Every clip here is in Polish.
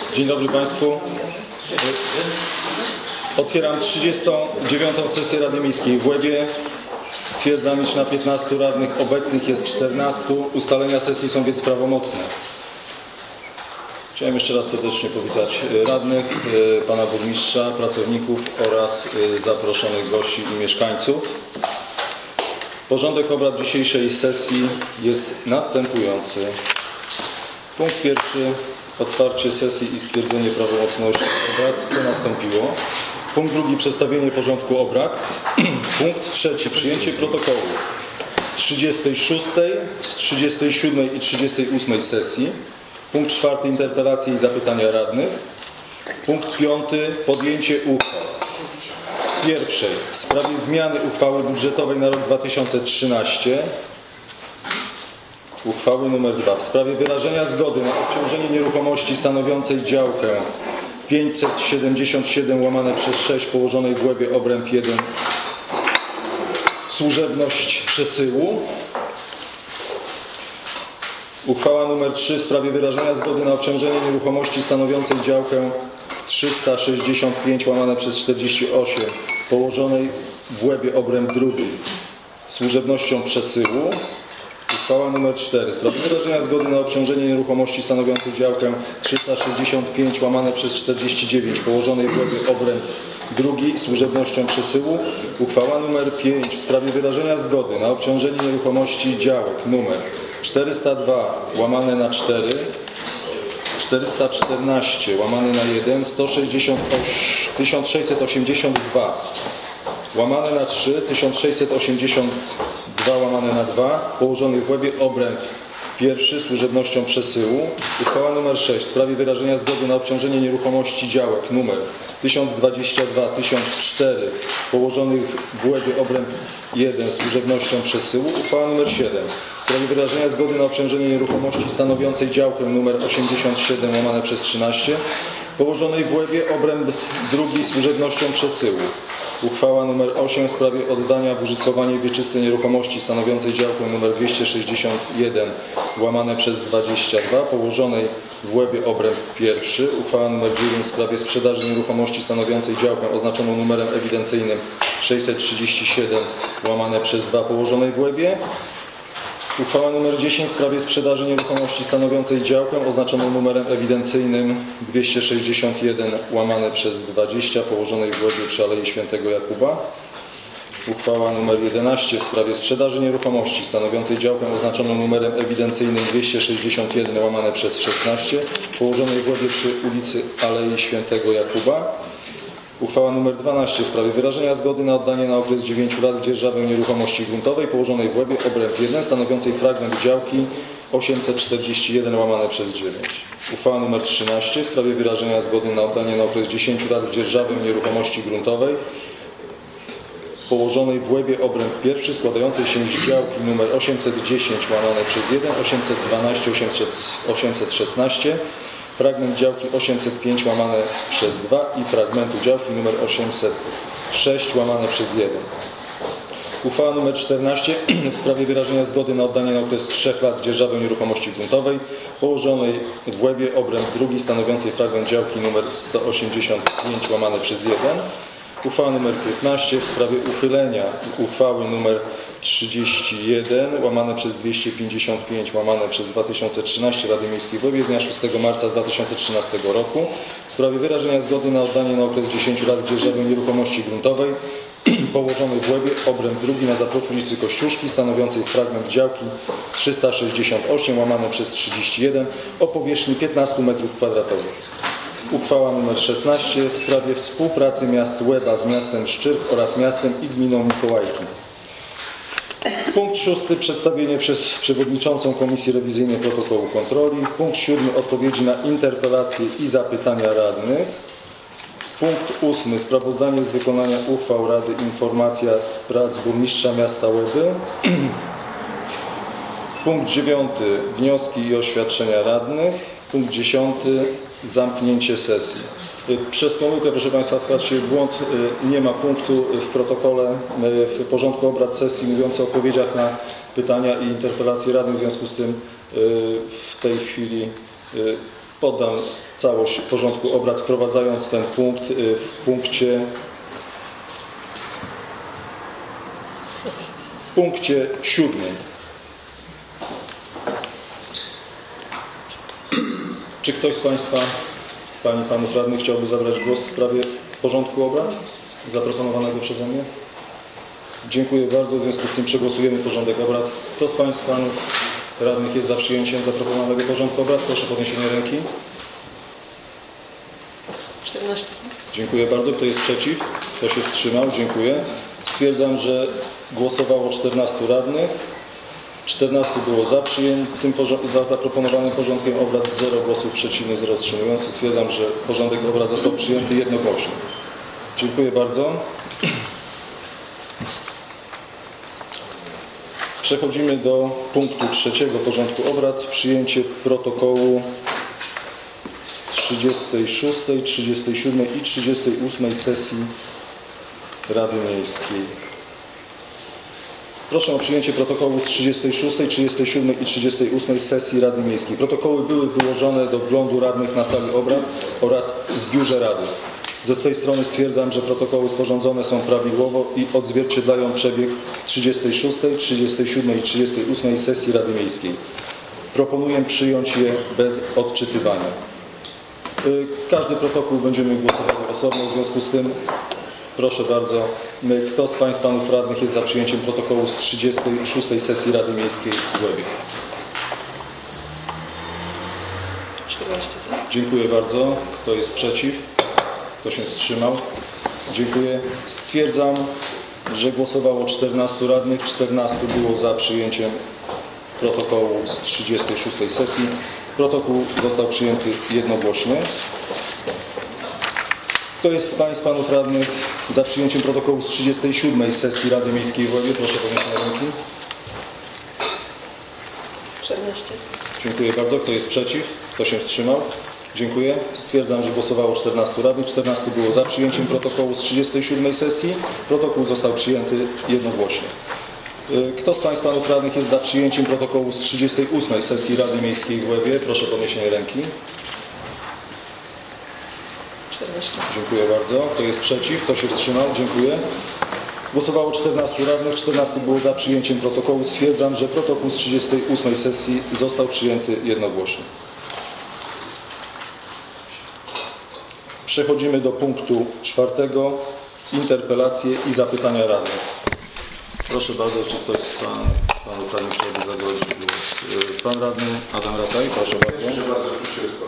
Dzień dobry Państwu. Otwieram 39. sesję Rady Miejskiej w Łebie. Stwierdzam, iż na 15 radnych obecnych jest 14. Ustalenia sesji są więc prawomocne. Chciałem jeszcze raz serdecznie powitać radnych, pana burmistrza, pracowników oraz zaproszonych gości i mieszkańców. Porządek obrad dzisiejszej sesji jest następujący. Punkt pierwszy. Otwarcie sesji i stwierdzenie prawomocności obrad. Co nastąpiło? Punkt drugi. Przedstawienie porządku obrad. Punkt trzeci. Przyjęcie protokołu z 36, z 37 i 38 sesji. Punkt czwarty. Interpelacje i zapytania radnych. Punkt piąty. Podjęcie uchwał. Pierwszej w sprawie zmiany uchwały budżetowej na rok 2013. Uchwały nr 2 w sprawie wyrażenia zgody na obciążenie nieruchomości stanowiącej działkę 577/6 położonej w Łebie obręb 1 służebność przesyłu. Uchwała nr 3 w sprawie wyrażenia zgody na obciążenie nieruchomości stanowiącej działkę 365/48 położonej w Łebie obręb 2 służebnością przesyłu. Uchwała nr 4 w sprawie wyrażenia zgody na obciążenie nieruchomości stanowiącej działkę 365/49 położonej w Łebie obręb 2 służebnością przesyłu. Uchwała nr 5 w sprawie wyrażenia zgody na obciążenie nieruchomości działek nr 402/4, 414/1, 1682/3, 1682/2 położonych w Łebie obręb 1 służebnością przesyłu. Uchwała nr 6 w sprawie wyrażenia zgody na obciążenie nieruchomości działek nr 1022/1004 położonych w Łebie obręb 1 służebnością przesyłu. Uchwała nr 7 w sprawie wyrażenia zgody na obciążenie nieruchomości stanowiącej działkę nr 87/13 położonej w Łebie obręb 2 służebnością przesyłu. Uchwała nr 8 w sprawie oddania w użytkowanie wieczyste nieruchomości stanowiącej działkę nr 261/22 położonej w Łebie obręb 1. Uchwała nr 9 w sprawie sprzedaży nieruchomości stanowiącej działkę oznaczoną numerem ewidencyjnym 637/2 położonej w Łebie. Uchwała nr 10 w sprawie sprzedaży nieruchomości stanowiącej działkę oznaczoną numerem ewidencyjnym 261/20 położonej w Łebie przy Alei Świętego Jakuba. Uchwała nr 11 w sprawie sprzedaży nieruchomości stanowiącej działkę oznaczoną numerem ewidencyjnym 261/16 położonej w Łebie przy ulicy Alei Świętego Jakuba. Uchwała nr 12 w sprawie wyrażenia zgody na oddanie na okres 9 lat w dzierżawę nieruchomości gruntowej położonej w Łebie obręb 1 stanowiącej fragment działki 841/9. Uchwała nr 13 w sprawie wyrażenia zgody na oddanie na okres 10 lat w dzierżawę nieruchomości gruntowej położonej w Łebie obręb 1 składającej się z działki nr 810/1, 812/816 fragment działki 805/2 i fragmentu działki nr 806/1. Uchwała nr 14 w sprawie wyrażenia zgody na oddanie na okres 3 lat w dzierżawę nieruchomości gruntowej położonej w Łebie obręb 2 stanowiącej fragment działki nr 185/1. Uchwała nr 15 w sprawie uchylenia uchwały nr 31/255/2013 Rady Miejskiej w Łebie z dnia 6 marca 2013 roku w sprawie wyrażenia zgody na oddanie na okres 10 lat w dzierżawę nieruchomości gruntowej położonej w Łebie obręb 2 na zapleczu ulicy Kościuszki stanowiącej fragment działki 368/31 o powierzchni 15 m2. Uchwała nr 16 w sprawie współpracy miast Łeba z miastem Szczyrk oraz miastem i gminą Mikołajki. Punkt 6. Przedstawienie przez przewodniczącą Komisji Rewizyjnej protokołu kontroli. Punkt 7. Odpowiedzi na interpelacje i zapytania radnych. Punkt 8. Sprawozdanie z wykonania uchwał Rady. Informacja z prac burmistrza miasta Łeby. Punkt 9. Wnioski i oświadczenia radnych. Punkt 10. Zamknięcie sesji. Przez pomyłkę, proszę Państwa, wpadł się w błąd. Nie ma punktu w protokole, w porządku obrad sesji mówiący o odpowiedziach na pytania i interpelacje radnych. W związku z tym w tej chwili Poddam całość porządku obrad, wprowadzając ten punkt w punkcie 7. Czy ktoś z Państwa, Pań i Panów Radnych, chciałby zabrać głos w sprawie porządku obrad zaproponowanego przeze mnie? Dziękuję bardzo. W związku z tym przegłosujemy porządek obrad. Kto z Państwa Panów Radnych jest za przyjęciem zaproponowanego porządku obrad? Proszę o podniesienie ręki. 14. Dziękuję bardzo. Kto jest przeciw? Kto się wstrzymał? Dziękuję. Stwierdzam, że głosowało 14 radnych. 14 było za zaproponowanym porządkiem obrad, 0 głosów przeciwnych, 0 wstrzymujących. Stwierdzam, że porządek obrad został przyjęty jednogłośnie. Dziękuję bardzo. Przechodzimy do punktu 3 porządku obrad. Przyjęcie protokołu z 36, 37 i 38 sesji Rady Miejskiej. Proszę o przyjęcie protokołu z 36, 37 i 38 sesji Rady Miejskiej. Protokoły były wyłożone do wglądu radnych na sali obrad oraz w biurze Rady. Ze swej strony stwierdzam, że protokoły sporządzone są prawidłowo i odzwierciedlają przebieg 36, 37 i 38 sesji Rady Miejskiej. Proponuję przyjąć je bez odczytywania. Każdy protokół będziemy głosowali osobno, w związku z tym proszę bardzo, kto z Państwa Panów Radnych jest za przyjęciem protokołu z 36 sesji Rady Miejskiej w Łebie? 14 za. Dziękuję bardzo. Kto jest przeciw? Kto się wstrzymał? Dziękuję. Stwierdzam, że głosowało 14 radnych, 14 było za przyjęciem protokołu z 36 sesji. Protokół został przyjęty jednogłośnie. Kto jest z Państwa Panów Radnych za przyjęciem protokołu z 37 sesji Rady Miejskiej w Łebie? Proszę podnieść ręki. 14. Dziękuję bardzo. Kto jest przeciw? Kto się wstrzymał? Dziękuję. Stwierdzam, że głosowało 14 radnych, 14 było za przyjęciem protokołu z 37 sesji. Protokół został przyjęty jednogłośnie. Kto z Państwa Panów Radnych jest za przyjęciem protokołu z 38 sesji Rady Miejskiej w Łebie? Proszę o podniesienie ręki. 14. Dziękuję bardzo. Kto jest przeciw? Kto się wstrzymał? Dziękuję. Głosowało 14 radnych, 14 było za przyjęciem protokołu. Stwierdzam, że protokół z 38 sesji został przyjęty jednogłośnie. Przechodzimy do punktu 4. Interpelacje i zapytania radnych. Proszę bardzo, czy ktoś z Panów Radnych chciałby zabrać głos? Pan Radny Adam Rataj, proszę bardzo. Proszę bardzo, króciutko.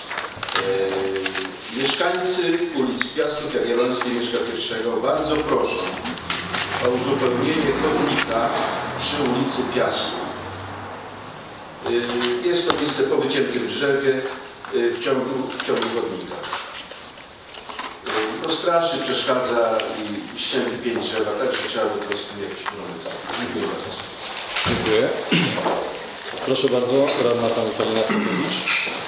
Mieszkańcy ulic Piastów Jagiellońskiej Mieszka I bardzo proszą o uzupełnienie chodnika przy ulicy Piastów. Jest to miejsce po wyciętym drzewie w ciągu chodnika. To straszy, przeszkadza i ścięty pień drzewa, także trzeba by to z tym jakiś porządek zrobić. Dziękuję bardzo. Dziękuję. Proszę bardzo, radna pani Halina Stopowicz.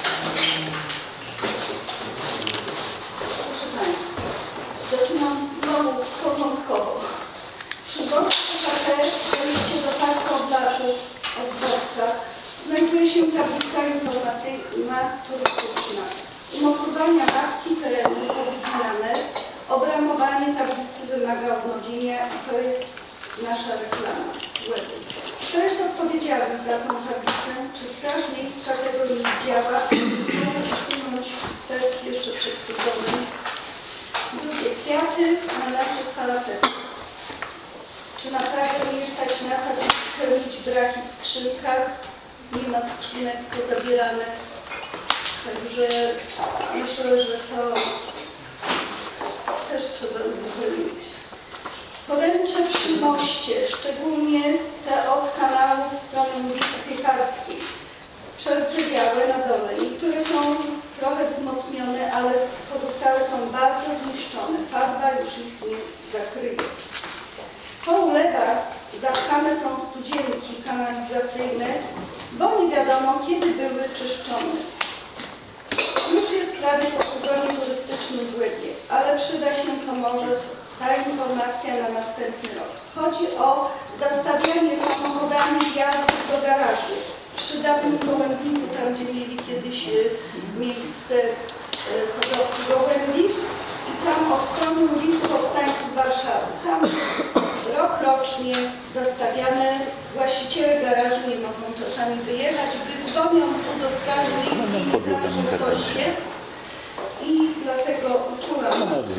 Proszę Państwa, zaczynam znowu porządkowo. Przy dworcu PKP wejście do parku oblaków o dworcach znajduje się tablica informacyjna turystyczna. Umocowania mapki terenu oryginalne, obramowanie tablicy wymaga odnowienia i to jest nasza reklama webu. Kto jest odpowiedzialny za tą tablicę? Czy Straż Miejska tego nie widziała? Mogę usunąć wstęp jeszcze przed sezonem. Drugie, kwiaty na naszych parapetach. Czy naprawdę nie stać nas, aby wypełnić braki w skrzynkach? Nie ma skrzynek pozabierane. Także myślę, że to też trzeba uzupełnić. Poręcze przy moście, szczególnie te od kanału w stronę ulicy Piekarskiej. Przerdzewiałe na dole. Niektóre są trochę wzmocnione, ale pozostałe są bardzo zniszczone. Farba już ich nie zakryje. Po ulewach zapchane są studzienki kanalizacyjne, bo nie wiadomo, kiedy były czyszczone. Już jest prawie po sezonie turystycznym w Łebie, ale przyda się to może ta informacja na następny rok. Chodzi o zastawianie samochodami wjazdów do garaży. przy dawnym gołębniku, tam gdzie mieli kiedyś miejsce hodowcy gołębi, i tam od strony ulicy Powstańców Warszawy. Tam rokrocznie zastawiane, właściciele garażu nie mogą czasami wyjechać, gdy dzwonią tu do straży miejskiej, wiedzą, że ktoś jest i dlatego uczulam.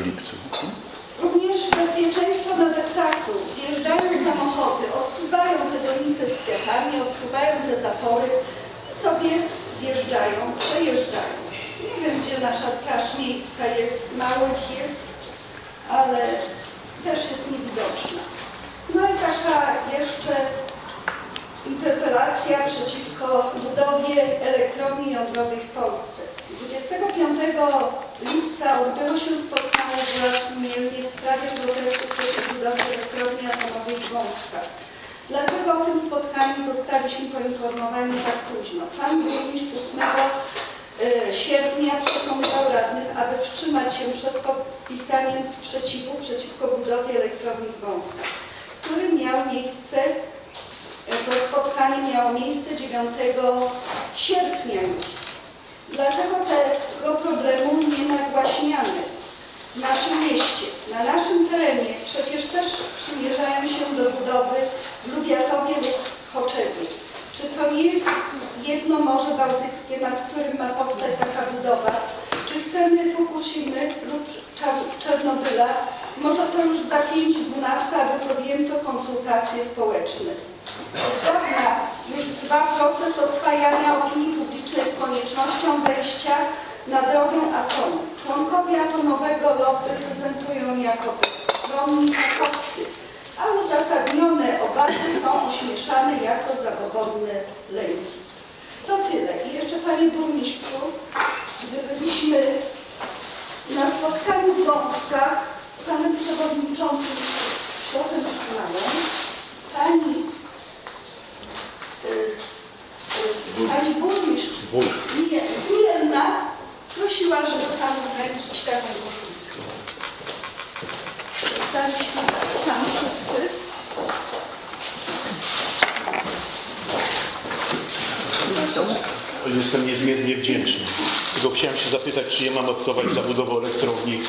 Również bezpieczeństwo na deptaku. Wjeżdżają samochody, odsuwają te donice z kwiatami, odsuwają te zapory, sobie wjeżdżają, przejeżdżają. Nie wiem, gdzie nasza straż miejska jest, małych jest, ale też jest niewidoczna. No i taka jeszcze interpelacja przeciwko budowie elektrowni jądrowej w Polsce. 25 lipca odbyło się spotkanie w Mielnie w sprawie protestu przeciw budowie elektrowni atomowej w Wąskach. Dlaczego o tym spotkaniu zostaliśmy poinformowani tak późno? Pan burmistrz 8 sierpnia przekonywał radnych, aby wstrzymać się przed podpisaniem sprzeciwu przeciwko budowie elektrowni w Wąskach, który miał miejsce, to spotkanie miało miejsce 9 sierpnia już. Dlaczego tego problemu nie nagłaśniamy w naszym mieście, na naszym terenie? Przecież też przymierzają się do budowy w Lubiatowie lub Choczewie. Czy to nie jest jedno Morze Bałtyckie, nad którym ma powstać taka budowa? Czy chcemy Fukushimy lub Czarnobyla? Może to już za 5:12, aby podjęto konsultacje społeczne. Od dawna już trwa proces oswajania opinii publicznej z koniecznością wejścia na drogę atomu. Członkowie atomowego lobby prezentują jako bezstronni naukowcy, a uzasadnione obawy są ośmieszane jako zabobonne lęki. To tyle. I jeszcze Panie Burmistrzu, gdy byliśmy na spotkaniu w Wąskach z Panem Przewodniczącym Krzysztofem Szmalem, Pani burmistrz z Mielna prosiła, żeby Panu wręczyć taką koszulkę. Staliśmy tam wszyscy. Jestem niezmiernie wdzięczny. Tylko chciałem się zapytać, czy ja mam optować za budową elektrowni,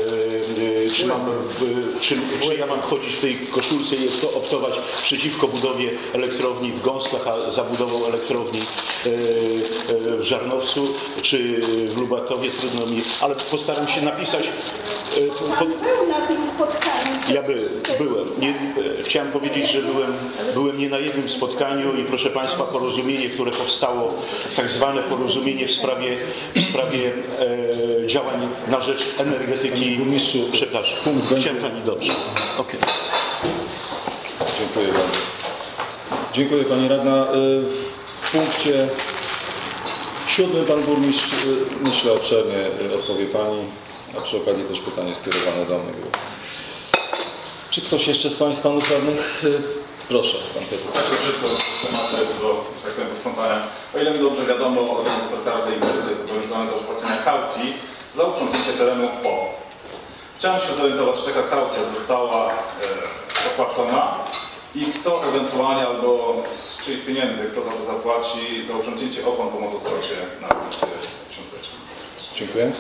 czy ja mam chodzić w tej koszulce i optować przeciwko budowie elektrowni w Gąskach, a za budową elektrowni w Żarnowcu, czy w Lubatowie, trudno mi, ale postaram się napisać. Pan był na tym spotkaniu. Ja byłem. Chciałem powiedzieć, że byłem nie na jednym spotkaniu i proszę Państwa, porozumienie, które powstało, tak zwane porozumienie w sprawie działań na rzecz energetyki. Burmistrzu, Przepraszam, chciałem Pani dobrze. Okay. Dziękuję bardzo. Dziękuję Pani Radna. W punkcie 7 Pan Burmistrz, myślę, obszernie odpowie Pani, a przy okazji też pytanie skierowane do mnie było. Czy ktoś jeszcze z Państwa Panów Radnych? Proszę, Pan Piotr. Znaczy szybko tematy do, że tak powiem, spontania. O ile mi dobrze wiadomo, organizator każdej imprezy jest zobowiązany do zapłacenia kaucji za uprzątnięcie terenu po. Chciałem się zorientować, czy taka kaucja została opłacona i kto ewentualnie albo z czyichś pieniędzy, kto za to zapłaci za uprzątnięcie opon po motocyklocie na ulicy Książeczki. Dziękuję.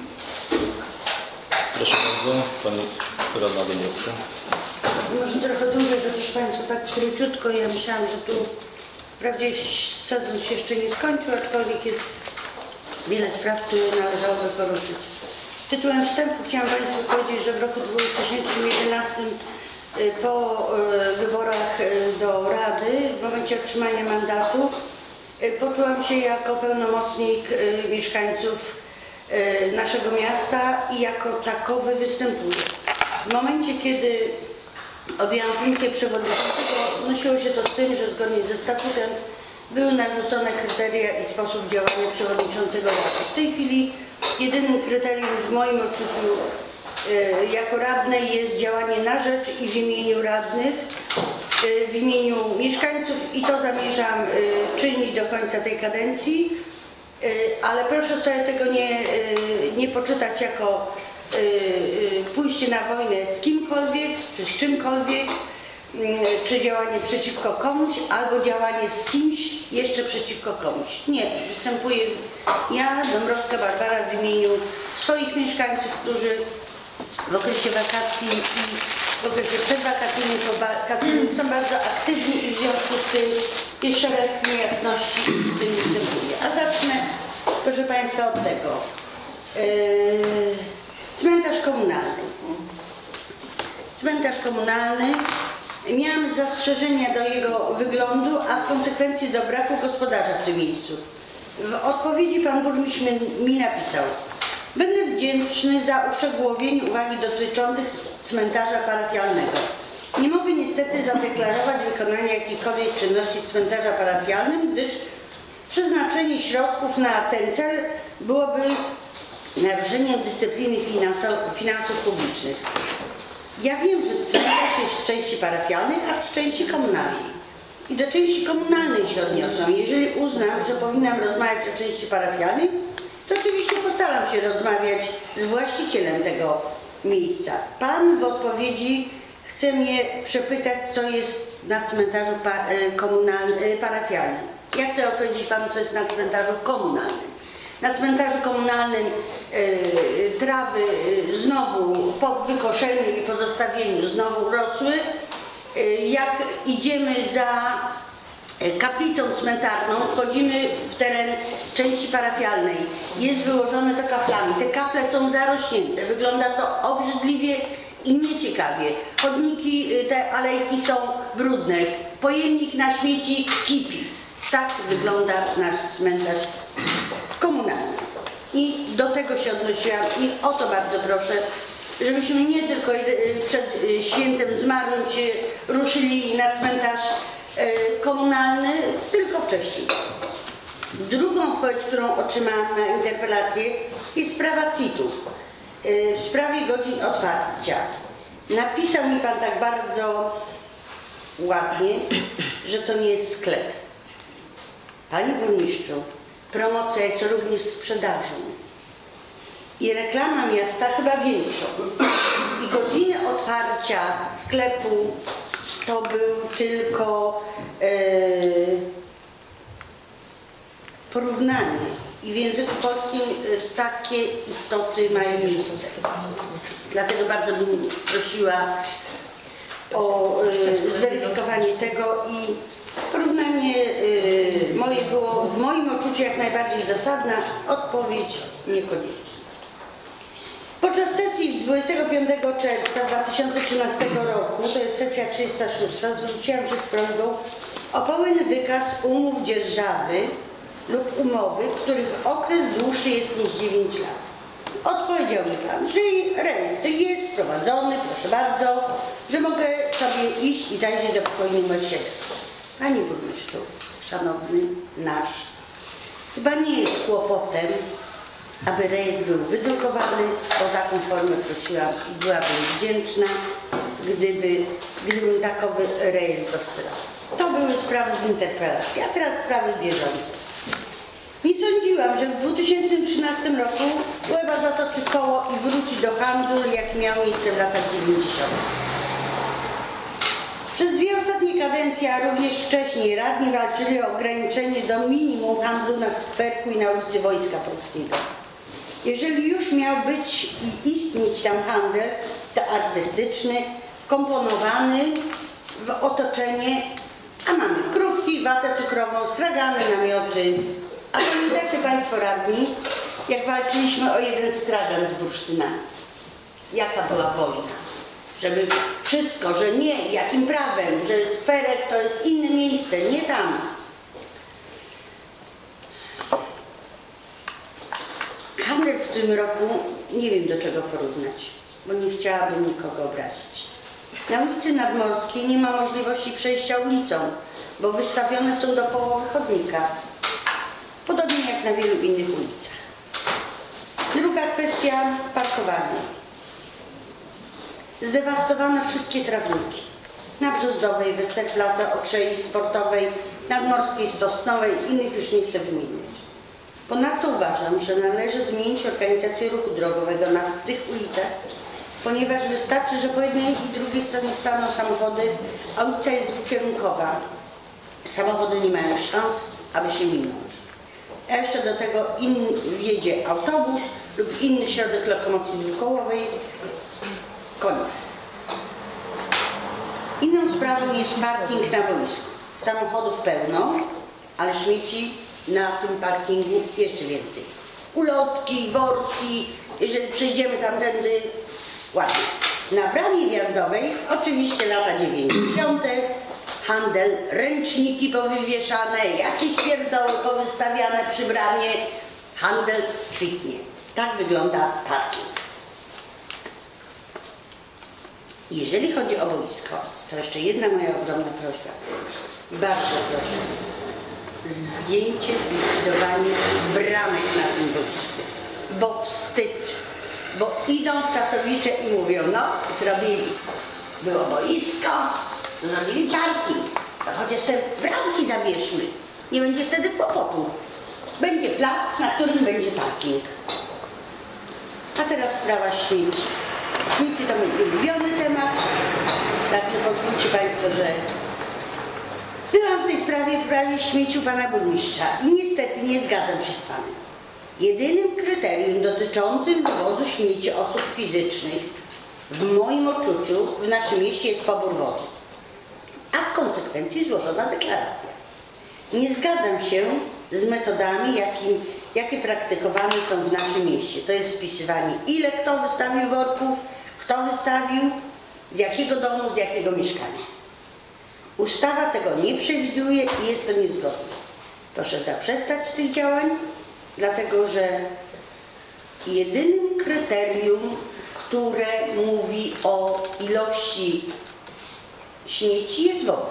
Proszę bardzo, Pani Radna Doniecka. Może trochę dłużej, chociaż Państwo tak króciutko. Ja myślałam, że tu wprawdzie sezon się jeszcze nie skończył, aczkolwiek jest wiele spraw, które należałoby poruszyć. Tytułem wstępu chciałam Państwu powiedzieć, że w roku 2011 po wyborach do Rady, w momencie otrzymania mandatu, poczułam się jako pełnomocnik mieszkańców naszego miasta i jako takowy występuję. W momencie, kiedy objęłam funkcję przewodniczącego, nosiło się to z tym, że zgodnie ze statutem były narzucone kryteria i sposób działania przewodniczącego Rady. W tej chwili jedynym kryterium w moim odczuciu jako radnej jest działanie na rzecz i w imieniu radnych, w imieniu mieszkańców i to zamierzam czynić do końca tej kadencji, ale proszę sobie tego nie poczytać jako pójście na wojnę z kimkolwiek czy z czymkolwiek. czy działanie przeciwko komuś, albo działanie z kimś jeszcze przeciwko komuś. Nie, występuję ja, Dąbrowska Barbara, w imieniu swoich mieszkańców, którzy w okresie wakacji i w okresie przedwakacyjnym, powakacyjnym są bardzo aktywni i w związku z tym jest szereg niejasności, w tym występuje. A zacznę, proszę Państwa, od tego. Cmentarz komunalny. Cmentarz komunalny. Miałam zastrzeżenia do jego wyglądu, a w konsekwencji do braku gospodarza w tym miejscu. W odpowiedzi pan burmistrz mi napisał: będę wdzięczny za uszczegółowienie uwagi dotyczących cmentarza parafialnego. Nie mogę niestety zadeklarować wykonania jakichkolwiek czynności w cmentarza parafialnym, gdyż przeznaczenie środków na ten cel byłoby naruszeniem dyscypliny finansów publicznych. Ja wiem, że cmentarz jest w części parafialnej, a w części komunalnej. I do części komunalnej się odniosą. Jeżeli uznam, że powinnam rozmawiać o części parafialnej, to oczywiście postaram się rozmawiać z właścicielem tego miejsca. Pan w odpowiedzi chce mnie przepytać, co jest na cmentarzu parafialnym. Ja chcę odpowiedzieć panu, co jest na cmentarzu komunalnym. Na cmentarzu komunalnym trawy znowu po wykoszeniu i pozostawieniu znowu rosły. Jak idziemy za kaplicą cmentarną, wchodzimy w teren części parafialnej. Jest wyłożone to kaflami. Te kafle są zarośnięte. Wygląda to obrzydliwie i nieciekawie. Chodniki, te alejki są brudne. Pojemnik na śmieci kipi. Tak wygląda nasz cmentarz komunalny. I do tego się odnosiłam i o to bardzo proszę, żebyśmy nie tylko przed świętem zmarłym się ruszyli na cmentarz komunalny, tylko wcześniej. Drugą odpowiedź, którą otrzymałam na interpelację, jest sprawa CIT-u. W sprawie godzin otwarcia. Napisał mi pan tak bardzo ładnie, że to nie jest sklep. Panie burmistrzu, promocja jest również sprzedażą. I reklama miasta chyba większą. I godziny otwarcia sklepu to był tylko porównanie. I w języku polskim takie istoty mają miejsce. Dlatego bardzo bym prosiła o zweryfikowanie tego i porównanie moje było w moim odczuciu jak najbardziej zasadna, odpowiedź niekoniecznie. Podczas sesji 25 czerwca 2013 roku, to jest sesja 36, zwróciłam się z prośbą o pełen wykaz umów dzierżawy lub umowy, których okres dłuższy jest niż 9 lat. Odpowiedział mi pan, że rejestr jest prowadzony, proszę bardzo, że mogę sobie iść i zajrzeć do pokoju numer 7. Panie burmistrzu, szanowny nasz, chyba nie jest kłopotem, aby rejestr był wydrukowany, o taką formę prosiłam i byłabym wdzięczna, gdybym takowy rejestr dostała. To były sprawy z interpelacji, a teraz sprawy bieżące. Nie sądziłam, że w 2013 roku Łeba zatoczy koło i wróci do handlu, jak miał miejsce w latach 90. Przez 2 ostatnie kadencje, a również wcześniej radni walczyli o ograniczenie do minimum handlu na skwerku i na ulicy Wojska Polskiego. Jeżeli już miał być i istnieć tam handel, to artystyczny, wkomponowany w otoczenie, a mamy krówki, watę cukrową, stragany, namioty. A pamiętacie Państwo radni, jak walczyliśmy o jeden stragan z bursztynami? Jaka była wojna? Żeby wszystko, że nie, jakim prawem, że skwerek to jest inne miejsce, nie tam. Handel w tym roku nie wiem do czego porównać, bo nie chciałabym nikogo obrazić. Na ulicy Nadmorskiej nie ma możliwości przejścia ulicą, bo wystawione są do połowy chodnika. Podobnie jak na wielu innych ulicach. Druga kwestia, parkowanie. Zdewastowano wszystkie trawniki. Na Brzozowej, Westerplatte, Okrzei, Sportowej, Nadmorskiej, Sosnowej, innych już nie chcę wymienić. Ponadto uważam, że należy zmienić organizację ruchu drogowego na tych ulicach, ponieważ wystarczy, że po jednej i drugiej stronie staną samochody, a ulica jest dwukierunkowa. Samochody nie mają szans, aby się minąć. A jeszcze do tego wjedzie autobus lub inny środek lokomocji dwukołowej. Koniec. Inną sprawą jest parking na boisku. Samochodów pełno, ale śmieci na tym parkingu jeszcze więcej. Ulotki, worki, jeżeli przejdziemy tamtędy, ładnie. Na bramie wjazdowej, oczywiście lata 90., handel, ręczniki powywieszane, jakieś pierdoły powystawiane przy bramie, handel kwitnie. Tak wygląda parking. Jeżeli chodzi o boisko, to jeszcze jedna moja ogromna prośba. Bardzo proszę, zdjęcie, zlikwidowanie bramek na tym boisku, bo wstyd, bo idą w Czasowicze i mówią, no zrobili, było boisko, zrobili parking, to chociaż te bramki zabierzmy, nie będzie wtedy kłopotu. Będzie plac, na którym będzie parking. A teraz sprawa śmieci. Śmieci to mój ulubiony temat, także pozwólcie Państwo, że byłam w tej sprawie śmieci u Pana Burmistrza i niestety nie zgadzam się z Panem. Jedynym kryterium dotyczącym dowozu śmieci osób fizycznych w moim odczuciu w naszym mieście jest pobór wody, a w konsekwencji złożona deklaracja. Nie zgadzam się z metodami, jakie praktykowane są w naszym mieście. To jest spisywanie, ile kto wystawił worków, kto wystawił, z jakiego domu, z jakiego mieszkania. Ustawa tego nie przewiduje i jest to niezgodne. Proszę zaprzestać tych działań, dlatego że jedynym kryterium, które mówi o ilości śmieci, jest woda.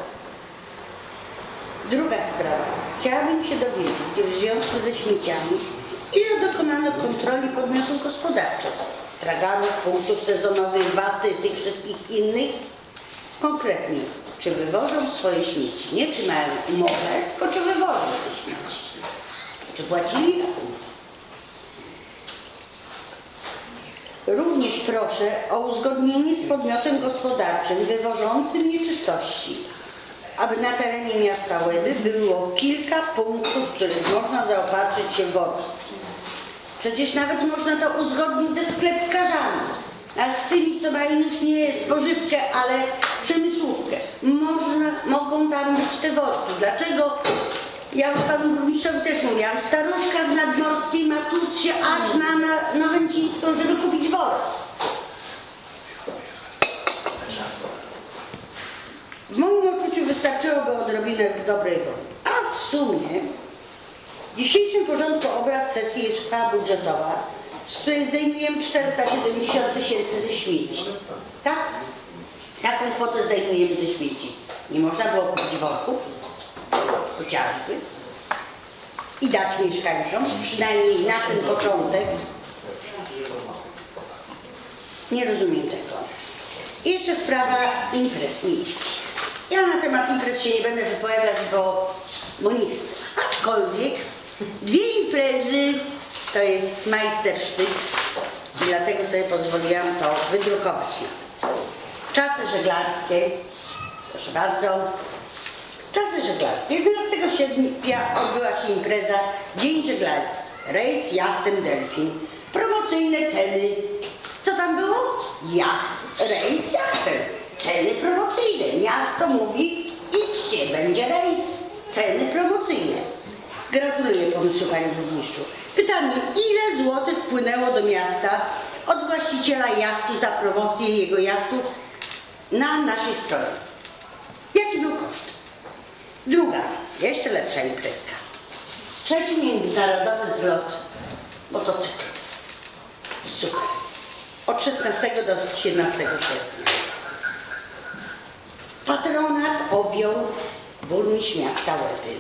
Druga sprawa. Chciałabym się dowiedzieć w związku ze śmieciami, ile dokonano kontroli podmiotów gospodarczych, straganów, punktów sezonowych, waty, tych wszystkich innych. Konkretnie, czy wywożą swoje śmieci, nie czy mają umowę, tylko czy wywożą te śmieci. Czy płacili rachunek. Również proszę o uzgodnienie z podmiotem gospodarczym wywożącym nieczystości, aby na terenie miasta Łeby było kilka punktów, w których można zaopatrzyć się wodą. Przecież nawet można to uzgodnić ze sklepikarzami, nawet z tymi, co mają już nie spożywkę, ale przemysłówkę. Mogą tam być te worki. Dlaczego? Ja panu burmistrzowi też mówiłam, staruszka z Nadmorskiej ma tłuc się aż na Nowęcińską, żeby kupić worek. W moim odczuciu wystarczyłoby odrobinę dobrej woli. A w sumie w dzisiejszym porządku obrad sesji jest uchwała budżetowa, z której zdejmujemy 470 000 ze śmieci. Tak? Taką kwotę zdejmujemy ze śmieci. Nie można było kupić worków, chociażby, i dać mieszkańcom, przynajmniej na ten początek. Nie rozumiem tego. I jeszcze sprawa imprez miejskich. Ja na temat imprez się nie będę wypowiadać, bo nie chcę. Aczkolwiek dwie imprezy to jest majstersztyk i dlatego sobie pozwoliłam to wydrukować. Czasy żeglarskie, proszę bardzo. Czasy żeglarskie. 11 sierpnia odbyła się impreza Dzień Żeglarski. Rejs jachtem Delfin. Promocyjne ceny. Co tam było? Jacht, rejs jachtem. Ceny promocyjne. Miasto mówi, idźcie, będzie rejs. Ceny promocyjne. Gratuluję pomysłu, panie burmistrzu. Pytanie, ile złotych wpłynęło do miasta od właściciela jachtu za promocję jego jachtu na naszej stronie? Jaki był koszt? Druga, jeszcze lepsza imprezka. 3. międzynarodowy zlot motocyklów. Super. Od 16 do 17 sierpnia. Patronat objął burmistrz miasta Łeby.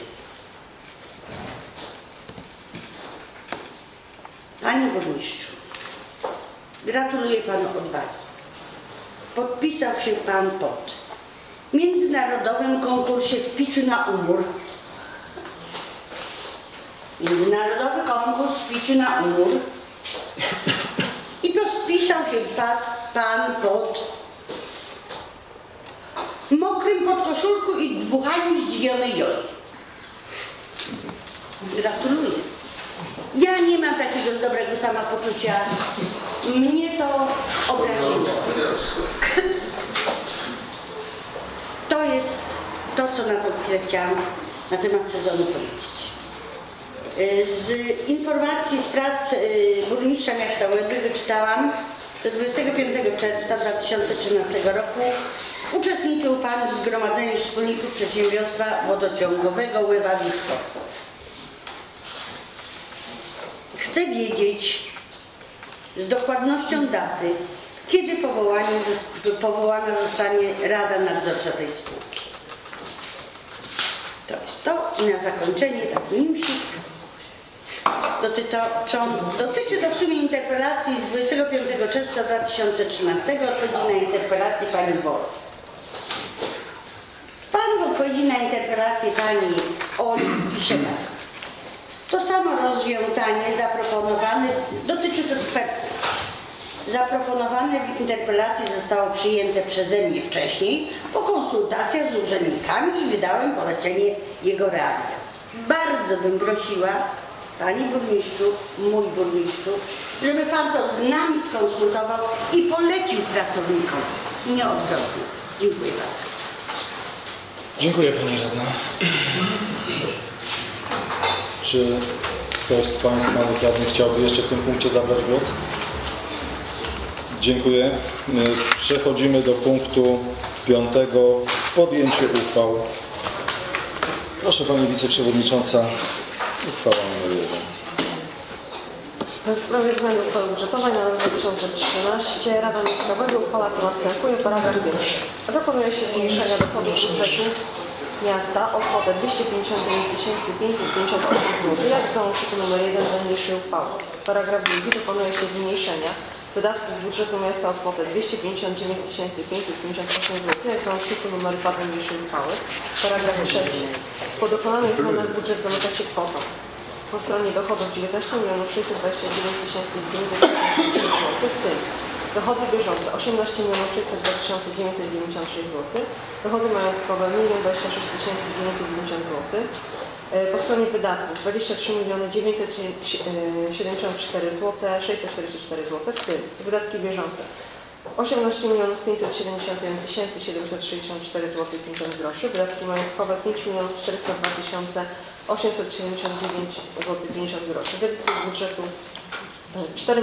Panie burmistrzu, gratuluję panu odwagi. Podpisał się pan pod międzynarodowym konkursie w piciu na umór. Międzynarodowy konkurs w piciu na umór. I podpisał się pan pan pod mokrym podkoszulku i dmuchaniu zdziwionej Joli. Gratuluję. Ja nie mam takiego dobrego samopoczucia. Mnie to obraziło. To jest to, co na tą chwilę chciałam na temat sezonu powiedzieć. Z informacji z prac burmistrza miasta Łeby wyczytałam, że 25 czerwca 2013 roku uczestniczył pan w Zgromadzeniu Wspólników Przedsiębiorstwa Wodociągowego Łeba-Wicko. Chcę wiedzieć z dokładnością daty, kiedy powołana zostanie Rada Nadzorcza tej spółki. To jest to. I na zakończenie taki newsik. Dotyczy to w sumie interpelacji z 25 czerwca 2013 odpowiedzi na interpelację pani Wolf. Pan w odpowiedzi na interpelację pani Oli pisze tak. To samo rozwiązanie zaproponowane, dotyczy to skwerku. Zaproponowane w interpelacji zostało przyjęte przeze mnie wcześniej po konsultacjach z urzędnikami i wydałem polecenie jego realizacji. Bardzo bym prosiła, panie burmistrzu, mój burmistrzu, żeby pan to z nami skonsultował i polecił pracownikom, nie odwrotnie. Dziękuję bardzo. Dziękuję pani radna. Czy ktoś z państwa radnych chciałby jeszcze w tym punkcie zabrać głos? Dziękuję. Przechodzimy do punktu 5. Podjęcie uchwał. Proszę pani wiceprzewodnicząca. Uchwała nr 1. W sprawie zmiany uchwały budżetowej na rok 2013 Rada Miejska Łeby uchwala co następuje. Paragraf 1. Dokonuje się zmniejszenia dochodów budżetu miasta o kwotę 259 558 zł, jak w załączniku nr 1 do niniejszej uchwały. Paragraf 2. Dokonuje się zmniejszenia wydatków budżetu miasta o kwotę 259 558 zł, jak w załączniku nr 2 do niniejszej uchwały. Paragraf 3. Po dokonanych zmianach budżet zamyka się kwotą po stronie dochodów 19 629 996 zł, w tym dochody bieżące 18 602 996 zł, dochody majątkowe 1 026 990 zł, po stronie wydatków 23 974 zł 644 zł, w tym wydatki bieżące 18 571 764 zł 50 groszy, wydatki majątkowe 5 402 879 zł 50 groszy, deficyt budżetu 4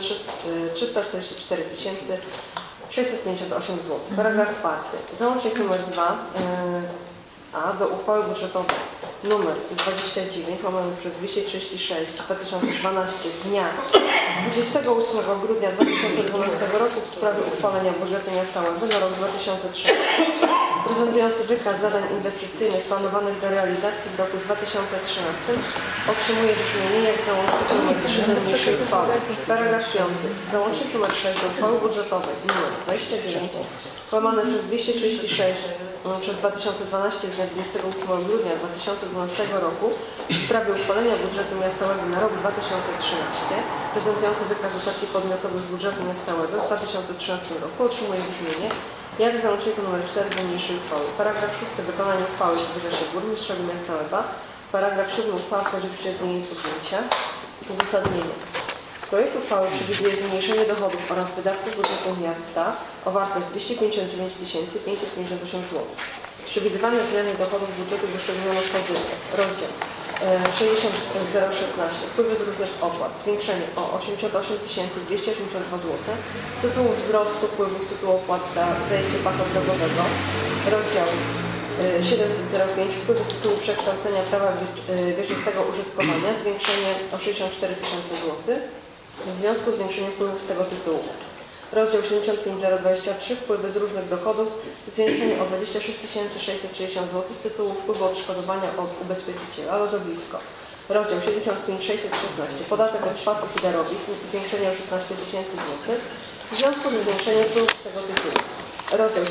344 658 zł. Paragraf 4. Załącznik nr 2 a do uchwały budżetowej nr 29 łamane przez 236 2012 z dnia 28 grudnia 2012 roku w sprawie uchwalenia budżetu miasta Łeby na rok 2013 prezentujący wykaz zadań inwestycyjnych planowanych do realizacji w roku 2013 otrzymuje brzmienie jak załącznik nr 3 do niniejszej uchwały. Paragraf 5. Załącznik nr 6 do uchwały budżetowej nr 29 łamane przez 236 przez 2012 z dnia 28 grudnia 2012 roku w sprawie uchwalenia budżetu miasta Łeby na rok 2013 prezentujący wykaz dotacji podmiotowych budżetu miasta Łeby w 2013 roku otrzymuje brzmienie jak w załączniku nr 4 do niniejszej uchwały. Paragraf 6. Wykonanie uchwały zbliża się burmistrzowi miasta Łeba. Paragraf 7. Uchwała wchodzi w życie z dniem jej podjęcia. Uzasadnienie. Projekt uchwały przewiduje zmniejszenie dochodów oraz wydatków budżetu miasta o wartość 259 558 zł. Przewidywane zmiany dochodów budżetu wyszczególniono w pozycji. Rozdział 60016. Wpływy z różnych opłat. Zwiększenie o 88 282 zł z tytułu wzrostu wpływów z tytułu opłat za zajęcie pasa drogowego. Rozdział 705. Wpływy z tytułu przekształcenia prawa wieczystego użytkowania. Zwiększenie o 64 000 zł w związku z zwiększeniem wpływów z tego tytułu. Rozdział 75023. Wpływy z różnych dochodów. Zwiększenie o 26 660 zł z tytułu wpływu odszkodowania od ubezpieczyciela. Lodowisko. Rozdział 75616. Podatek od spadków i darowizn. Zwiększenie o 16 000 zł w związku ze zwiększeniem wpływów z tego tytułu. Rozdział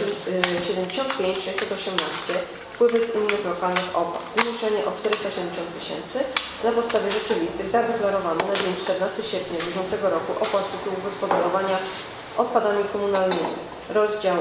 75618. Wpływy z innych lokalnych opłat. Zwiększenie o 470 000 na podstawie rzeczywistych zadeklarowanych na dzień 14 sierpnia bieżącego roku opłat z tytułu gospodarowania odpadami komunalnymi. Rozdział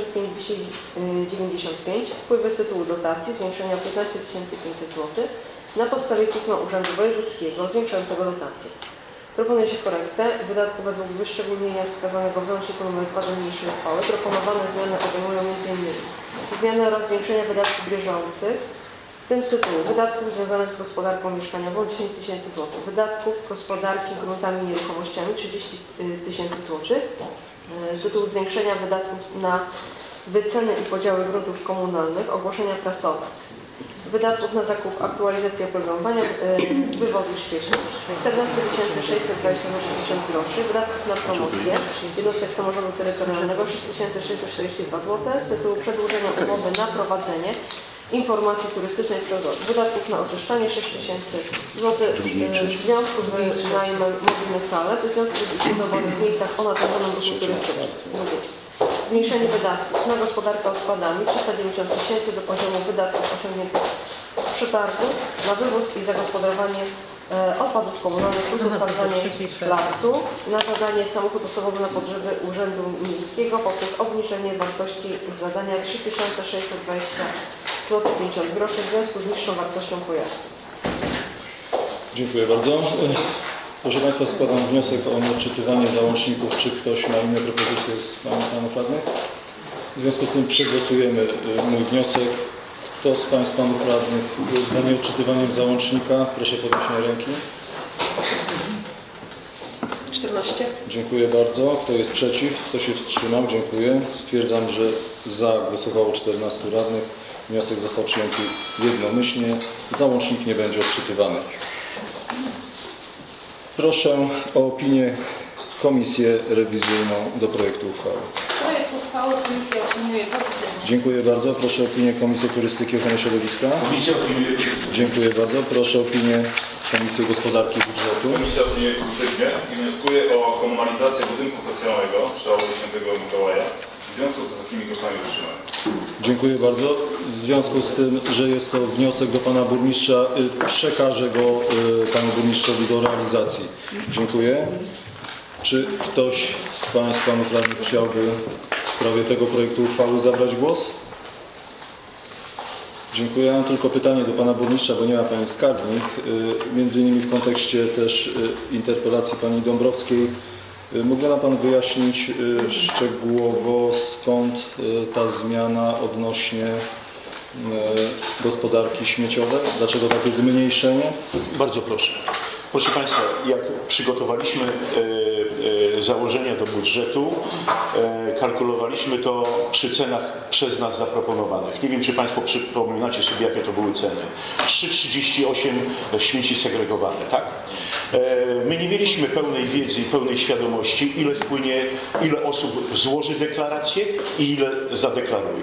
85-295 wpływy z tytułu dotacji zwiększenia 15 500 zł na podstawie pisma Urzędu Wojewódzkiego zwiększającego dotację. Proponuje się korektę wydatków według wyszczególnienia wskazanego w załączniku nr 2 do niniejszej uchwały. Proponowane zmiany obejmują m.in. zmiany oraz zwiększenia wydatków bieżących, w tym z tytułu wydatków związanych z gospodarką mieszkaniową 10 000 zł, wydatków gospodarki gruntami i nieruchomościami 30 000 zł, z tytułu zwiększenia wydatków na wyceny i podziały gruntów komunalnych, ogłoszenia prasowe, wydatków na zakup aktualizacji oprogramowania wywozu ścieżki 14 620 groszy, wydatków na promocję jednostek samorządu terytorialnego 6 642 zł z tytułu przedłużenia umowy na prowadzenie informacji turystycznej przyrodowej, wydatków na oczyszczanie 6 000 zł w związku z wynajmem mobilnych toalet w związku z ich dowolnych miejscach o nawiązanym ruchu turystycznym. Zmniejszenie wydatków na gospodarkę odpadami 390 000 do poziomu wydatków osiągniętych w przetargu na wywóz i zagospodarowanie odpadów komunalnych plus utwardzanie placu na zadanie samochód osobowy na potrzeby Urzędu Miejskiego poprzez obniżenie wartości zadania 3620 zł 50 groszy w związku z niższą wartością pojazdu. Dziękuję bardzo. Proszę Państwa, składam wniosek o odczytywanie załączników. Czy ktoś ma inne propozycje z panów radnych? W związku z tym przegłosujemy mój wniosek. Kto z Państwa panów radnych jest za nieodczytywaniem załącznika? Proszę o podniesienie ręki. 14. Dziękuję bardzo. Kto jest przeciw? Kto się wstrzymał? Dziękuję. Stwierdzam, że za głosowało 14 radnych. Wniosek został przyjęty jednomyślnie. Załącznik nie będzie odczytywany. Proszę o opinię komisję rewizyjną do projektu uchwały. Projekt uchwały komisja opiniuje pozytywnie. Dziękuję bardzo. Proszę o opinię Komisji Turystyki i Ochrony Środowiska. Komisja opiniuje Dziękuję bardzo. Proszę o opinię Komisji Gospodarki i Budżetu. Komisja opiniuje pozytywnie i wnioskuje o komunalizację budynku socjalnego przy auli Świętego Mikołaja w związku z wysokimi kosztami utrzymania. Dziękuję bardzo. W związku z tym, że jest to wniosek do Pana Burmistrza, przekażę go Panu Burmistrzowi do realizacji. Dziękuję. Czy ktoś z Państwa panów radnych chciałby w sprawie tego projektu uchwały zabrać głos? Dziękuję. Mam tylko pytanie do Pana Burmistrza, bo nie ma Pani skarbnik. Między innymi w kontekście też interpelacji Pani Dąbrowskiej. Mógłby nam Pan wyjaśnić szczegółowo, skąd ta zmiana odnośnie gospodarki śmieciowej? Dlaczego takie zmniejszenie? Bardzo proszę. Proszę Państwa, jak przygotowaliśmy założenia do budżetu, kalkulowaliśmy to przy cenach przez nas zaproponowanych. Nie wiem, czy Państwo przypominacie sobie, jakie to były ceny. 3,38 śmieci segregowane, tak? My nie mieliśmy pełnej wiedzy i pełnej świadomości, ile wpłynie, ile osób złoży deklarację i ile zadeklaruje.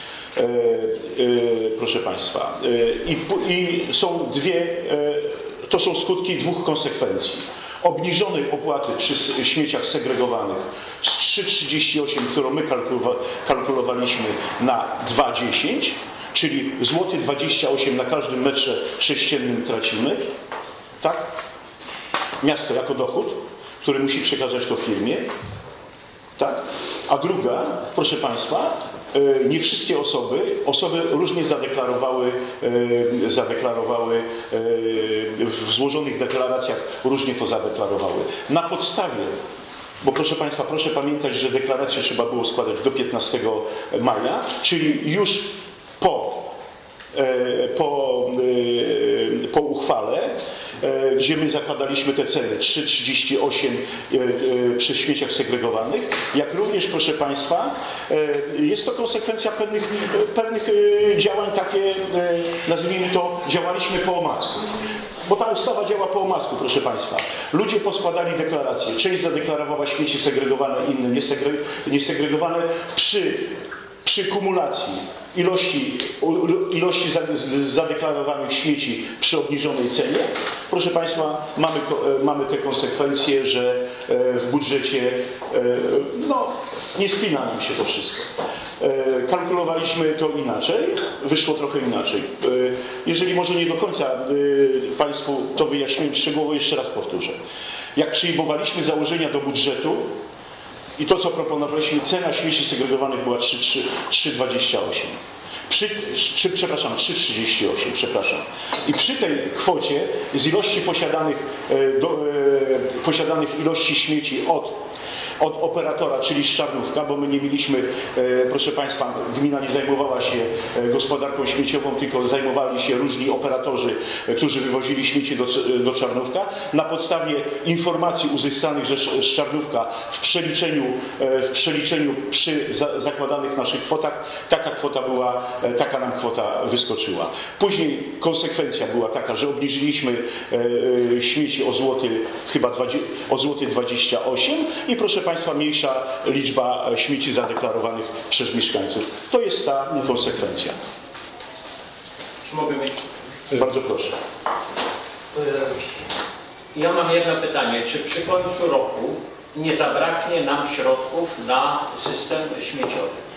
Proszę Państwa, i są to są skutki dwóch konsekwencji. Obniżonej opłaty przy śmieciach segregowanych z 3,38, którą my kalkulowaliśmy, na 2,10, czyli złoty 28 na każdym metrze sześciennym tracimy, tak? Miasto jako dochód, który musi przekazać to firmie, tak? A druga, proszę Państwa, nie wszystkie osoby różnie zadeklarowały w złożonych deklaracjach, różnie to zadeklarowały. Na podstawie, bo proszę Państwa, proszę pamiętać, że deklarację trzeba było składać do 15 maja, czyli już po uchwale, gdzie my zakładaliśmy te ceny 3,38 przy śmieciach segregowanych, jak również, proszę Państwa, jest to konsekwencja pewnych działań, takie, nazwijmy to, działaliśmy po omacku. Bo ta ustawa działa po omacku, proszę Państwa. Ludzie poskładali deklaracje. Część zadeklarowała śmieci segregowane, inne niesegregowane. Przy kumulacji ilości zadeklarowanych śmieci przy obniżonej cenie, proszę Państwa, mamy te konsekwencje, że w budżecie nie spina nam się to wszystko. Kalkulowaliśmy to inaczej, wyszło trochę inaczej. Jeżeli może nie do końca Państwu to wyjaśniłem szczegółowo, jeszcze raz powtórzę. Jak przyjmowaliśmy założenia do budżetu, i to, co proponowaliśmy, cena śmieci segregowanych była 3,28. 3,38, przepraszam. I przy tej kwocie z ilości posiadanych ilości śmieci od operatora, czyli Szczarnówka, bo my nie mieliśmy, proszę Państwa, gmina nie zajmowała się gospodarką śmieciową, tylko zajmowali się różni operatorzy, którzy wywozili śmieci do Czarnówka. Na podstawie informacji uzyskanych ze Szczarnówka w przeliczeniu przy zakładanych naszych kwotach, taka nam kwota wyskoczyła. Później konsekwencja była taka, że obniżyliśmy śmieci o złoty 28 i proszę Państwa, mniejsza liczba śmieci zadeklarowanych przez mieszkańców. To jest ta konsekwencja. Czy mogę mieć? Bardzo proszę. Ja mam jedno pytanie. Czy przy końcu roku nie zabraknie nam środków na system śmieciowy?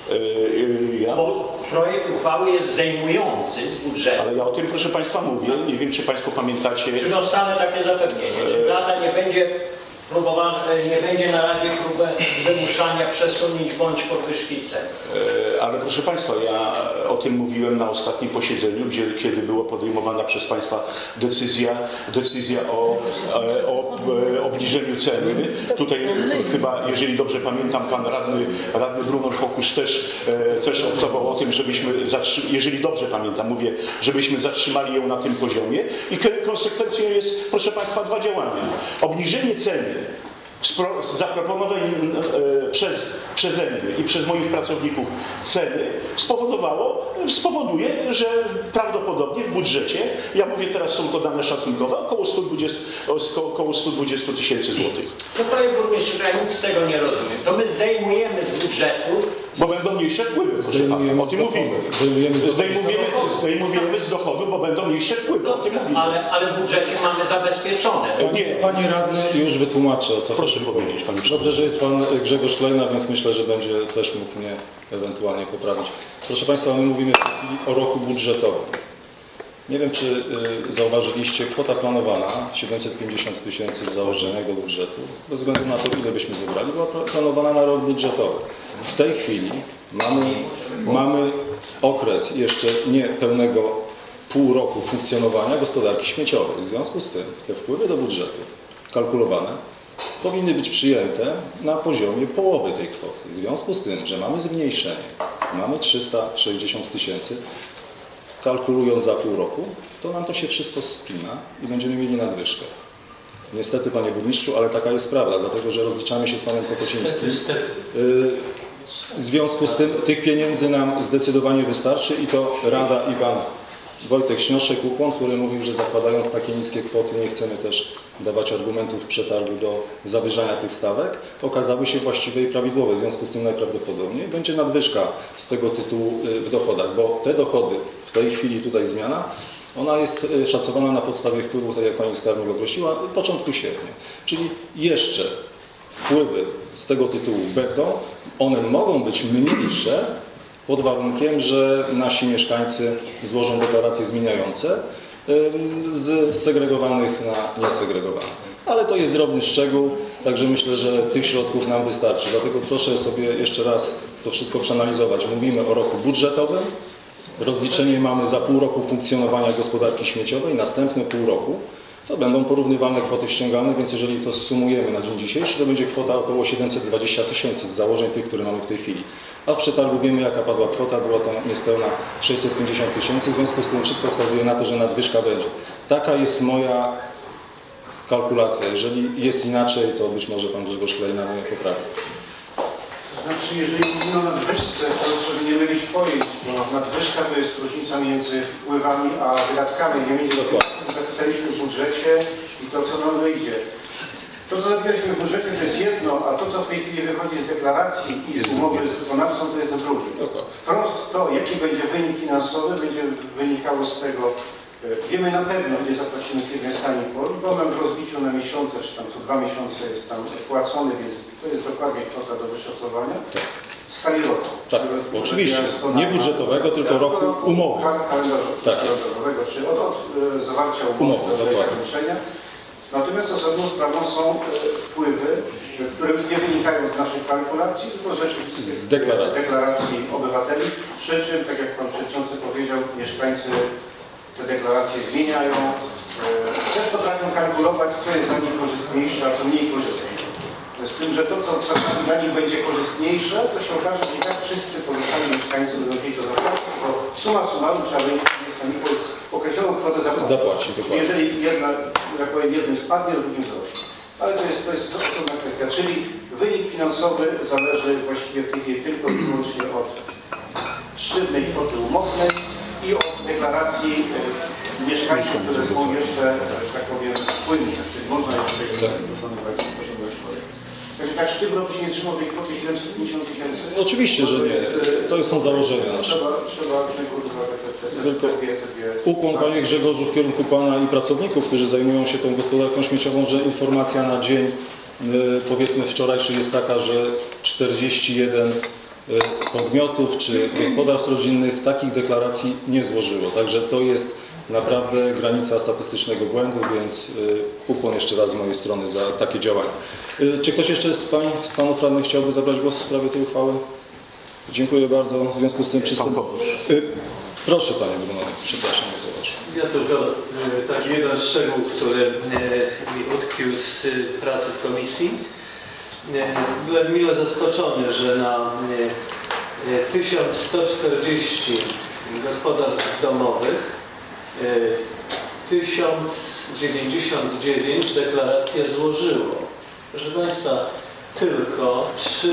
Bo projekt uchwały jest zdejmujący z budżetu. Ale ja o tym, proszę Państwa, mówię. Nie wiem, czy Państwo pamiętacie. Czy dostanę takie zapewnienie? Czy Rada nie będzie na Radzie próbę wymuszania przesunięć bądź podwyżki cen? Ale proszę Państwa, ja o tym mówiłem na ostatnim posiedzeniu, kiedy była podejmowana przez Państwa decyzja o obniżeniu ceny. Tutaj chyba, jeżeli dobrze pamiętam, pan radny Brunor Hokusz też optował o tym, żebyśmy, jeżeli dobrze pamiętam, mówię, żebyśmy zatrzymali ją na tym poziomie. I konsekwencją jest, proszę Państwa, dwa działania. Obniżenie ceny zaproponowanej przeze mnie i przez moich pracowników ceny spowoduje, że prawdopodobnie w budżecie, ja mówię teraz, są to dane szacunkowe, około 120 tysięcy złotych. To panie burmistrzu, ja nic z tego nie rozumiem. To my zdejmujemy z budżetu... Bo będą mniejsze wpływy, proszę pana. O tym mówimy. Zdejmujemy z dochodu, bo będą mniejsze wpływy. Dobrze, ale w budżecie mamy zabezpieczone. Panie radny, już wytłumaczę, o co Proszę powiedzieć, panie. Dobrze, że jest pan Grzegorz Klejna, więc myślę, że będzie też mógł mnie ewentualnie poprawić. Proszę Państwa, my mówimy w tej chwili o roku budżetowym. Nie wiem, czy zauważyliście, kwota planowana 750 tysięcy w założeniach do budżetu, bez względu na to, ile byśmy zebrali, była planowana na rok budżetowy. W tej chwili mamy okres jeszcze niepełnego pół roku funkcjonowania gospodarki śmieciowej. W związku z tym te wpływy do budżetu kalkulowane powinny być przyjęte na poziomie połowy tej kwoty. W związku z tym, że mamy zmniejszenie, mamy 360 tysięcy, kalkulując za pół roku, to nam to się wszystko spina i będziemy mieli nadwyżkę. Niestety, panie burmistrzu, ale taka jest prawda, dlatego że rozliczamy się z panem Kopocińskim. W związku z tym tych pieniędzy nam zdecydowanie wystarczy i to Rada i pan Wojtek Śnioszek-Ukłon, który mówił, że zakładając takie niskie kwoty nie chcemy też dawać argumentów w przetargu do zawyżania tych stawek, okazały się właściwe i prawidłowe. W związku z tym najprawdopodobniej będzie nadwyżka z tego tytułu w dochodach, bo te dochody, w tej chwili tutaj zmiana, ona jest szacowana na podstawie wpływów, tak jak pani skarbnik określiła, w początku sierpnia. Czyli jeszcze wpływy z tego tytułu będą, one mogą być mniejsze, pod warunkiem, że nasi mieszkańcy złożą deklaracje zmieniające z segregowanych na niesegregowane. Ale to jest drobny szczegół, także myślę, że tych środków nam wystarczy. Dlatego proszę sobie jeszcze raz to wszystko przeanalizować. Mówimy o roku budżetowym, rozliczenie mamy za pół roku funkcjonowania gospodarki śmieciowej, następne pół roku to będą porównywalne kwoty ściągane, więc jeżeli to zsumujemy na dzień dzisiejszy, to będzie kwota około 720 tysięcy z założeń tych, które mamy w tej chwili. A w przetargu wiemy, jaka padła kwota, była tam niespełna 650 tysięcy, w związku z tym wszystko wskazuje na to, że nadwyżka będzie. Taka jest moja kalkulacja. Jeżeli jest inaczej, to być może pan Grzegorz Klejna mnie poprawi. Znaczy, jeżeli mówimy o nadwyżce, to żeby nie mylić pojęć, bo nadwyżka to jest różnica między wpływami a wydatkami. Nie między tym, co zapisaliśmy w budżecie i to, co nam wyjdzie. To, co zapisaliśmy w budżecie, to jest jedno, a to, co w tej chwili wychodzi z deklaracji i z umowy z wykonawcą, to jest to drugie. Wprost to, jaki będzie wynik finansowy, będzie wynikało z tego, wiemy na pewno, ile zapłacimy firmie Sanipol, bo nam w rozbiciu na miesiące, czy tam co 2 miesiące jest tam płacony, więc to jest dokładnie kwota do wyszacowania. W skali roku. Tak, oczywiście. Nie budżetowego, tylko roku umowy. Kalendarzowego, czyli od zawarcia umowy do zakończenia. Natomiast osobną sprawą są wpływy, które już nie wynikają wynikają z naszych kalkulacji, tylko z rzeczywistych deklaracji obywateli. Przy czym, tak jak Pan Przewodniczący powiedział, mieszkańcy te deklaracje zmieniają. Też potrafią kalkulować, co jest dla nich korzystniejsze, a co mniej korzystne. Z tym, że to, co czasami dla nich będzie korzystniejsze, to się okaże, że i tak wszyscy pozostali mieszkańcy będą mieli to zapłacić, bo summa summarum trzeba będzie określoną kwotę zapłacić. Jeżeli jedna, jak powiem, jednym spadnie, drugim wzrośnie. Ale to jest osobna kwestia. Czyli wynik finansowy zależy właściwie w tej chwili tylko i wyłącznie od sztywnej kwoty umownej i od deklaracji mieszkańców, które są jeszcze, że tak powiem, płynne. Czyli można jeszcze dokonywać szkoleń. Także tak sztywno by się nie trzymał tej kwoty 750 000. Oczywiście, że nie. To są założenia nasze. Trzeba wziąć pod uwagę te dwie. Ukłon, Panie Grzegorzu, w kierunku Pana i pracowników, którzy zajmują się tą gospodarką śmieciową, że informacja na dzień, powiedzmy wczorajszy, jest taka, że 41 podmiotów czy gospodarstw rodzinnych takich deklaracji nie złożyło. Także to jest naprawdę granica statystycznego błędu, więc ukłon jeszcze raz z mojej strony za takie działania. Czy ktoś jeszcze z Panów radnych chciałby zabrać głos w sprawie tej uchwały? Dziękuję bardzo. W związku z tym proszę Panie Bruno, przepraszam, nie zauważyłem. Ja tylko taki jeden szczegół, który mi utkwił z pracy w komisji. Byłem miło zaskoczony, że na 1140 gospodarstw domowych 1099 deklaracje złożyło. Proszę Państwa, tylko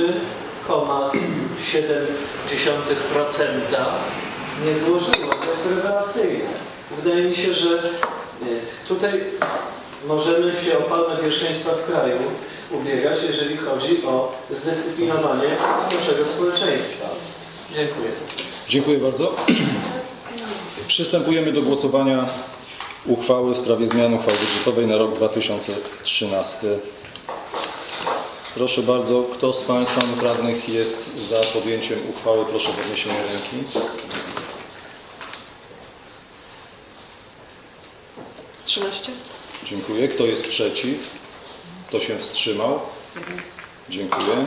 3,7% nie złożyło. To jest rewelacyjne. Wydaje mi się, że tutaj możemy się o palmę pierwszeństwa w kraju ubiegać, jeżeli chodzi o zdyscyplinowanie naszego społeczeństwa. Dziękuję. Dziękuję bardzo. Przystępujemy do głosowania uchwały w sprawie zmiany uchwały budżetowej na rok 2013. Proszę bardzo, kto z Państwa radnych jest za podjęciem uchwały? Proszę o podniesienie ręki. Dziękuję. Kto jest przeciw? Kto się wstrzymał? Dziękuję.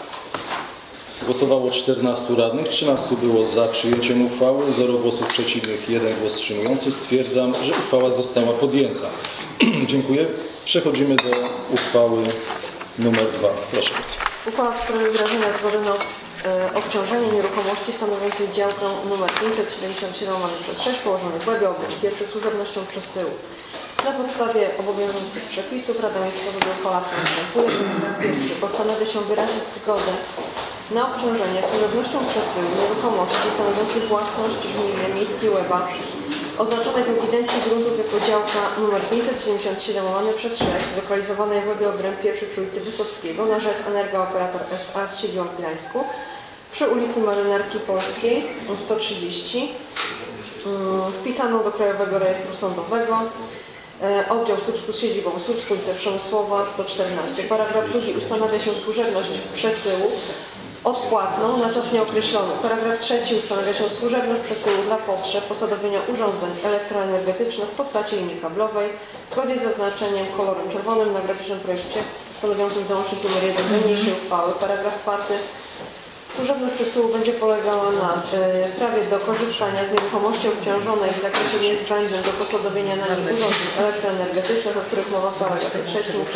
Głosowało 14 radnych, 13 było za przyjęciem uchwały, 0 głosów przeciwnych, 1 głos wstrzymujący. Stwierdzam, że uchwała została podjęta. Dziękuję. Przechodzimy do uchwały numer 2. Proszę bardzo. Uchwała w sprawie wyrażenia zgody na obciążenie nieruchomości stanowiącej działkę nr 577/6 położonych w Łebie obok pierwszej służebnością przesyłu. Na podstawie obowiązujących przepisów Rada Miejska w uchwale następuje. Pierwszy postanawia się wyrazić zgodę na obciążenie służebnością przesyłu nieruchomości stanowiącej własność gminy miejskiej Łeba oznaczonej w ewidencji gruntów jako działka nr 577/6 zlokalizowanej w Łebie Obręb pierwszej przy ulicy Wysockiego na rzecz Energooperator S.A. z siedzibą w Gdańsku przy ulicy Marynarki Polskiej 130 wpisaną do Krajowego Rejestru Sądowego. Oddział Słupsku z siedzibą Słupsku, ulica Przemysłowa 114. Paragraf 2 ustanawia się służebność przesyłu odpłatną na czas nieokreślony. Paragraf 3 ustanawia się służebność przesyłu dla potrzeb posadowienia urządzeń elektroenergetycznych w postaci linii kablowej zgodnie z zaznaczeniem kolorem czerwonym na graficznym projekcie stanowiącym załącznik nr 1 niniejszej uchwały. Paragraf 4. Służebność przesyłu będzie polegała na prawie do korzystania z nieruchomości obciążonej w zakresie niezbędnym do posadowienia na nich urządzeń elektroenergetycznych, o których mowa w paragrafie 3 ust.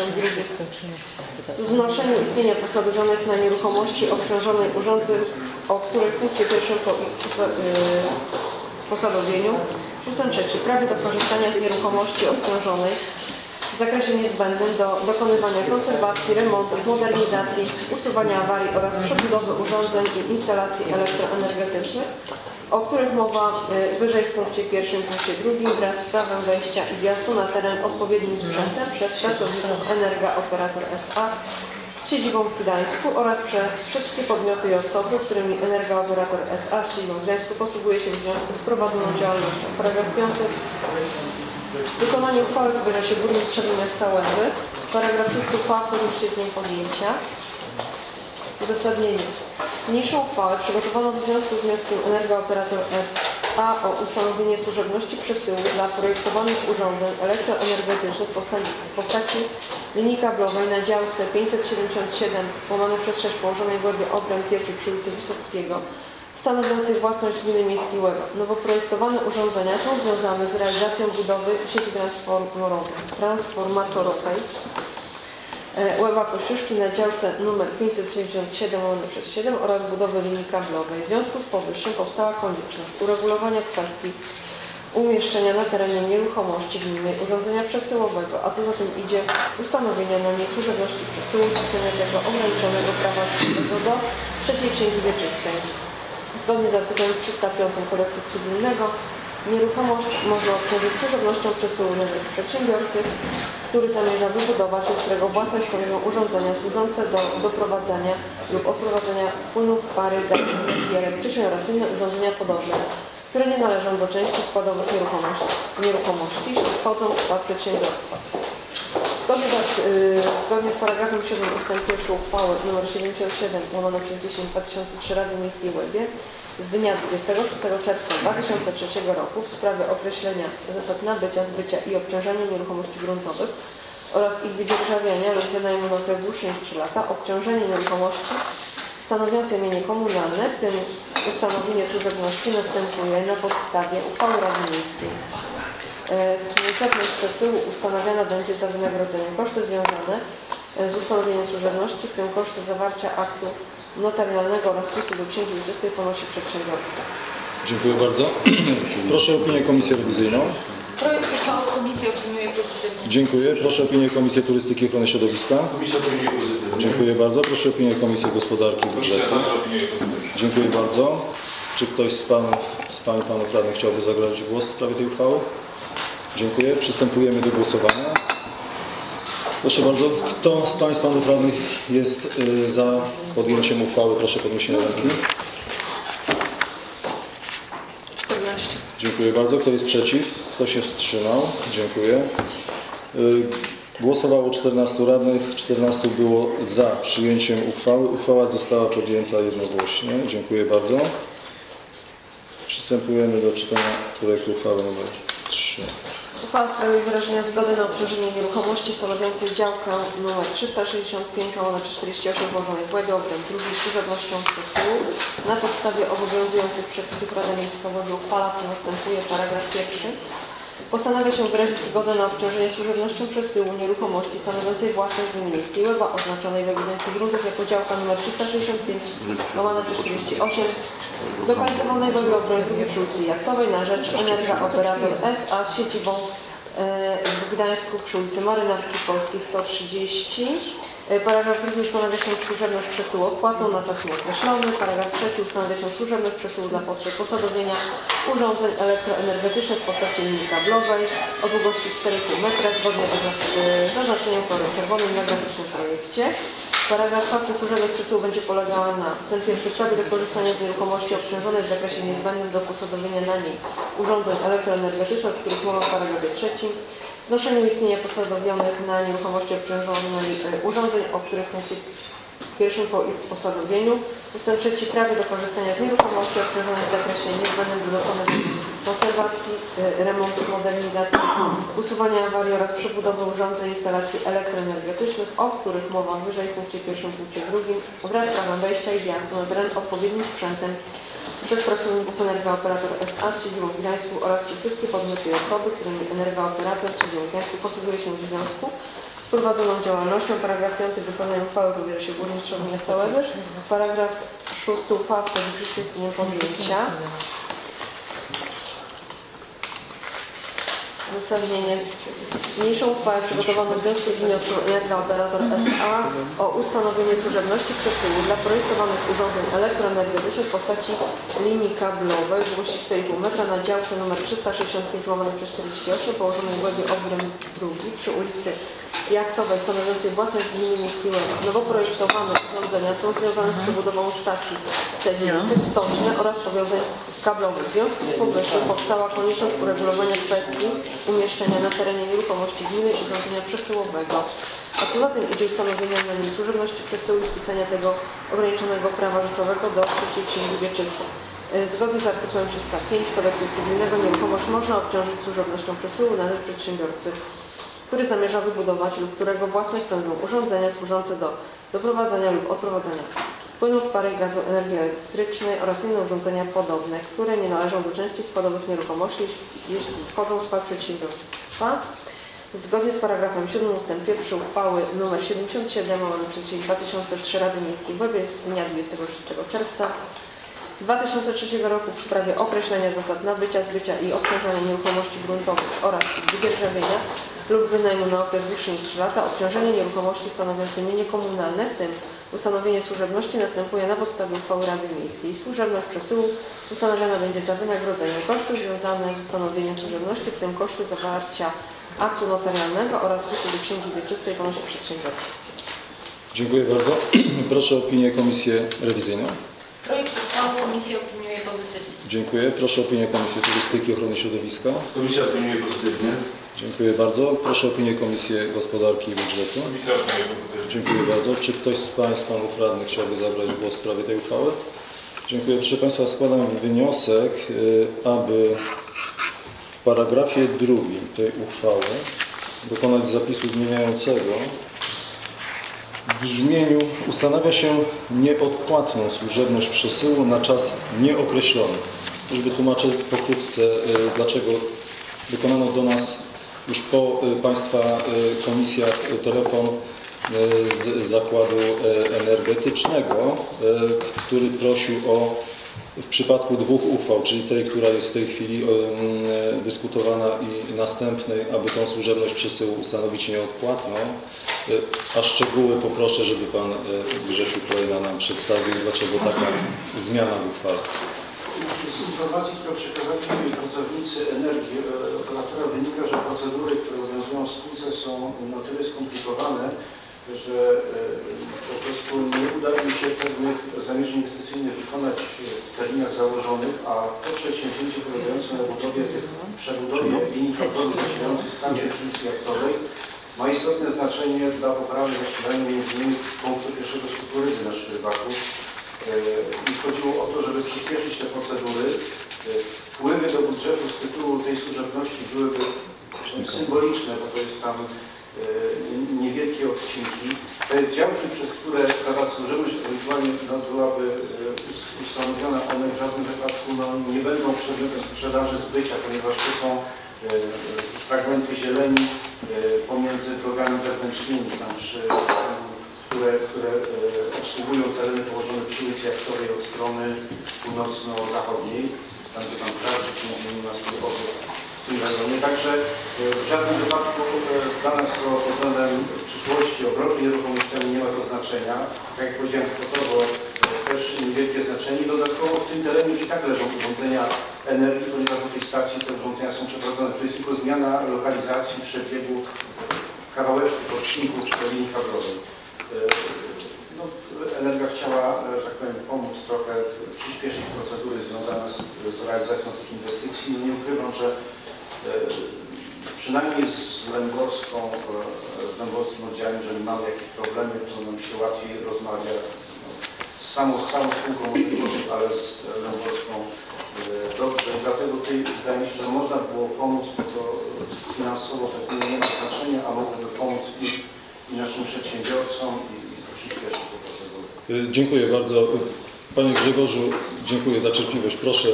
2. Znoszeniu istnienia posadowionych na nieruchomości obciążonej urządzeń, o których w punkcie pierwszym po posadowieniu. Ust. 3. Prawie do korzystania z nieruchomości obciążonej w zakresie niezbędnym do dokonywania konserwacji, remontów, modernizacji, usuwania awarii oraz przebudowy urządzeń i instalacji elektroenergetycznych, o których mowa wyżej w punkcie pierwszym, punkcie drugim wraz z prawem wejścia i wjazdu na teren odpowiednim sprzętem przez pracowników Energooperator S.A. z siedzibą w Gdańsku oraz przez wszystkie podmioty i osoby, którymi Energooperator S.A. z siedzibą w Gdańsku posługuje się w związku z prowadzoną działalnością. Paragraf 5. Wykonanie uchwały wybierze się burmistrzowi miasta Łeby. Paragraf 6 uchwała podjęcie z nim podjęcia. Uzasadnienie. Niniejszą uchwałę przygotowano w związku z wnioskiem Energooperator S.A. o ustanowienie służebności przesyłu dla projektowanych urządzeń elektroenergetycznych w postaci linii kablowej na działce 577/6 położonej w Łebie Obręb 1 przy ulicy Wysockiego, stanowiącej własność gminy miejskiej Łeba. Nowo urządzenia są związane z realizacją budowy sieci transformatorowej Łeba Kościuszki na działce nr 577/7 oraz budowy linii kablowej. W związku z powyższym powstała konieczność uregulowania kwestii umieszczenia na terenie nieruchomości gminnej urządzenia przesyłowego, a co za tym idzie ustanowienia na niej służebności przesyłu wpisania tego ograniczonego prawa do trzeciej księgi wieczystej. Zgodnie z artykułem 305 Kodeksu Cywilnego nieruchomość można obciążyć służebnością przesyłu na rzecz przedsiębiorcy, który zamierza wybudować lub którego własność stanowią urządzenia służące do doprowadzania lub odprowadzania płynów, pary, gazu, energii elektrycznej oraz inne urządzenia podobne, które nie należą do części składowych nieruchomości, wchodzą w skład przedsiębiorstwa. Zgodnie z paragrafem 7 ust. 1 uchwały nr 77/10/2003 Rady Miejskiej w Łebie z dnia 26 czerwca 2003 roku w sprawie określenia zasad nabycia, zbycia i obciążania nieruchomości gruntowych oraz ich wydzierżawiania lub wynajmu na okres dłuższy niż 3 lata, obciążenie nieruchomości stanowiące mienie komunalne, w tym ustanowienie służebności, następuje na podstawie uchwały Rady Miejskiej. Służebność przesyłu ustanawiana będzie za wynagrodzeniem. Koszty związane z ustanowieniem służebności, w tym koszty zawarcia aktu notarialnego oraz wpisu do księgi wieczystej ponosi przedsiębiorca. Dziękuję bardzo. Proszę o opinię Komisję Rewizyjną. Projekt uchwały Komisja opiniuje pozytywnie. Dziękuję. Proszę o opinię Komisji Turystyki i Ochrony Środowiska. Komisja opiniuje pozytywnie. Dziękuję bardzo. Proszę o opinię Komisji Gospodarki i Budżetu. Dziękuję bardzo. Czy ktoś z pań i panów radnych chciałby zabrać głos w sprawie tej uchwały? Dziękuję. Przystępujemy do głosowania. Proszę bardzo, kto z państw panów radnych jest za podjęciem uchwały? Proszę podniesienie ręki. 14. Dziękuję bardzo. Kto jest przeciw? Kto się wstrzymał? Dziękuję. Głosowało 14 radnych, 14 było za przyjęciem uchwały. Uchwała została podjęta jednogłośnie. Dziękuję bardzo. Przystępujemy do czytania projektu uchwały nr 3. Uchwała w sprawie wyrażenia zgody na obciążenie nieruchomości stanowiącej działkę nr 365/48 położonej w Łebie Obręb 2 służebnością przesyłu na podstawie obowiązujących przepisów Rady Miejskiej w Łebie uchwala, co następuje paragraf 1. Postanawia się wyrazić zgodę na obciążenie służebnością przesyłu nieruchomości stanowiącej własność gminy miejskiej Łeba oznaczonej w ewidencji gruntów jako działka nr 365/48 zlokalizowanej w Łebie Obręb 2 przy ulicy Jachtowej na rzecz Energa Operator S.A. z sieciową w Gdańsku przy ulicy Marynarki Polskiej 130. Paragraf 2 ustanawia się służebność przesyłu odpłatną na czas nieokreślony. Paragraf 3 ustanawia się służebność przesyłu dla potrzeb posadowienia urządzeń elektroenergetycznych w postaci linii kablowej o długości 4,5 metra zgodnie z zaznaczeniem kolorem czerwonym na graficznym projekcie. Paragraf 4 służebność przesyłu będzie polegała na wstępie w sprawie do korzystania z nieruchomości obciążonej w zakresie niezbędnym do posadowienia na niej urządzeń elektroenergetycznych, o których mowa w paragrafie 3. Znoszeniu istnienia posadowionych na nieruchomości obciążonej urządzeń, o których w punkcie pierwszym po ich posadowieniu. Ustęp 3. Prawie do korzystania z nieruchomości obciążonych w zakresie niezbędnym do dokonania konserwacji, remontu, modernizacji, usuwania awarii oraz przebudowy urządzeń instalacji elektroenergetycznych, o których mowa wyżej w punkcie pierwszym, punkcie drugim, wraz z prawem wejścia i wjazdu na teren odpowiednim sprzętem przez pracowników Energa-Operator S.A. z siedzibą w Gdańsku oraz ci wszystkie podmioty i osoby, którymi Energa-Operator z siedzibą w Gdańsku posługuje się w związku z prowadzoną działalnością. Paragraf 5 wykonania uchwały wybierze się burmistrzowi miasta Łeby. Paragraf 6 uchwały wchodzi w życie z dniem podjęcia. Uzasadnienie. Niniejszą uchwałę przygotowano w związku z wnioskiem Energa-Operator S.A. o ustanowienie służebności przesyłu dla projektowanych urządzeń elektroenergetycznych w postaci linii kablowej w długości 4,5 metra na działce nr 365/48 położonej w Łebie Obręb 2 przy ulicy Jachtowej stanowiącej własność gminy miejskiej Łeba. Nowo projektowane urządzenia są związane z przebudową stacji T9 stocznia oraz powiązań kablowych. W związku z powyższym powstała konieczność uregulowania kwestii umieszczenia na terenie nieruchomości gminy urządzenia przesyłowego. A co za tym idzie ustanowienia na niej służebności przesyłu i wpisania tego ograniczonego prawa rzeczowego do trzeciej księgi wieczystej. Zgodnie z artykułem 305 Kodeksu Cywilnego nieruchomość można obciążyć służebnością przesyłu na rzecz przedsiębiorcy, który zamierza wybudować lub którego własność stanowią urządzenia służące do doprowadzania lub odprowadzania płynów, pary, gazu, energii elektrycznej oraz inne urządzenia podobne, które nie należą do części składowych nieruchomości, jeśli wchodzą w skład przedsiębiorstwa. Zgodnie z paragrafem 7 ust. 1 uchwały nr 77 przez 2003 Rady Miejskiej w Łebie z dnia 26 czerwca 2003 roku w sprawie określenia zasad nabycia, zbycia i obciążania nieruchomości gruntowych oraz wydzierżawienia lub wynajmu na okres dłuższy niż 3 lata, obciążenie nieruchomości stanowiące mienie komunalne, w tym ustanowienie służebności, następuje na podstawie uchwały Rady Miejskiej. Służebność przesyłu ustanawiana będzie za wynagrodzeniem. Koszty związane z ustanowieniem służebności, w tym koszty zawarcia aktu notarialnego oraz wpisu do księgi wieczystej ponosi przedsiębiorca. Dziękuję bardzo. Proszę o opinię Komisję Rewizyjną. Projekt uchwały Komisja opiniuje pozytywnie. Dziękuję. Proszę o opinię Komisji Turystyki i Ochrony Środowiska. Komisja opiniuje pozytywnie. Dziękuję bardzo. Proszę o opinię Komisji Gospodarki i Budżetu. Komisja opiniuje pozytywnie. Dziękuję bardzo. Czy ktoś z Panów Radnych chciałby zabrać głos w sprawie tej uchwały? Dziękuję. Proszę Państwa, składam wniosek, aby w paragrafie 2 tej uchwały dokonać zapisu zmieniającego w brzmieniu: ustanawia się nieodpłatną służebność przesyłu na czas nieokreślony. Już wytłumaczę pokrótce, dlaczego wykonano do nas już po Państwa komisjach telefon z zakładu energetycznego, który prosił o, w przypadku 2 uchwał, czyli tej, która jest w tej chwili dyskutowana, i następnej, aby tą służebność przesyłu ustanowić nieodpłatną, a szczegóły poproszę, żeby Pan Grzesiu Kolejna nam przedstawił, dlaczego taka zmiana w uchwale. Z informacji, które przekazali mi pracownicy energii operatora, wynika, że procedury, które obowiązują w spółce, są na tyle skomplikowane, że po prostu nie uda im się pewnych zamierzeń inwestycyjnych wykonać w terminach założonych, a to przedsięwzięcie polegające na przebudowie linii kontroli zasilających stację pszenicy jachtowej ma istotne znaczenie dla poprawy zasilania m.in. punktu pierwszego skupu ryby naszych rybaków. I chodziło o to, żeby przyspieszyć te procedury. Wpływy do budżetu z tytułu tej służebności byłyby symboliczne, bo to jest tam niewielkie odcinki. Te działki, przez które taka służebność ewentualnie byłaby ustanowiona, one w żadnym wypadku nie będą przedmiotem sprzedaży, zbycia, ponieważ to są fragmenty zieleni pomiędzy drogami wewnętrznymi, które obsługują tereny położone przy ulicy Jachtowej od strony północno-zachodniej, tam gdzie Pan Krawczyk m.in. ma swój obrót w tym rejonie. Także w żadnym wypadku dla nas to pod względem przyszłości obrotu nieruchomościami nie ma to znaczenia. Tak jak powiedziałem, kwotowo też niewielkie znaczenie. Dodatkowo w tym terenie już i tak leżą urządzenia energii, ponieważ do tej stacji te urządzenia są przeprowadzone. To jest tylko zmiana lokalizacji, przebiegu kawałeczków, odcinków czy to linii kablowej. No, Energia chciała, że tak powiem, pomóc trochę przyspieszyć procedury związane z realizacją tych inwestycji. No nie ukrywam, że przynajmniej z Lęborskim oddziałem, że mamy jakieś problemy, to nam się łatwiej rozmawia. Z całą spółką może, ale z Lęborską dobrze. Dlatego tutaj wydaje mi się, że można było pomóc, bo to finansowo tak nie ma znaczenia, a mogłoby pomóc i naszym przedsiębiorcom i przyspieszyć te procedury. Dziękuję bardzo. Panie Grzegorzu, dziękuję za cierpliwość. Proszę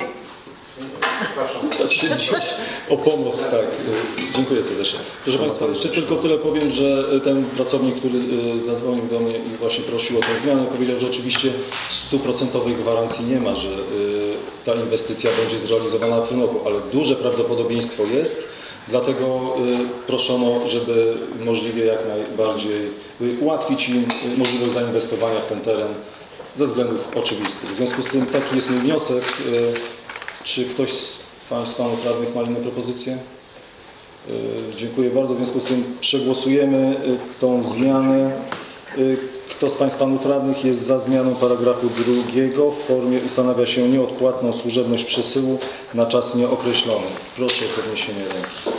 o pomoc. Tak. Dziękuję serdecznie. Proszę Państwa, jeszcze tylko tyle powiem, że ten pracownik, który zadzwonił do mnie i właśnie prosił o tę zmianę, powiedział, że oczywiście 100% gwarancji nie ma, że ta inwestycja będzie zrealizowana w tym roku, ale duże prawdopodobieństwo jest. Dlatego proszono, żeby możliwie jak najbardziej ułatwić im możliwość zainwestowania w ten teren ze względów oczywistych. W związku z tym taki jest mój wniosek. Czy ktoś z Panów Radnych ma inne propozycje? Dziękuję bardzo. W związku z tym przegłosujemy tą zmianę. Kto z Panów Radnych jest za zmianą paragrafu 2 w formie ustanawia się nieodpłatną służebność przesyłu na czas nieokreślony? Proszę o podniesienie ręki.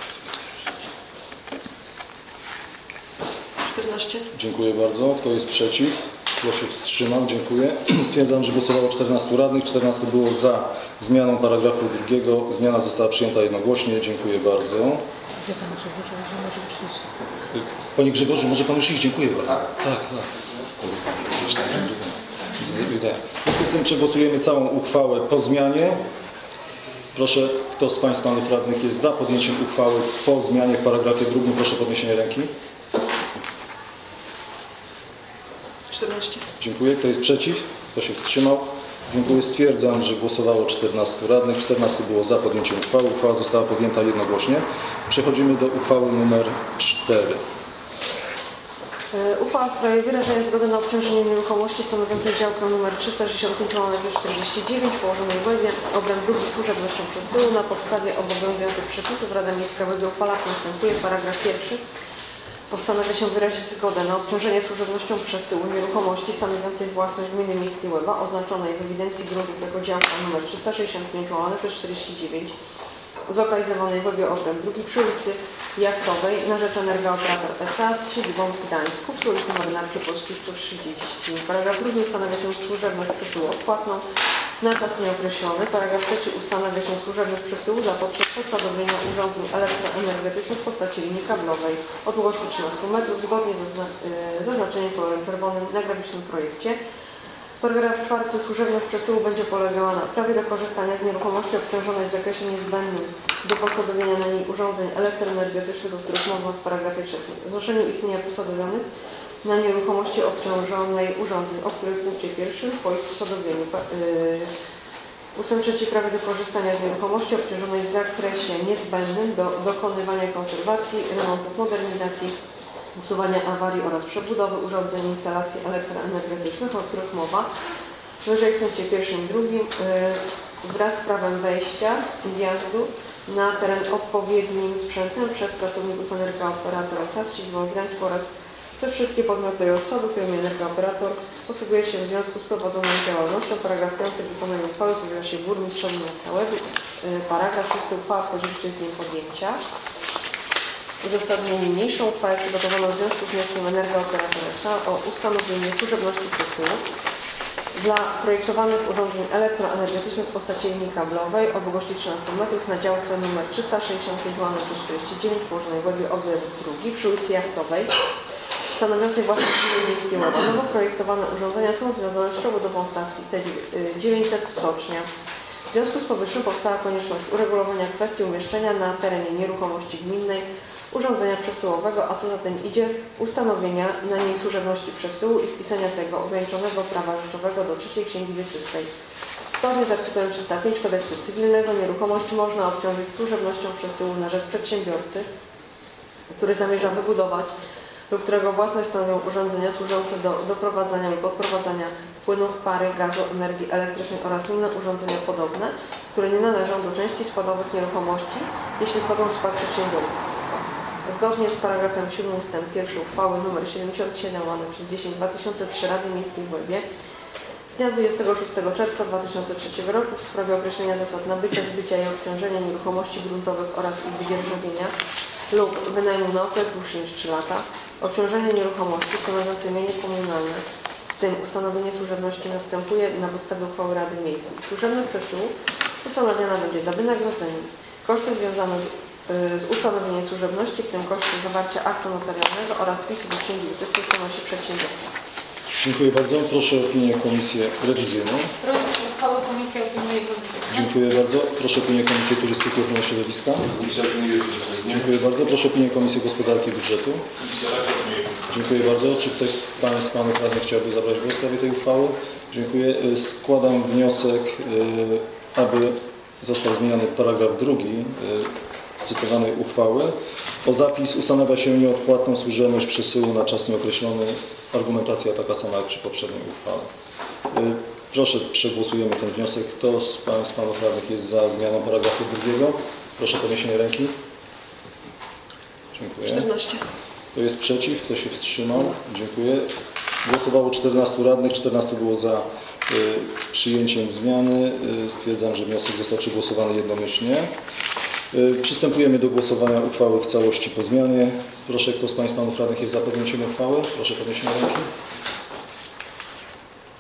14. Dziękuję bardzo. Kto jest przeciw? Kto się wstrzymał? Dziękuję. Stwierdzam, że głosowało 14 radnych. 14 było za zmianą paragrafu 2. Zmiana została przyjęta jednogłośnie. Dziękuję bardzo. Gdzie pan Grzegorz, że może już iść? Panie Grzegorzu, może pan już iść? Dziękuję bardzo. Tak. Widzę. W związku z tym przegłosujemy całą uchwałę po zmianie. Proszę, kto z Państwa panów radnych jest za podjęciem uchwały po zmianie w paragrafie 2? Proszę o podniesienie ręki. 14. Dziękuję. Kto jest przeciw? Kto się wstrzymał? Dziękuję. Stwierdzam, że głosowało 14 radnych. 14 było za podjęciem uchwały. Uchwała została podjęta jednogłośnie. Przechodzimy do uchwały numer 4. Uchwała w sprawie wyrażenia zgody na obciążenie nieruchomości stanowiącej działkę nr 365/49 położonej w Łebie, obręb dróg i służebnością przesyłu na podstawie obowiązujących przepisów Rada Miejska Łeby uchwala, co następuje. Paragraf 1. Postanawia się wyrazić zgodę na obciążenie służebnością przesyłu nieruchomości stanowiącej własność gminy miejskiej Łeba oznaczonej w ewidencji gruntów jako działka nr 365/49 zlokalizowanej w Łebie, obręb drugi przy ulicy Jachtowej na rzecz Energooperator S.A. z siedzibą w Gdańsku, przy ulicy Marynarki Polskiej 130. Paragraf 2 ustanawia się służebność przesyłu odpłatną na czas nieokreślony. Paragraf 3 ustanawia się służebność przesyłu dla potrzeb podsadowienia urządzeń elektroenergetycznych w postaci linii kablowej o długości 13 metrów zgodnie ze zaznaczeniem kolorem czerwonym na graficznym projekcie. Paragraf 4. Służebność przesyłu będzie polegała na prawie do korzystania z nieruchomości obciążonej w zakresie niezbędnym do posadowienia na niej urządzeń elektroenergetycznych, o których mowa w paragrafie 3. Znoszeniu istnienia posadowionych na nieruchomości obciążonej urządzeń, o których w punkcie 1 po ich posadowieniu. Ustęp 3. Prawie do korzystania z nieruchomości obciążonej w zakresie niezbędnym do dokonywania konserwacji, remontów, modernizacji, usuwania awarii oraz przebudowy urządzeń i instalacji elektroenergetycznych, o których mowa wyżej w punkcie 1 i 2 wraz z prawem wejścia i wjazdu na teren odpowiednim sprzętem przez pracowników Energooperatora S.A. z siedzibą w Gdańsku oraz przez wszystkie podmioty i osoby, którymi Energooperator posługuje się w związku z prowadzoną działalnością. Paragraf 5. Wykonania uchwały powiela się burmistrzem miasta Łeby. Paragraf 6. Uchwała wchodzi w życie z dniem podjęcia. Uzasadnienie niniejszą uchwałę przygotowano w związku z wnioskiem Energooperatora S.A. o ustanowienie służebności przesyłu dla projektowanych urządzeń elektroenergetycznych w postaci linii kablowej o długości 13 metrów na działce nr 365/49 położonej w Łebie, obręb drugi przy ulicy Jachtowej stanowiącej własność gminy miejskiej Łeba. Nowo projektowane urządzenia są związane z przebudową stacji T900 Stocznia. W związku z powyższym powstała konieczność uregulowania kwestii umieszczenia na terenie nieruchomości gminnej urządzenia przesyłowego, a co za tym idzie ustanowienia na niej służebności przesyłu i wpisania tego ograniczonego prawa rzeczowego do III Księgi Wieczystej. Zgodnie z artykułem 305 Kodeksu Cywilnego nieruchomość można obciążyć służebnością przesyłu na rzecz przedsiębiorcy, który zamierza wybudować lub którego własność stanowią urządzenia służące do doprowadzania lub odprowadzania płynów, pary, gazu, energii elektrycznej oraz inne urządzenia podobne, które nie należą do części składowych nieruchomości, jeśli wchodzą w skład przedsiębiorstwa. Zgodnie z paragrafem 7 ust. 1 uchwały nr 77 przez 10/2003 Rady Miejskiej w Łebie z dnia 26 czerwca 2003 roku w sprawie określenia zasad nabycia, zbycia i obciążenia nieruchomości gruntowych oraz ich wydzierżawienia lub wynajmu na okres dłuższy niż 3 lata, obciążenie nieruchomości stanowiące mienie komunalne, w tym ustanowienie służebności następuje na podstawie uchwały Rady Miejskiej. Służebność przesyłu ustanawiana będzie za wynagrodzenie. Koszty związane z ustanowieniem służebności, w tym koszty zawarcia aktu notarialnego oraz wpisu do księgi wieczystej ponosi przedsiębiorca. Dziękuję bardzo. Proszę o opinię Komisję Rewizyjną. Projekt uchwały komisja opiniuje pozytywnie. Dziękuję bardzo. Proszę o opinię Komisji Turystyki i Ochrony Środowiska. Komisja opiniuje pozytywnie. Dziękuję bardzo. Proszę o opinię Komisji Gospodarki i Budżetu. Dziękuję bardzo. Czy ktoś z Pań z Panów Radnych chciałby zabrać głos w sprawie tej uchwały? Dziękuję. Składam wniosek, aby został zmieniony paragraf 2 cytowanej uchwały. O zapis ustanawia się nieodpłatną służebność przesyłu na czas nieokreślony. Argumentacja taka sama jak przy poprzedniej uchwale. Proszę, przegłosujemy ten wniosek. Kto z Pań z Panów Radnych jest za zmianą paragrafu 2? Proszę o podniesienie ręki. Dziękuję. 14. Kto jest przeciw? Kto się wstrzymał? Dziękuję. Głosowało 14 radnych, 14 było za przyjęciem zmiany. Stwierdzam, że wniosek został przegłosowany jednomyślnie. Przystępujemy do głosowania uchwały w całości po zmianie. Proszę, kto z Pań z Panów Radnych jest za podjęciem uchwały? Proszę o podniesienie ręki.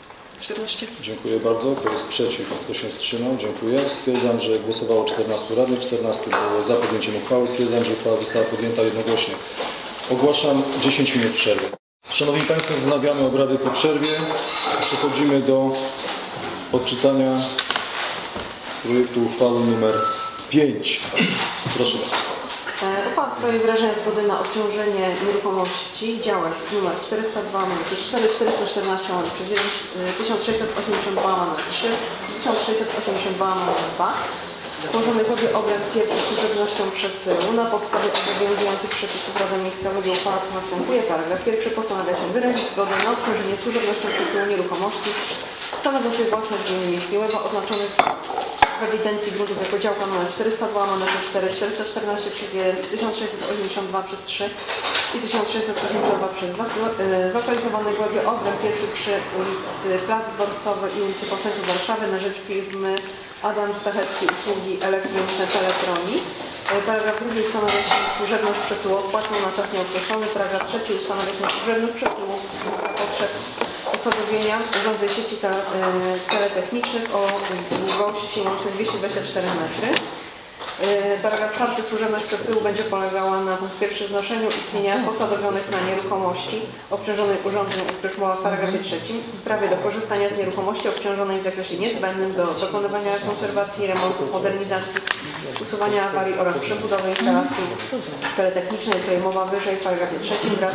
14. Dziękuję bardzo. Kto jest przeciw? Kto się wstrzymał? Dziękuję. Stwierdzam, że głosowało 14 radnych, 14 było za podjęciem uchwały. Stwierdzam, że uchwała została podjęta jednogłośnie. Ogłaszam 10 minut przerwy. Szanowni Państwo, wznawiamy obrady po przerwie. Przechodzimy do odczytania projektu uchwały nr 5. Proszę bardzo. Uchwała w sprawie wyrażenia zgody na obciążenie nieruchomości działek nr 402 przez 4, 414 przez 1, 1682 3, 1682 2 położonych w obie obręb pierwszy z służebnością przesyłu na podstawie obowiązujących przepisów Rady Miejskiej uchwała co następuje. Paragraf pierwszy postanawia się wyrazić zgodę na obciążenie służebnością przesyłu nieruchomości stanowiących własność gminy miejskiej Łeba oznaczonych w ewidencji gruntów jako działka nr 402 przez 4, 414 przez 1, 1682 przez 3 i 1682 przez 2 zlokalizowane w Łebie obręb pierwszy przy ulicy Plac Dworcowy i ulicy Powstańców Warszawy na rzecz firmy Adam Stachecki Usługi Elektroniczne Teletronik. Paragraf drugi ustanawia się służebność przesyłu odpłatną na czas nieokreślony. Paragraf trzeci ustanawia się służebność przesyłu dla potrzeb usadowienia urządzeń sieci teletechnicznych o długości łącznej 224 metry. Paragraf czwarty. Służebność przesyłu będzie polegała na punkt pierwszy znoszeniu istnienia posadowionych na nieruchomości obciążonych urządzeń, o których mowa w paragrafie trzecim, prawie do korzystania z nieruchomości obciążonej w zakresie niezbędnym do dokonywania konserwacji, remontów, modernizacji, usuwania awarii oraz przebudowy instalacji teletechnicznej, o której mowa wyżej w paragrafie trzecim wraz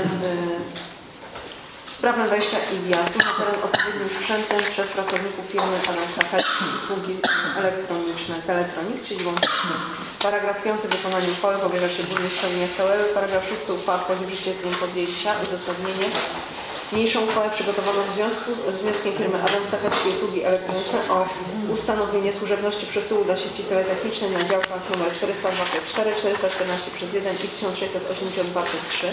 z prawem wejścia i wjazdu na teren odpowiednim sprzętem przez pracowników firmy Adam Stachecki Usługi Elektroniczne Teletronik z siedzibą. Paragraf 5. Wykonanie uchwały powierza się burmistrzowi miasta Łeby. Paragraf 6. Uchwała wchodzi w życie z dniem podjęcia. Uzasadnienie. Niniejszą uchwałę przygotowaną w związku z wnioskiem firmy Adam Stachecki Usługi Elektroniczne o ustanowienie służebności przesyłu dla sieci teletechnicznej na działkach nr 402 przez 4, 414 przez 1 i 1682 przez 3.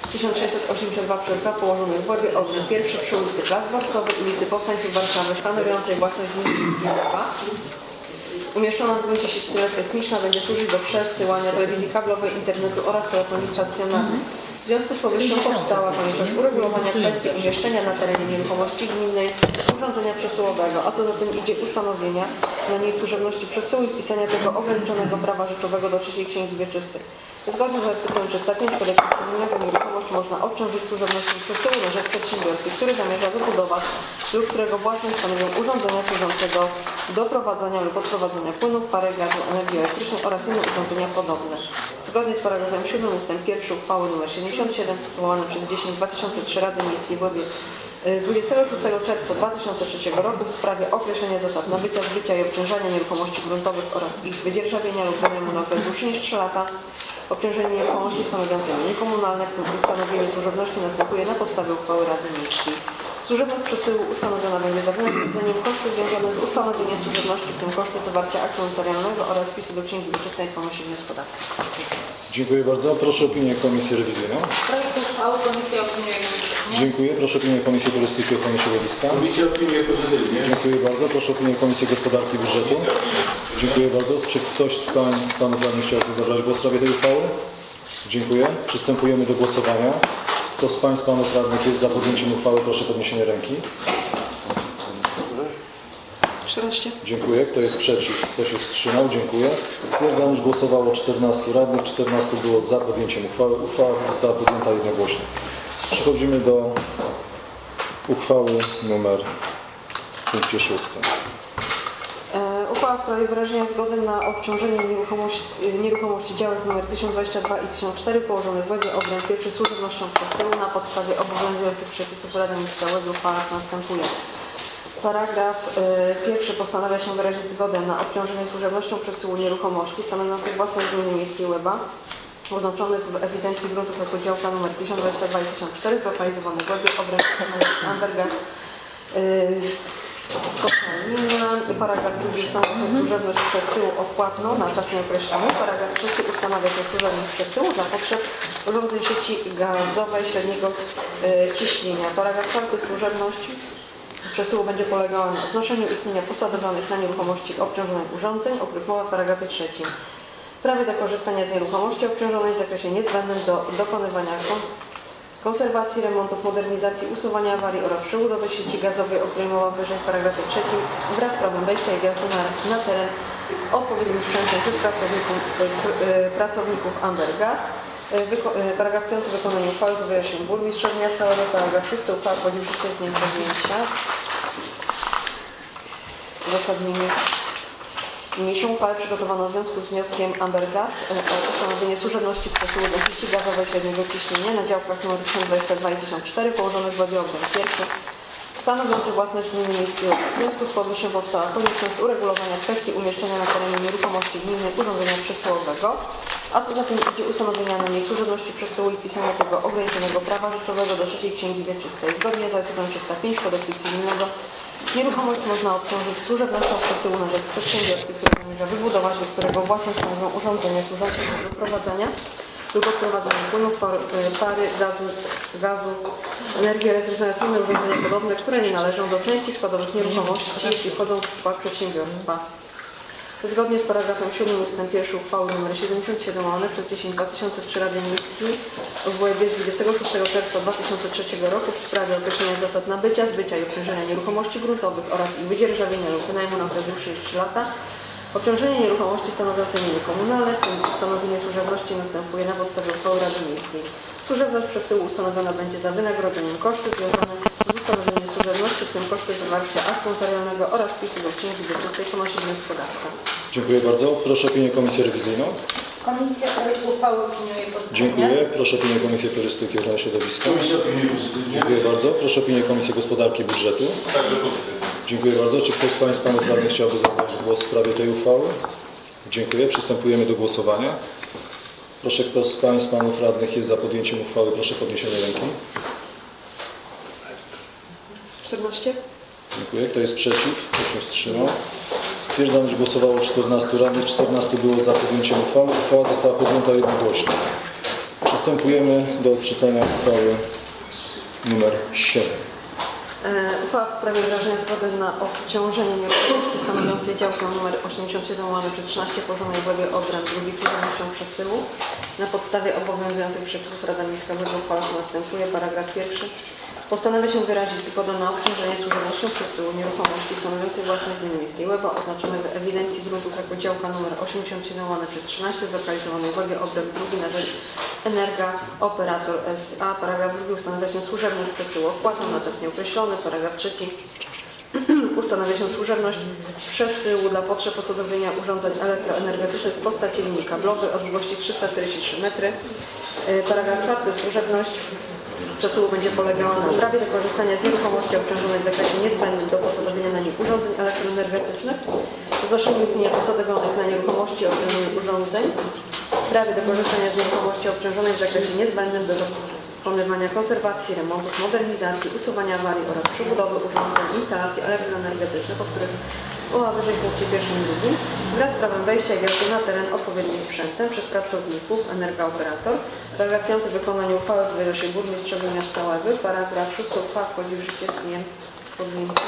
1682 przez 2 położonych w Łebie obręb pierwszy przy ulicy Plac Dworcowy i ulicy Powstańców Warszawy stanowiącej własność gminy Łeba. Umieszczona w gruncie sieć teletechniczna będzie służyć do przesyłania telewizji kablowej, internetu oraz telefonii stacjonarnej. W związku z powyższym powstała konieczność uregulowania kwestii umieszczenia na terenie nieruchomości gminnej urządzenia przesyłowego, a co za tym idzie ustanowienia na niej służebności przesyłu i wpisania tego ograniczonego prawa rzeczowego do III Księgi Wieczystej. Zgodnie z artykułem 305 kodeksu cywilnego nieruchomość można obciążyć służebnością przesyłu na rzecz przedsiębiorcy, który zamierza wybudować lub którego własność stanowią urządzenia służące do doprowadzania lub odprowadzania płynów, pary, gazu, energii elektrycznej oraz inne urządzenia podobne. Zgodnie z paragrafem 7 ust. 1 uchwały nr 77 powołane przez 10/2003 Rady Miejskiej w Łebie z 26 czerwca 2003 roku w sprawie określenia zasad nabycia, zbycia i obciążania nieruchomości gruntowych oraz ich wydzierżawienia lub wynajmu na okres dłuższy niż 3 lata. Obciążenie nieruchomości stanowiące mienie komunalne, w tym ustanowienie służebności następuje na podstawie uchwały Rady Miejskiej. Służebność przesyłu ustanowiona będzie za wynagrodzeniem koszty związane z ustanowieniem służebności, w tym koszty zawarcia aktu notarialnego oraz wpisu do Księgi Wieczystej ponosi wnioskodawca. Dziękuję bardzo. Proszę opinię Komisji Rewizyjną. Projekt uchwały komisja opiniuje pozytywnie. Dziękuję. Proszę opinię Komisji Turystyki i Ochrony Środowiska. Komisja opiniuje pozytywnie. Dziękuję bardzo. Proszę opinię Komisji Gospodarki i Budżetu. Dziękuję bardzo. Czy ktoś z Panów radnych chciałby zabrać głos w sprawie tej uchwały? Dziękuję. Przystępujemy do głosowania. Kto z Państwa Panów radnych jest za podjęciem uchwały, proszę o podniesienie ręki. 14. Dziękuję. Kto jest przeciw? Kto się wstrzymał? Dziękuję. Stwierdzam, że głosowało 14 radnych, 14 było za podjęciem uchwały. Uchwała została podjęta jednogłośnie. Przechodzimy do uchwały numer w punkcie 6. Uchwała w sprawie wyrażenia zgody na obciążenie nieruchomości działek nr 1022 i 1004 położonych w Łebie obręb pierwszy służebnością przesyłu na podstawie obowiązujących przepisów Rady Miejskiej Łeby. Uchwała co następuje. Paragraf pierwszy postanawia się wyrazić zgodę na obciążenie służebnością przesyłu nieruchomości stanowiących własność gminy miejskiej Łeba oznaczonych w ewidencji gruntów jako działka nr 1022 i 1004 zlokalizowanych w Łebie obręb Ambergas Paragraf drugi ustanawia służebność przesyłu odpłatną na czas nieokreślony. Paragraf trzeci ustanawia się służebność przesyłu dla potrzeb urządzeń sieci gazowej średniego ciśnienia. Paragraf czwarty służebność przesyłu będzie polegała na znoszeniu istnienia posadowionych na nieruchomości obciążonych urządzeń, o których mowa w paragrafie trzecim. Prawie do korzystania z nieruchomości obciążonej w zakresie niezbędnym do dokonywania konserwacji, remontów, modernizacji, usuwania awarii oraz przebudowy sieci gazowej, o której mowa wyżej w paragrafie 3 wraz z prawem wejścia i wjazdu na teren odpowiednim sprzętem przez pracowników Ambergaz. Paragraf 5. Wykonanie uchwały po wyjaśnieniu burmistrza miasta Ławy. Paragraf 6. Uchwała wchodzi w życie z dniem podjęcia. Uzasadnienie. Niniejszą uchwałę przygotowano w związku z wnioskiem Ambergaz o ustanowienie służebności przesyłu do sieci gazowej średniego ciśnienia na działkach nr 1022 i 1004 położonych w Ławie okręg pierwszy, stanowiących własność gminy miejskiej. W związku z powyższym powstała konieczność uregulowania kwestii umieszczenia na terenie nieruchomości gminy urządzenia przesyłowego, a co za tym idzie ustanowienia na niej służebności przesyłu i wpisania tego ograniczonego prawa rzeczowego do III Księgi Wieczystej. Zgodnie z artykułem 305 Kodeksu Cywilnego nieruchomość można obciążyć służebnością przesyłu na rzecz przedsiębiorcy, który zamierza wybudować, do którego własność stanowią urządzenia służące do doprowadzania lub odprowadzania płynów, pary, gazu, energii elektrycznej oraz inne urządzenia podobne, które nie należą do części składowych nieruchomości, jeśli wchodzą w skład przedsiębiorstwa. Zgodnie z paragrafem 7 ust. 1 uchwały nr 77 łamane przez 10/2003 Rady Miejskiej w Łebie z 26 czerwca 2003 roku w sprawie określenia zasad nabycia, zbycia i obciążenia nieruchomości gruntowych oraz ich wydzierżawienia lub wynajmu na okres dłuższy niż 3 lata. Obciążenie nieruchomości stanowiące mienie komunalne, w tym ustanowienie służebności następuje na podstawie uchwały Rady Miejskiej. Służebność przesyłu ustanowiona będzie za wynagrodzeniem. Koszty związane z ustanowieniem służebności, w tym koszty zawarcia aktu notarialnego oraz wpisu do księgi wieczystej ponosi wnioskodawca. Dziękuję bardzo. Proszę opinię Komisję Rewizyjną. Komisja projekt uchwały opiniuje pozytywnie. Dziękuję. Proszę opinię Komisji Turystyki i Ochrony Środowiska. Komisja opiniuje pozytywnie. Dziękuję bardzo. Proszę opinię Komisji Gospodarki i Budżetu. Także pozytywnie. Dziękuję bardzo. Czy ktoś z Państwa panów radnych chciałby zabrać głos w sprawie tej uchwały? Dziękuję. Przystępujemy do głosowania. Proszę, kto z Państwa panów radnych jest za podjęciem uchwały, proszę podniesienie ręki. 14. Dziękuję. Kto jest przeciw? Kto się wstrzymał? Stwierdzam, że głosowało 14 radnych, 14 było za podjęciem uchwały. Uchwała została podjęta jednogłośnie. Przystępujemy do odczytania uchwały numer 7. Uchwała w sprawie wyrażenia zgody na obciążenie nieruchomości stanowiącej działkę nr 87 łamane przez 13 położonej w Łebie Odręb drugi służebnością przesyłu na podstawie obowiązujących przepisów Rada Miejska w uchwale następuje. Paragraf 1. Postanawia się wyrazić zgodę na obciążenie służebnością przesyłu nieruchomości stanowiącej własność gminy miejskiej Łeba oznaczonej w ewidencji gruntów jako działka nr 87 łamane przez 13 zlokalizowanej w Łebie Odręb drugi na rzecz Energa Operator S.A. Paragraf 2. Ustanawia się służebność przesyłu opłatą na czas nieokreślony. Paragraf 3. Ustanawia się służebność przesyłu dla potrzeb osadowienia urządzeń elektroenergetycznych w postaci linii kablowej o długości 343 metry. Paragraf 4. Służebność przesyłu będzie polegała na prawie do korzystania z nieruchomości obciążonej w zakresie niezbędnym do posadowienia na nich urządzeń elektroenergetycznych, znoszeniu istnienia posadowionych na nieruchomości obciążonych urządzeń, prawie do korzystania z nieruchomości obciążonej w zakresie niezbędnym do dokonywania konserwacji, remontów, modernizacji, usuwania awarii oraz przebudowy urządzeń instalacji elektroenergetycznych, o których mowa wyżej w punkcie 1 i 2, wraz z prawem wejścia i wjazdu na teren odpowiednim sprzętem przez pracowników Energooperator. Paragraf 5. Wykonanie uchwały wyrazi burmistrzowi miasta Ławy. Paragraf 6. Uchwała wchodzi w życie z dniem podjęcia.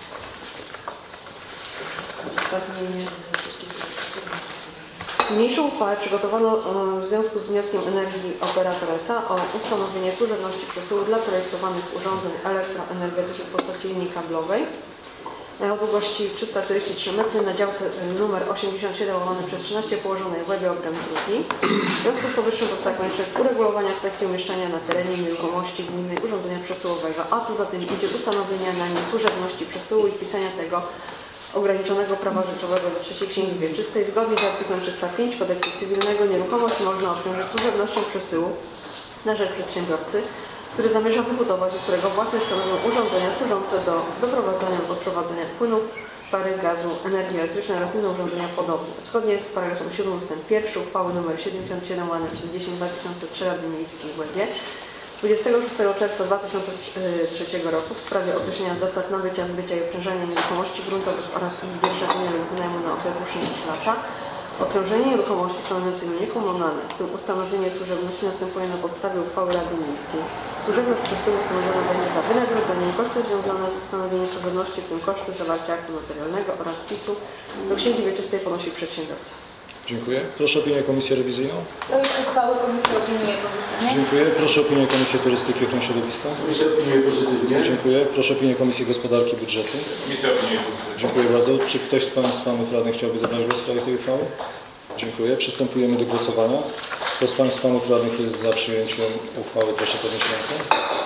Uzasadnienie. Niniejszą uchwałę przygotowano w związku z wnioskiem Energii Operator S.A. o ustanowienie służebności przesyłu dla projektowanych urządzeń elektroenergetycznych w postaci linii kablowej o długości 343 metry na działce nr 87 łamane przez 13 położonej w Łebie Odręb drugi. W związku z powyższym powstała konieczność uregulowania kwestii umieszczania na terenie nieruchomości gminy urządzenia przesyłowego, a co za tym idzie ustanowienia na niej służebności przesyłu i wpisania tego ograniczonego prawa rzeczowego do III Księgi Wieczystej. Zgodnie z artykułem 305 Kodeksu Cywilnego nieruchomość można obciążyć służebnością przesyłu na rzecz przedsiębiorcy, który zamierza wybudować, do którego własność stanowią urządzenia służące do doprowadzania lub odprowadzania płynów, pary, gazu, energii elektrycznej oraz inne urządzenia podobne. Zgodnie z paragrafem 7 ust. 1 uchwały nr 77 łamane przez 10/2003 Rady Miejskiej w Łebie 26 czerwca 2003 roku w sprawie określenia zasad nabycia, zbycia i obciążania nieruchomości gruntowych oraz ich dzierżawienia lub wynajmu na okres dłuższy niż 3 lata. Obciążenie nieruchomości stanowiącej mienie komunalne, w tym ustanowienie służebności następuje na podstawie uchwały Rady Miejskiej. Służebność przesyłu ustanowiona będzie za wynagrodzeniem, koszty związane z ustanowieniem służebności, w tym koszty zawarcia aktu notarialnego oraz wpisu do Księgi Wieczystej ponosi przedsiębiorca. Dziękuję. Proszę o opinię Komisję Rewizyjną. Projekt uchwały komisja opiniuje pozytywnie. Dziękuję. Proszę o opinię Komisji Turystyki i Ochrony Środowiska. Komisja opiniuje pozytywnie. Dziękuję. Proszę o opinię Komisji Gospodarki i Budżetu. Komisja opiniuje pozytywnie. Dziękuję bardzo. Czy ktoś z Panów Radnych chciałby zabrać głos w sprawie tej uchwały? Dziękuję. Przystępujemy do głosowania. Kto z Panów Radnych jest za przyjęciem uchwały? Proszę podnieść rękę.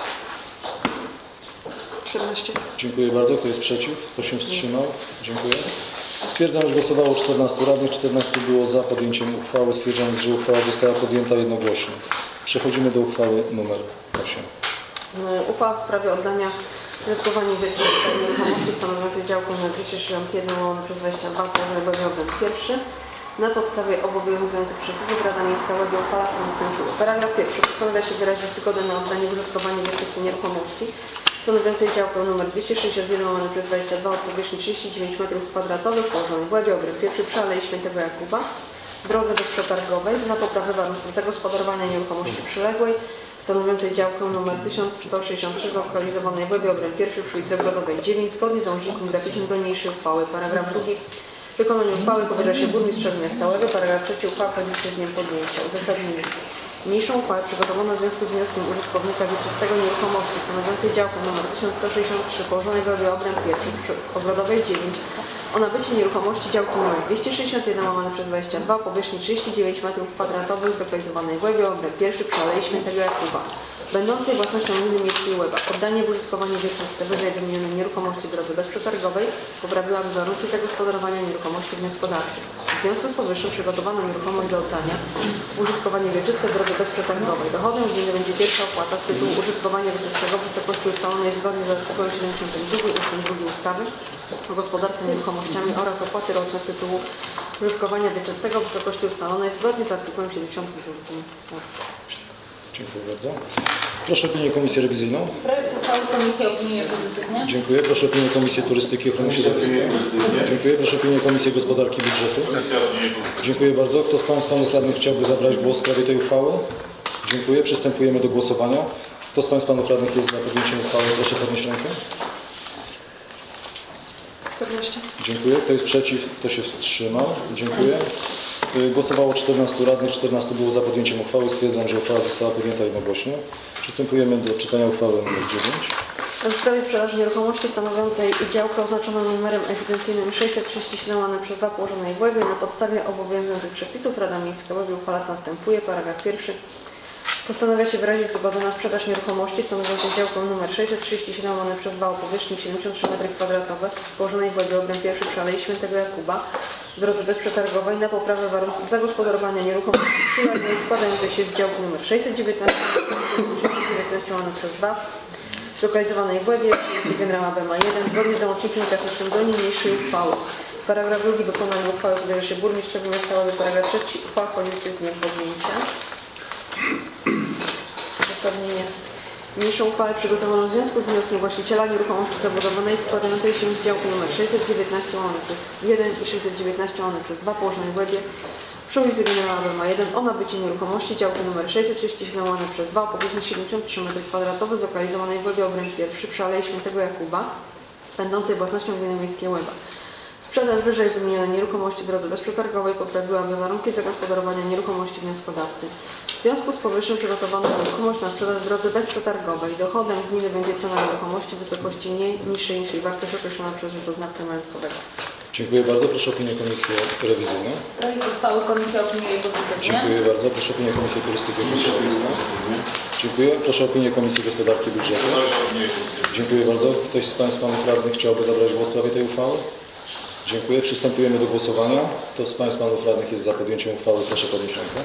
14. Dziękuję bardzo. Kto jest przeciw? Kto się wstrzymał? Dziękuję. Stwierdzam, że głosowało 14 radnych, 14 było za podjęciem uchwały. Stwierdzam, że uchwała została podjęta jednogłośnie. Przechodzimy do uchwały numer 8. Uchwała w sprawie oddania użytkowania wieczyste nieruchomości stanowiącej działkę nr 261/22 położonego obręb pierwszy. Na podstawie obowiązujących przepisów Rada Miejska Łebie uchwala co następuje. Paragraf pierwszy. Postanawia się wyrazić zgodę na oddanie użytkowania wieczystej nieruchomości stanowiącej działkę nr 261/22 o powierzchni 39 m2 położonej w Łebie obręb pierwszy przy Alei Świętego Jakuba w drodze bezprzetargowej na poprawę warunków zagospodarowania nieruchomości przyległej stanowiącej działkę nr 1163 zlokalizowanej w Łebie obręb pierwszy przy ulicy Ogrodowej 9 zgodnie z załącznikiem graficznym do niniejszej uchwały. Paragraf drugi. Wykonaniu uchwały powierza się burmistrzowi miasta Łeby. Paragraf 3. Uchwała wchodzi się z dniem podjęcia. Uzasadnienie. Niniejszą uchwałę przygotowano w związku z wnioskiem użytkownika wieczystego nieruchomości stanowiącej działkę nr 1163 położonej w Łebie obręb pierwszy przy Ogrodowej 9 o nabycie nieruchomości działki nr 261/22 o powierzchni 39 m2 zlokalizowanej w Łebie obręb pierwszy przy Alei Świętego Jakuba będącej własnością gminy miejskiej Łeba. Oddanie w użytkowanie wieczyste wyżej wymienionej nieruchomości w drodze bezprzetargowej poprawiłaby warunki zagospodarowania nieruchomości wnioskodawcy. W związku z powyższym przygotowano nieruchomość do oddania w użytkowanie wieczyste w drodze bezprzetargowej. Dochodem gminy będzie pierwsza opłata z tytułu użytkowania wieczystego w wysokości ustalonej zgodnie z artykułem 72 ust. 2 ustawy o gospodarce nieruchomościami oraz opłaty roczne z tytułu użytkowania wieczystego w wysokości ustalonej zgodnie z artykułem 72. Dziękuję bardzo. Proszę o opinię Komisję Rewizyjną. Projekt uchwały komisja opiniuje pozytywnie. Dziękuję. Proszę o opinię Komisji Turystyki i Ochrony Środowiska. Dziękuję. Proszę o opinię Komisji Gospodarki i Budżetu. Komisja opiniuje pozytywnie. Dziękuję bardzo. Kto z Panów Radnych chciałby zabrać głos w sprawie tej uchwały? Dziękuję. Przystępujemy do głosowania. Kto z Panów Radnych jest za podjęciem uchwały? Proszę podnieść rękę. 14. Dziękuję. Kto jest przeciw? Kto się wstrzymał? Dziękuję. Głosowało 14 radnych, 14 było za podjęciem uchwały. Stwierdzam, że uchwała została podjęta jednogłośnie. Przystępujemy do czytania uchwały nr 9. W sprawie sprzedaży nieruchomości stanowiącej działkę oznaczoną numerem ewidencyjnym 637/2 położonej w Łebie na podstawie obowiązujących przepisów Rada Miejska Łebie uchwala co następuje. Paragraf pierwszy. Postanawia się wyrazić zgodę na sprzedaż nieruchomości stanowiącej działkę nr 637/2 o powierzchni 73 m2 położonej w Łebie obręb pierwszy przy Alei Świętego Jakuba w drodze bezprzetargowej na poprawę warunków zagospodarowania nieruchomości przyległej składającej się z działki nr 619/2 zlokalizowanej w Łebie przy ulicy Generała Bema 1 zgodnie z załącznikiem graficznym do niniejszej uchwały. Paragraf drugi. Wykonanie uchwały powierza się burmistrzowi miasta Łeby. Paragraf trzeci. Uchwała wchodzi z dniem podjęcia. Uzasadnienie. Niniejszą uchwałę przygotowano w związku z wnioskiem właściciela nieruchomości zabudowanej składającej się z działki nr 619/1 i 619/2 położonej w Łebie przy ulicy Generała Bema 1 o nabycie nieruchomości działki nr 637/2 o powierzchni 73 m2 zlokalizowanej w Łebie obręb pierwszy przy Alei Świętego Jakuba będącej własnością gminy miejskiej Łeba. Sprzedaż wyżej wymienionej nieruchomości w drodze bezprzetargowej poprawiłaby warunki zagospodarowania nieruchomości wnioskodawcy. W związku z powyższym przygotowano nieruchomość na sprzedaż w drodze bezprzetargowej. Dochodem gminy będzie cena nieruchomości w wysokości nie niższej niż jej wartość określona przez rzeczoznawcę majątkowego. Dziękuję bardzo. Proszę o opinię Komisję Rewizyjną. Projekt uchwały komisja opiniuje pozytywnie. Dziękuję bardzo. Proszę o opinię Komisji Turystyki i Ochrony Środowiska. Dziękuję. Proszę o opinię Komisji Gospodarki i Budżetu. Dziękuję bardzo. Ktoś z Panów Radnych chciałby zabrać głos w sprawie tej uchwały? Dziękuję. Przystępujemy do głosowania. Kto z Panów Radnych jest za podjęciem uchwały? Proszę podnieść rękę.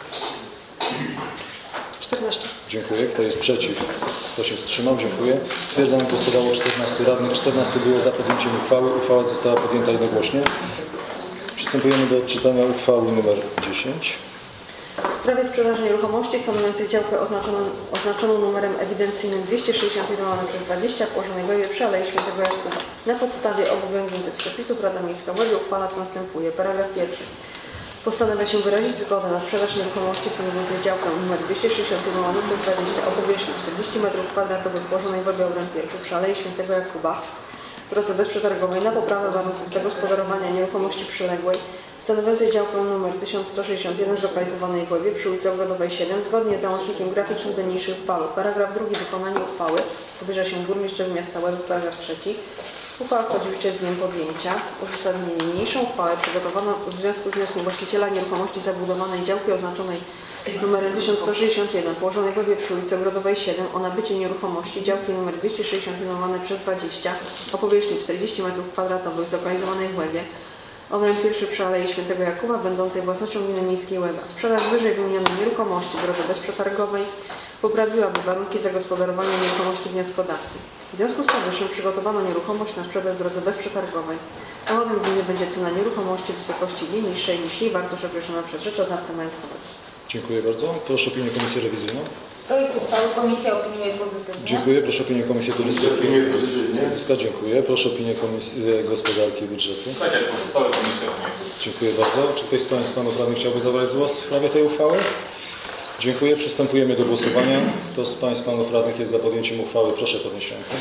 14. Dziękuję. Kto jest przeciw? Kto się wstrzymał? Dziękuję. Stwierdzam, że głosowało 14 radnych, 14 było za podjęciem uchwały. Uchwała została podjęta jednogłośnie. Przystępujemy do odczytania uchwały nr 10. W sprawie sprzedaży nieruchomości stanowiącej działkę oznaczoną numerem ewidencyjnym 261/20 położonej w Łebie przy Alei Świętego Jakuba. Na podstawie obowiązujących przepisów Rada Miejska Łeby uchwala co następuje. Paragraf pierwszy. Postanawia się wyrazić zgodę na sprzedaż nieruchomości stanowiącej działkę nr 261/20 o powierzchni 40 m2 położonej w Łebie obręb pierwszy przy Alei Świętego Jakuba w drodze bezprzetargowej na poprawę warunków zagospodarowania nieruchomości przyległej stanowiącej działkę nr 1161 zlokalizowanej w Łebie przy ulicy Ogrodowej 7 zgodnie z załącznikiem graficznym do niniejszej uchwały. Paragraf 2. Wykonanie uchwały powierza się burmistrzowi miasta Łeby. Paragraf 3. Uchwała wchodzi w życie z dniem podjęcia. Uzasadnienie. Niniejszą uchwałę przygotowano w związku z wnioskiem właściciela nieruchomości zabudowanej działki oznaczonej numerem 1161 położonej w Łebie przy ulicy Ogrodowej 7 o nabycie nieruchomości działki nr 261/20 o powierzchni 40 m2 zlokalizowanej w Łebie, obręb pierwszy przy Alei Świętego Jakuba, będącej własnością gminy miejskiej Łeba. Sprzedaż wyżej wymienionej nieruchomości w drodze bezprzetargowej poprawiłaby warunki zagospodarowania nieruchomości wnioskodawcy. W związku z powyższym przygotowano nieruchomość na sprzedaż w drodze bezprzetargowej. Powodem gminy będzie cena nieruchomości w wysokości nie niższej niż jej wartość określona przez rzeczoznawcę majątkowego. Dziękuję bardzo. Proszę opinię Komisji Rewizyjną. Projekt uchwały komisja opiniuje pozytywnie. Dziękuję. Proszę opinię Komisji Turystyki. Opiniuję pozytywnie. Dziękuję. Proszę opinię Komisji Gospodarki i Budżetu. Tak jak pozostałe komisje opiniują pozytywnie. Dziękuję bardzo. Czy ktoś z Państwa panów radnych chciałby zabrać głos w sprawie tej uchwały? Dziękuję. Przystępujemy do głosowania. Kto z Państwa panów radnych jest za podjęciem uchwały? Proszę podnieść rękę.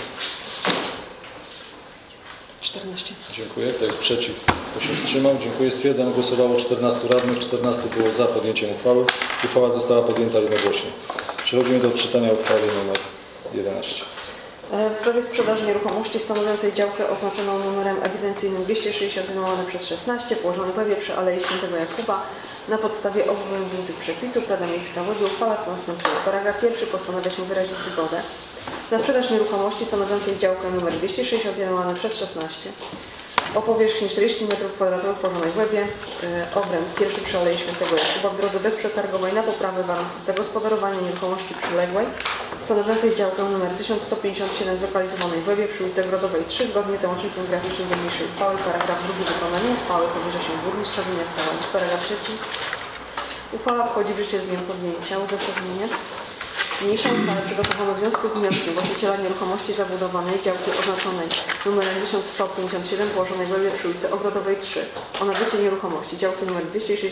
14. Dziękuję. Kto jest przeciw? Kto się wstrzymał? Dziękuję. Stwierdzam, głosowało 14 radnych, 14 było za podjęciem uchwały. Uchwała została podjęta jednogłośnie. Przechodzimy do odczytania uchwały nr 11. W sprawie sprzedaży nieruchomości stanowiącej działkę oznaczoną numerem ewidencyjnym 261/16 położonej w Łebie przy Alei Świętego Jakuba na podstawie obowiązujących przepisów Rada Miejska Łeby uchwala co następuje. Paragraf 1 postanawia się wyrazić zgodę na sprzedaż nieruchomości stanowiącej działkę nr 261/16 o powierzchni 40 m2 położonej w Łebie, obręb pierwszy przy Alei Świętego Jakuba w drodze bezprzetargowej na poprawę warunków zagospodarowania nieruchomości przyległej stanowiącej działkę nr 1157 zlokalizowanej w Łebie przy ulicy Ogrodowej 3 zgodnie z załącznikiem graficznym do niniejszej uchwały. Paragraf 2. Wykonanie uchwały powierza się burmistrzowi miasta Łęcz. Paragraf 3. Uchwała wchodzi w życie z dniem podjęcia. Uzasadnienie. Niniejszą uchwałę przygotowano w związku z wnioskiem właściciela nieruchomości zabudowanej działki oznaczonej numerem 1157 położonej w Łebie przy ulicy Ogrodowej 3 o nabycie nieruchomości działki nr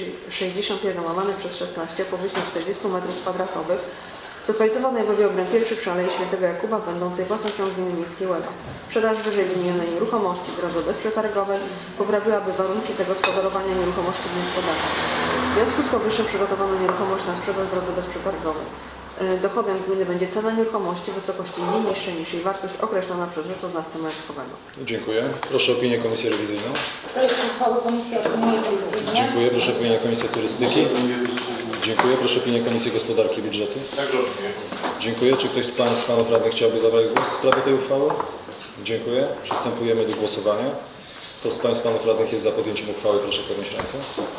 261/16 o powierzchni 40 m2 zlokalizowanej w Łebie obręb pierwszy przy Alei Świętego Jakuba, będącej własnością gminy miejskiej Łeba. Sprzedaż wyżej wymienionej nieruchomości w drodze bezprzetargowej poprawiłaby warunki zagospodarowania nieruchomości wnioskodawcy. W związku z powyższym przygotowano nieruchomość na sprzedaż w drodze bezprzetargowej. Dochodem gminy będzie cena nieruchomości w wysokości nie niższej niż jej wartość określona przez rzeczoznawcę majątkowego. Dziękuję. Proszę opinię Komisji Rewizyjną. Projekt uchwały komisja opiniuje pozytywnie. Dziękuję. Proszę opinię Komisji Turystyki. Dziękuję. Proszę opinię Komisji Gospodarki i Budżetu. Także opiniuję pozytywnie. Dziękuję. Czy ktoś z Państwa panów radnych chciałby zabrać głos w sprawie tej uchwały? Dziękuję. Przystępujemy do głosowania. Kto z Państwa panów radnych jest za podjęciem uchwały? Proszę podnieść rękę.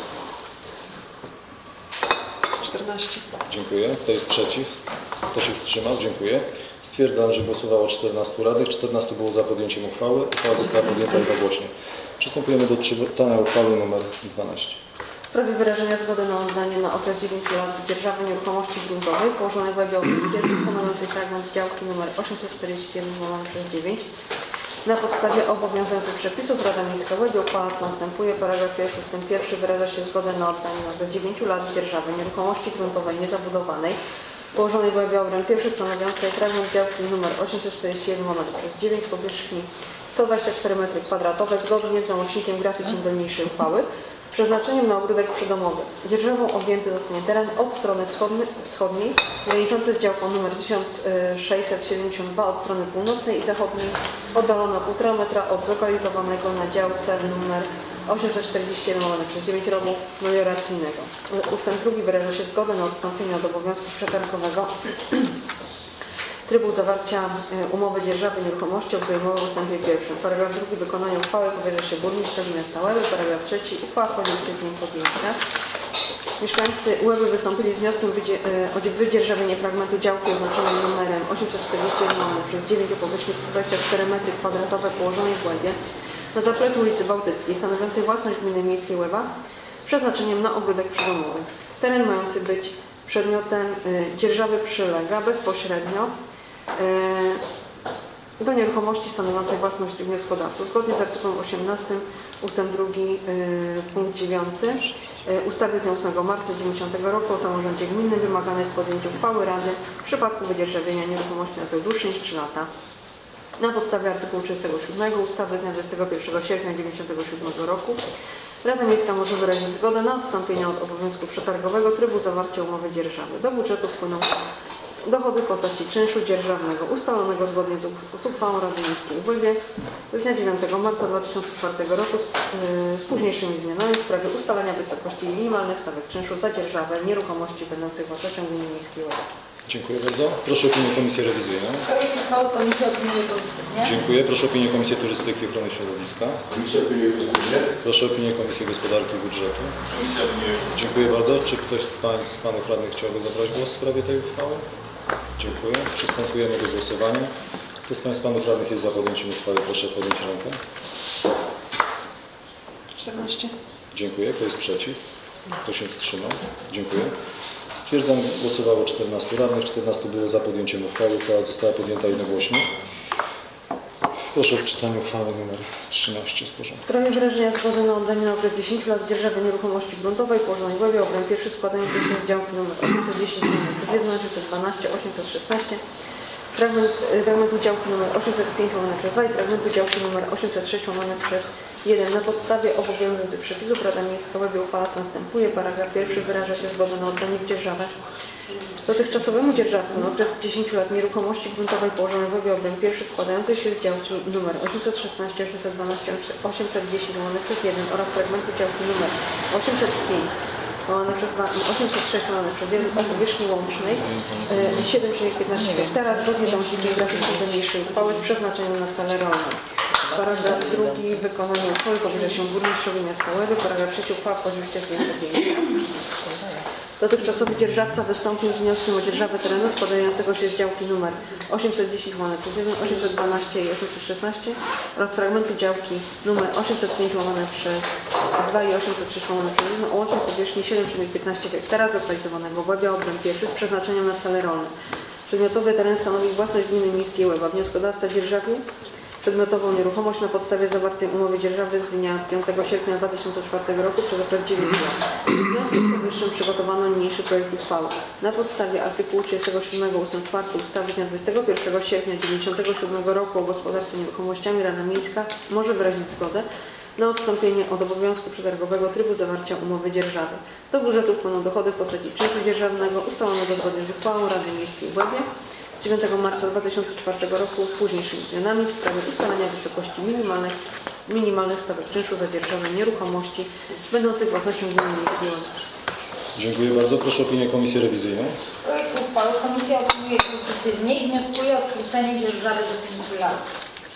14. Dziękuję. Kto jest przeciw? Kto się wstrzymał? Dziękuję. Stwierdzam, że głosowało 14 radnych, 14 było za podjęciem uchwały. Uchwała została podjęta jednogłośnie. Przystępujemy do czytania uchwały nr 12. W sprawie wyrażenia zgody na oddanie na okres 9 lat dzierżawy nieruchomości gruntowej położonej w Łebie pierwszej stanowiącej fragment działki nr 841/9 na podstawie obowiązujących przepisów Rada Miejska Łeby uchwala co następuje. Paragraf 1 ust. 1 wyraża się zgodę na oddanie na okres 9 lat dzierżawy nieruchomości gruntowej niezabudowanej położonej w Łebie obręb pierwszy stanowiącej fragment działki nr 841/9 powierzchni 124 m2 zgodnie z załącznikiem graficznym do niniejszej uchwały z przeznaczeniem na ogródek przydomowy. Dzierżawą objęty zostanie teren od strony wschodniej graniczący z działką nr 1672 od strony północnej i zachodniej oddalono 1,5 metra od zlokalizowanego na działce nr 841/9 rowu melioracyjnego. Ustęp 2 wyraża się zgodę na odstąpienie od obowiązku przetargowego trybu zawarcia umowy dzierżawy nieruchomości, o której mowa w ustępie 1. Paragraf 2. Wykonanie uchwały powierza się burmistrzowi miasta Łeby. Paragraf 3. Uchwała wchodzi w życie z dniem podjęcia. Mieszkańcy Łeby wystąpili z wnioskiem o wydzierżawienie fragmentu działki oznaczonej numerem 841/9 o powierzchni 124 m2 położonej w Łebie na zapleczu ulicy Bałtyckiej, stanowiącej własność gminy miejskiej Łeba z przeznaczeniem na ogródek przydomowy. Teren mający być przedmiotem dzierżawy przylega bezpośrednio do nieruchomości stanowiącej własność wnioskodawców. Zgodnie z artykułem 18 ust. 2 punkt 9 ustawy z dnia 8 marca 1990 roku o samorządzie gminnym wymagane jest podjęcie uchwały Rady w przypadku wydzierżawienia nieruchomości na okres dłuższy niż 3 lata. na podstawie artykułu 37 ustawy z dnia 21 sierpnia 1997 roku Rada Miejska może wyrazić zgodę na odstąpienie od obowiązku przetargowego trybu zawarcia umowy dzierżawy. Do budżetu wpłyną dochody w postaci czynszu dzierżawnego ustalonego zgodnie z uchwałą Rady Miejskiej w Łebie z dnia 9 marca 2004 roku z późniejszymi zmianami w sprawie ustalania wysokości minimalnych stawek czynszu za dzierżawę nieruchomości będących własnością Gminy Miejskiej Łebie. Dziękuję bardzo. Proszę o opinię Komisji Rewizyjną. Projekt uchwały komisja opiniuje pozytywnie. Dziękuję. Proszę o opinię Komisji Turystyki i Ochrony Środowiska. Komisja opiniuje pozytywnie. Proszę o opinię Komisji Gospodarki i Budżetu. Komisja opiniuje pozytywnie. Dziękuję bardzo. Czy ktoś z Panów Radnych chciałby zabrać głos w sprawie tej uchwały? Dziękuję. Przystępujemy do głosowania. Kto z Państwa Panów Radnych jest za podjęciem uchwały? Proszę podnieść rękę. 14. Dziękuję. Kto jest przeciw? Kto się wstrzymał? Dziękuję. Stwierdzam, głosowało 14 radnych, 14 było za podjęciem uchwały. Uchwała została podjęta jednogłośnie. Proszę o odczytanie uchwały nr 13 z porządku. W sprawie wyrażenia zgody na oddanie na okres 10 lat dzierżawy nieruchomości gruntowej położonej w Łebie, obręb pierwszy składający się z działki nr 810 przez 1, 812, 816, fragmentu działki nr 805 przez 2 i fragmentu działki nr 806 przez 1. Na podstawie obowiązujących przepisów Rada Miejska Łebie uchwala co następuje. Paragraf pierwszy wyraża się zgodę na oddanie w dzierżawę dotychczasowemu dzierżawcy na okres 10 lat nieruchomości gruntowej położonej w Łebie, obręb pierwszy składający się z działki nr 816, 812, 810 przez 1 oraz fragmentu działki nr 805 łamane przez 2 i 806 łamane przez 1 o powierzchni łącznej 7,15 hektara zgodnie z załącznikiem graficznym do niniejszej uchwały z przeznaczeniem na cele rolne. Paragraf drugi. Wykonanie uchwały powierza się burmistrzowi miasta Łeby. Paragraf trzeci. Uchwała wchodzi w życie z dniem podjęcia. Dotychczasowy dzierżawca wystąpił z wnioskiem o dzierżawę terenu składającego się z działki nr 810 łamane przez 1, 812 i 816 oraz fragmentu działki nr 805 łamane przez 2 i 806 łamane przez 1 o łącznej powierzchni 7,15 hektara zlokalizowanego w Łebie, obręb pierwszy z przeznaczeniem na cele rolne. Przedmiotowy teren stanowi własność Gminy Miejskiej Łeba. Wnioskodawca dzierżawił przedmiotową nieruchomość na podstawie zawartej umowy dzierżawy z dnia 5 sierpnia 2004 roku przez okres 9 lat. W związku z powyższym przygotowano niniejszy projekt uchwały. Na podstawie artykułu 37 ust. 4 ustawy z dnia 21 sierpnia 1997 roku o gospodarce nieruchomościami Rada Miejska może wyrazić zgodę na odstąpienie od obowiązku przetargowego trybu zawarcia umowy dzierżawy. Do budżetu wpłyną dochody w postaci czynszu dzierżawnego ustalonego zgodnie z uchwałą Rady Miejskiej w Łebie 9 marca 2004 roku z późniejszymi zmianami w sprawie ustalania wysokości minimalnych stawek czynszu za dzierżawę nieruchomości będących własnością Gminy Miejskiej Łeby. Dziękuję bardzo. Proszę o opinię Komisji Rewizyjną. Projekt uchwały komisja opiniuje pozytywnie i wnioskuje o skrócenie dzierżawy do 5 lat.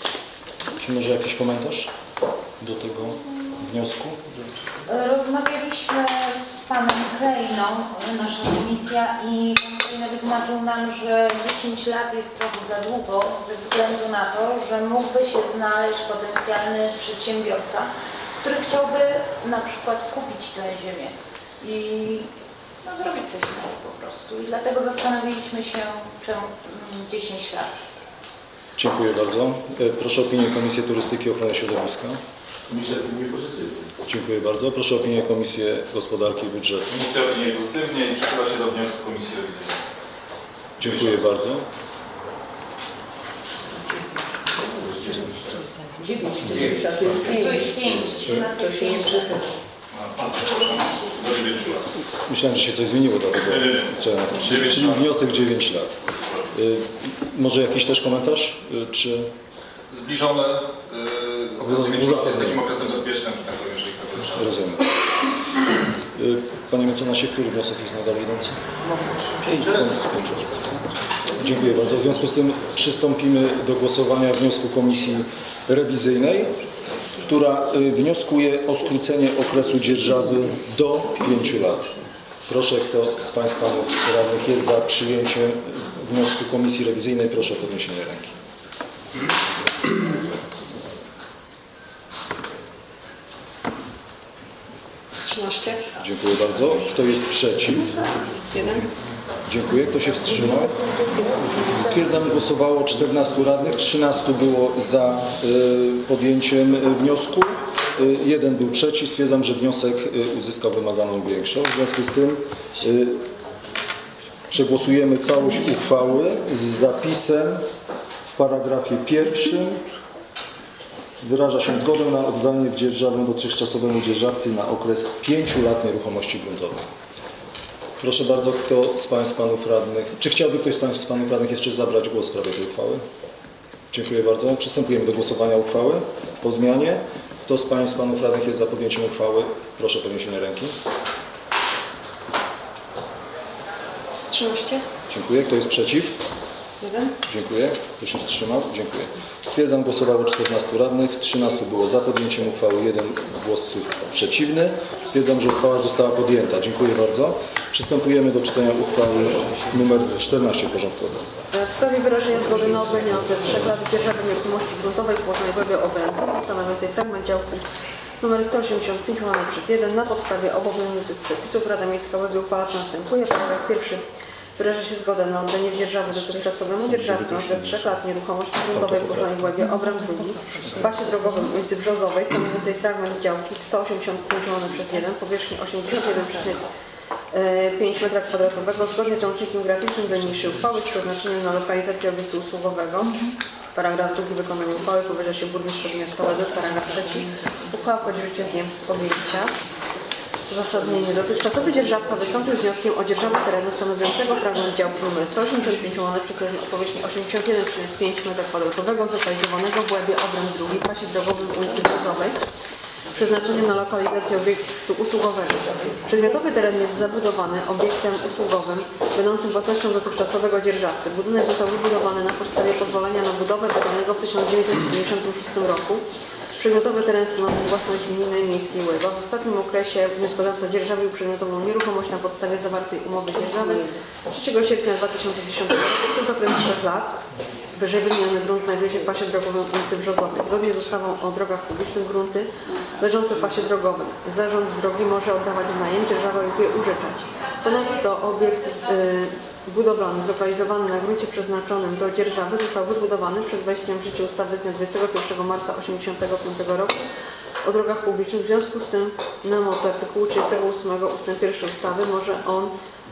Czy może jakiś komentarz do tego wniosku? Rozmawialiśmy z panem Krejną, nasza komisja, i pan Krejna wytłumaczył nam, że 10 lat jest trochę za długo ze względu na to, że mógłby się znaleźć potencjalny przedsiębiorca, który chciałby na przykład kupić tę ziemię i zrobić coś innego po prostu. I dlatego zastanowiliśmy się, czemu 10 lat. Dziękuję bardzo. Proszę o opinię Komisji Turystyki i Ochrony Środowiska. Komisja opiniuje pozytywnie. Dziękuję bardzo. Proszę o opinię Komisji Gospodarki i Budżetu. Komisja opiniuje pozytywnie i przychyla się do wniosku Komisji Rewizyjnej. Dziękuję bardzo. 9, to jest 5. Tu jest 5, 13 jest 5. Do 9 lat. Myślałem, że się coś zmieniło, dlatego chciałem. Czyli wniosek 9 lat. Może jakiś też komentarz? Czy Zbliżone z takim okresem bezpiecznym, że tak powiem, jeżeli chodzi o rozumiem. Panie mecenasie, który wniosek jest nadal idący? 5. Dziękuję bardzo. W związku z tym przystąpimy do głosowania wniosku Komisji Rewizyjnej, która wnioskuje o skrócenie okresu dzierżawy do 5 lat. Proszę, kto z Państwa radnych jest za przyjęciem wniosku Komisji Rewizyjnej, proszę o podniesienie ręki. Dziękuję bardzo. Kto jest przeciw? 1. Dziękuję. Kto się wstrzymał? Stwierdzam, głosowało 14 radnych, 13 było za podjęciem wniosku, 1 był przeciw. Stwierdzam, że wniosek uzyskał wymaganą większość. W związku z tym przegłosujemy całość uchwały z zapisem w paragrafie pierwszym wyraża się zgodę na oddanie w dzierżawę dotychczasowemu dzierżawcy na okres 5 lat nieruchomości gruntowej. Proszę bardzo, kto z Państwa panów radnych, czy chciałby ktoś z Państwa panów radnych jeszcze zabrać głos w sprawie tej uchwały? Dziękuję bardzo. Przystępujemy do głosowania uchwały po zmianie. Kto z Państwa panów radnych jest za podjęciem uchwały? Proszę o podniesienie ręki. 13. Dziękuję. Kto jest przeciw? 1. Dziękuję. Kto się wstrzymał? Dziękuję. Stwierdzam, głosowało 14 radnych, 13 było za podjęciem uchwały, 1 głos przeciwny. Stwierdzam, że uchwała została podjęta. Dziękuję bardzo. Przystępujemy do czytania uchwały nr 14 porządkowej. W sprawie wyrażenia zgody na oddanie na okres 3 lat dzierżawy nieruchomości gruntowej położonej w łebie obrębnej stanowiącej fragment działki nr 185 łamane przez 1 na podstawie obowiązujących przepisów Rada Miejska Łebie uchwala co następuje. Paragraf pierwszy. Wyraża się zgodę na oddanie w dzierżawę dotychczasowemu dzierżawcy na okres 3 lat nieruchomości gruntowej położonej w łebie obręb drugi w pasie drogowym ulicy Brzozowej stanowiącej fragment działki 185 łamane przez 1 powierzchni 81,5 m2 zgodnie z załącznikiem graficznym do niniejszej uchwały z przeznaczeniem na lokalizację obiektu usługowego. Paragraf drugi. Wykonanie uchwały powierza się burmistrzowi miasta Łeby. Paragraf trzeci. Uchwała wchodzi w życie z dniem podjęcia. Uzasadnienie. Dotychczasowy dzierżawca wystąpił z wnioskiem o dzierżawę terenu stanowiącego fragment działki nr 185 łamane przez 1 o powierzchni 81,5 m2 zlokalizowanego w łebie obręb drugi w pasie drogowym ulicy Brzozowej przeznaczeniem na lokalizację obiektu usługowego. Przedmiotowy teren jest zabudowany obiektem usługowym będącym własnością dotychczasowego dzierżawcy. Budynek został wybudowany na podstawie pozwolenia na budowę wydanego w 1996 roku. Przedmiotowy teren stanowi własność gminy miejskiej Łyba. W ostatnim okresie wnioskodawca dzierżawił przedmiotową nieruchomość na podstawie zawartej umowy dzierżawy 3 sierpnia 2010 roku przez okres 3 lat. Wyżej wymieniony grunt znajduje się w pasie drogowym ulicy Brzozowej. Zgodnie z ustawą o drogach publicznych grunty leżące w pasie drogowym zarząd drogi może oddawać w najem, dzierżawę lub je użyczać. Ponadto obiekt budowlany zlokalizowany na gruncie przeznaczonym do dzierżawy został wybudowany przed wejściem w życie ustawy z dnia 21 marca 1985 roku o drogach publicznych. W związku z tym na mocy artykułu 38 ust. 1 ustawy może on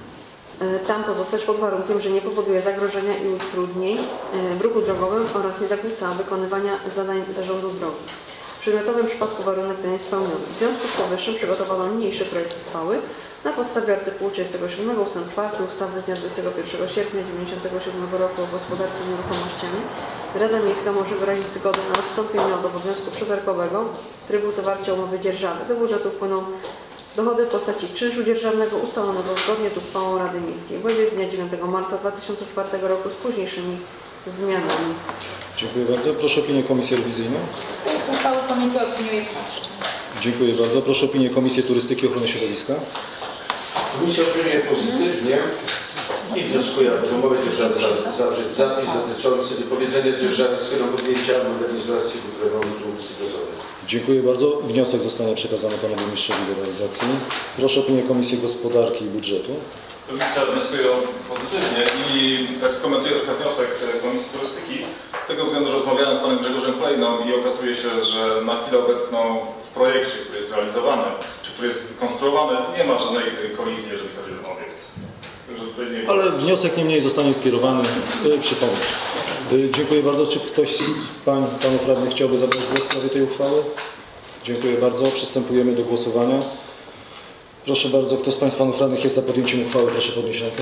tam pozostać pod warunkiem, że nie powoduje zagrożenia i utrudnień w ruchu drogowym oraz nie zakłóca wykonywania zadań zarządu drogi. W przedmiotowym przypadku warunek ten jest spełniony. W związku z powyższym przygotowano niniejszy projekt uchwały na podstawie artykułu 37 ust. 4 ustawy z dnia 21 sierpnia 1997 roku o gospodarce nieruchomościami. Rada Miejska może wyrazić zgodę na odstąpienie od obowiązku przetargowego trybu zawarcia umowy dzierżawy. Do budżetu wpłyną dochody w postaci czynszu dzierżawnego ustalonego zgodnie z uchwałą Rady Miejskiej w Łebie z dnia 9 marca 2004 roku z późniejszymi zmianami. Dziękuję bardzo. Proszę o opinię Komisji Rewizyjnej. Uchwałę Komisja opiniuje. Dziękuję bardzo. Proszę o opinię Komisji Turystyki i Ochrony Środowiska. Komisja opiniuje pozytywnie i wnioskuje, aby w umowie dzierżawy zawrzeć zapis dotyczący wypowiedzenia dzierżawy z chwilą podjęcia modernizacji lub remontu ulicy Brzozowej. Dziękuję bardzo. Wniosek zostanie przekazany Panu Burmistrzowi do realizacji. Proszę o opinię Komisji Gospodarki i Budżetu. Komisja wnioskuje pozytywnie i tak skomentuję trochę wniosek Komisji Turystyki z tego względu, że rozmawiałem z Panem Grzegorzem Klejną i okazuje się, że na chwilę obecną w projekcie, który jest realizowany, czy który jest konstruowany, nie ma żadnej kolizji, jeżeli chodzi o ten obiekt. Ale wniosek niemniej zostanie skierowany, przypomnieć. Dziękuję bardzo. Czy ktoś z Panów Radnych chciałby zabrać głos w sprawie tej uchwały? Dziękuję bardzo. Przystępujemy do głosowania. Proszę bardzo, kto z Państwa Panów Radnych jest za podjęciem uchwały, proszę podnieść rękę.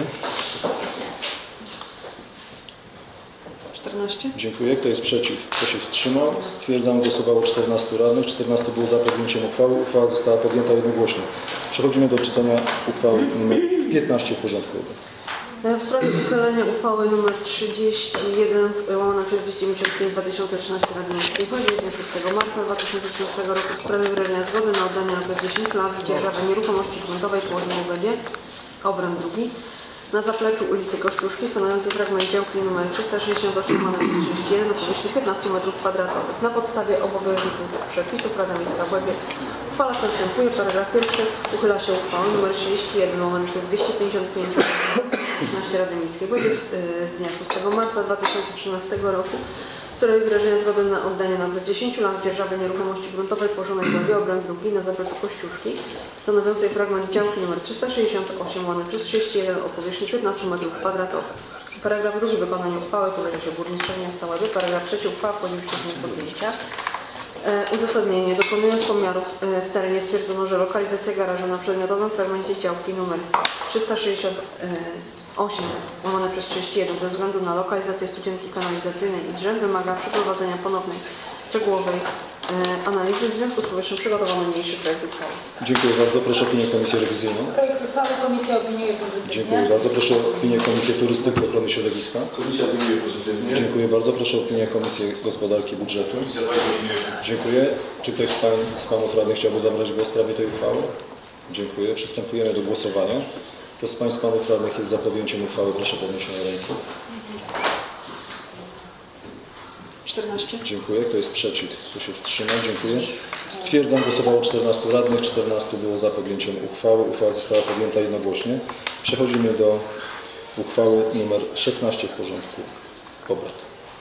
14. Dziękuję. Kto jest przeciw? Kto się wstrzymał? Stwierdzam, głosowało 14 radnych. 14 było za podjęciem uchwały. Uchwała została podjęta jednogłośnie. Przechodzimy do czytania uchwały nr 15 porządkowego. W sprawie uchylenia uchwały nr 31 łamane przez 295 2013 Rady Miejskiej chodzi z dnia 6 marca 2013 roku w sprawie wyrażenia zgody na oddanie na 10 lat dzierżawy nieruchomości gruntowej położonej w Łebie, obręb drugi, na zapleczu ulicy Kościuszki, stanowiący fragment działki nr 368 łamane przez 31 na powierzchni 15 m2. Na podstawie obowiązujących przepisów Rada Miejska w Łebie uchwala co następuje. Paragraf pierwszy. Uchyla się uchwałę nr 31 łamane przez 255 Rady Miejskiej z dnia 6 marca 2013 roku, w której wyrażenia zgody na oddanie na 10 lat dzierżawy nieruchomości gruntowej położonej w Łebie, obręb drugi na zapleczu Kościuszki, stanowiącej fragment działki nr 368 łamane przez 31 o powierzchni 15 m2. Paragraf 2. Wykonanie uchwały podlega się burmistrzowi miasta Łeby. Paragraf 3. Uchwała wchodzi w życie z dniem podjęcia. Uzasadnienie. Dokonując pomiarów w terenie stwierdzono, że lokalizacja garażu na przedmiotowym fragmencie działki nr 368/31 ze względu na lokalizację studzienki kanalizacyjnej i drzew wymaga przeprowadzenia ponownej, szczegółowej analizy. W związku z powyższym przygotowano niniejszy projekt uchwały. Dziękuję bardzo. Proszę opinię Komisji Rewizyjną. Projekt uchwały komisja opiniuje pozytywnie. Dziękuję bardzo. Proszę opinię Komisji Turystyki i Ochrony Środowiska. Komisja opiniuje pozytywnie. Dziękuję bardzo. Proszę opinię Komisji Gospodarki i Budżetu. Komisja opiniuje pozytywnie. Dziękuję. Czy ktoś z Panów Radnych chciałby zabrać głos w sprawie tej uchwały? Dziękuję. Przystępujemy do głosowania. Kto z Państwa Panów Radnych jest za podjęciem uchwały? Proszę podniesienie ręki. 14. Dziękuję. Kto jest przeciw? Kto się wstrzymał? Dziękuję. Stwierdzam, głosowało 14 radnych, 14 było za podjęciem uchwały. Uchwała została podjęta jednogłośnie. Przechodzimy do uchwały numer 16 w porządku obrad.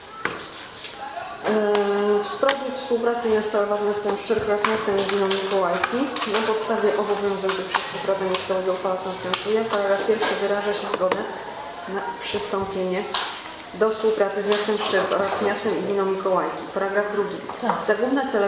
W sprawie współpracy miasta Łeba z miastem Szczyrk oraz miastem i gminą Mikołajki na podstawie obowiązujących przepisów Rady Miejskiego uchwała co następuje. Paragraf 1 wyraża się zgodę na przystąpienie do współpracy z miastem Szczyrk oraz miastem i gminą Mikołajki. Paragraf 2. Za główne cele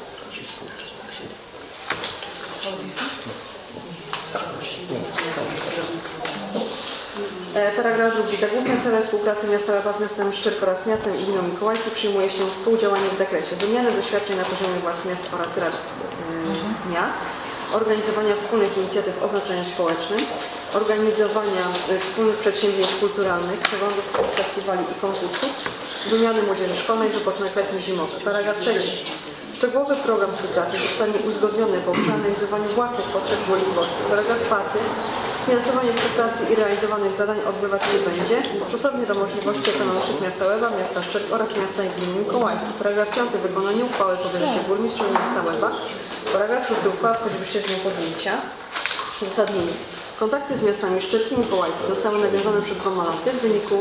Paragraf 2. Za główne cele współpracy miasta Łeba z miastem Szczyrk oraz miastem i gminą Mikołajki przyjmuje się współdziałanie w zakresie wymiany doświadczeń na poziomie władz miast oraz rad miast, organizowania wspólnych inicjatyw o znaczeniu społecznym, organizowania wspólnych przedsięwzięć kulturalnych, przeglądów, festiwali i konkursów, wymiany młodzieży szkolnej, wypoczynek letni zimowy. Paragraf 3. Szczegółowy program współpracy zostanie uzgodniony po przeanalizowaniu własnych potrzeb i możliwości. Paragraf 4. Finansowanie współpracy i realizowanych zadań odbywać się będzie stosownie do możliwości ekonomicznych miasta Łeba, miasta Szczyrk oraz miasta i gminy Mikołajki. Paragraf 5. Wykonanie uchwały podlega się burmistrzowi miasta Łeba. Paragraf 6. Uchwała wchodzi w życie z dniem podjęcia. Uzasadnienie. Kontakty z miastami Szczyrk i Mikołajki zostały nawiązane przed 2 laty w wyniku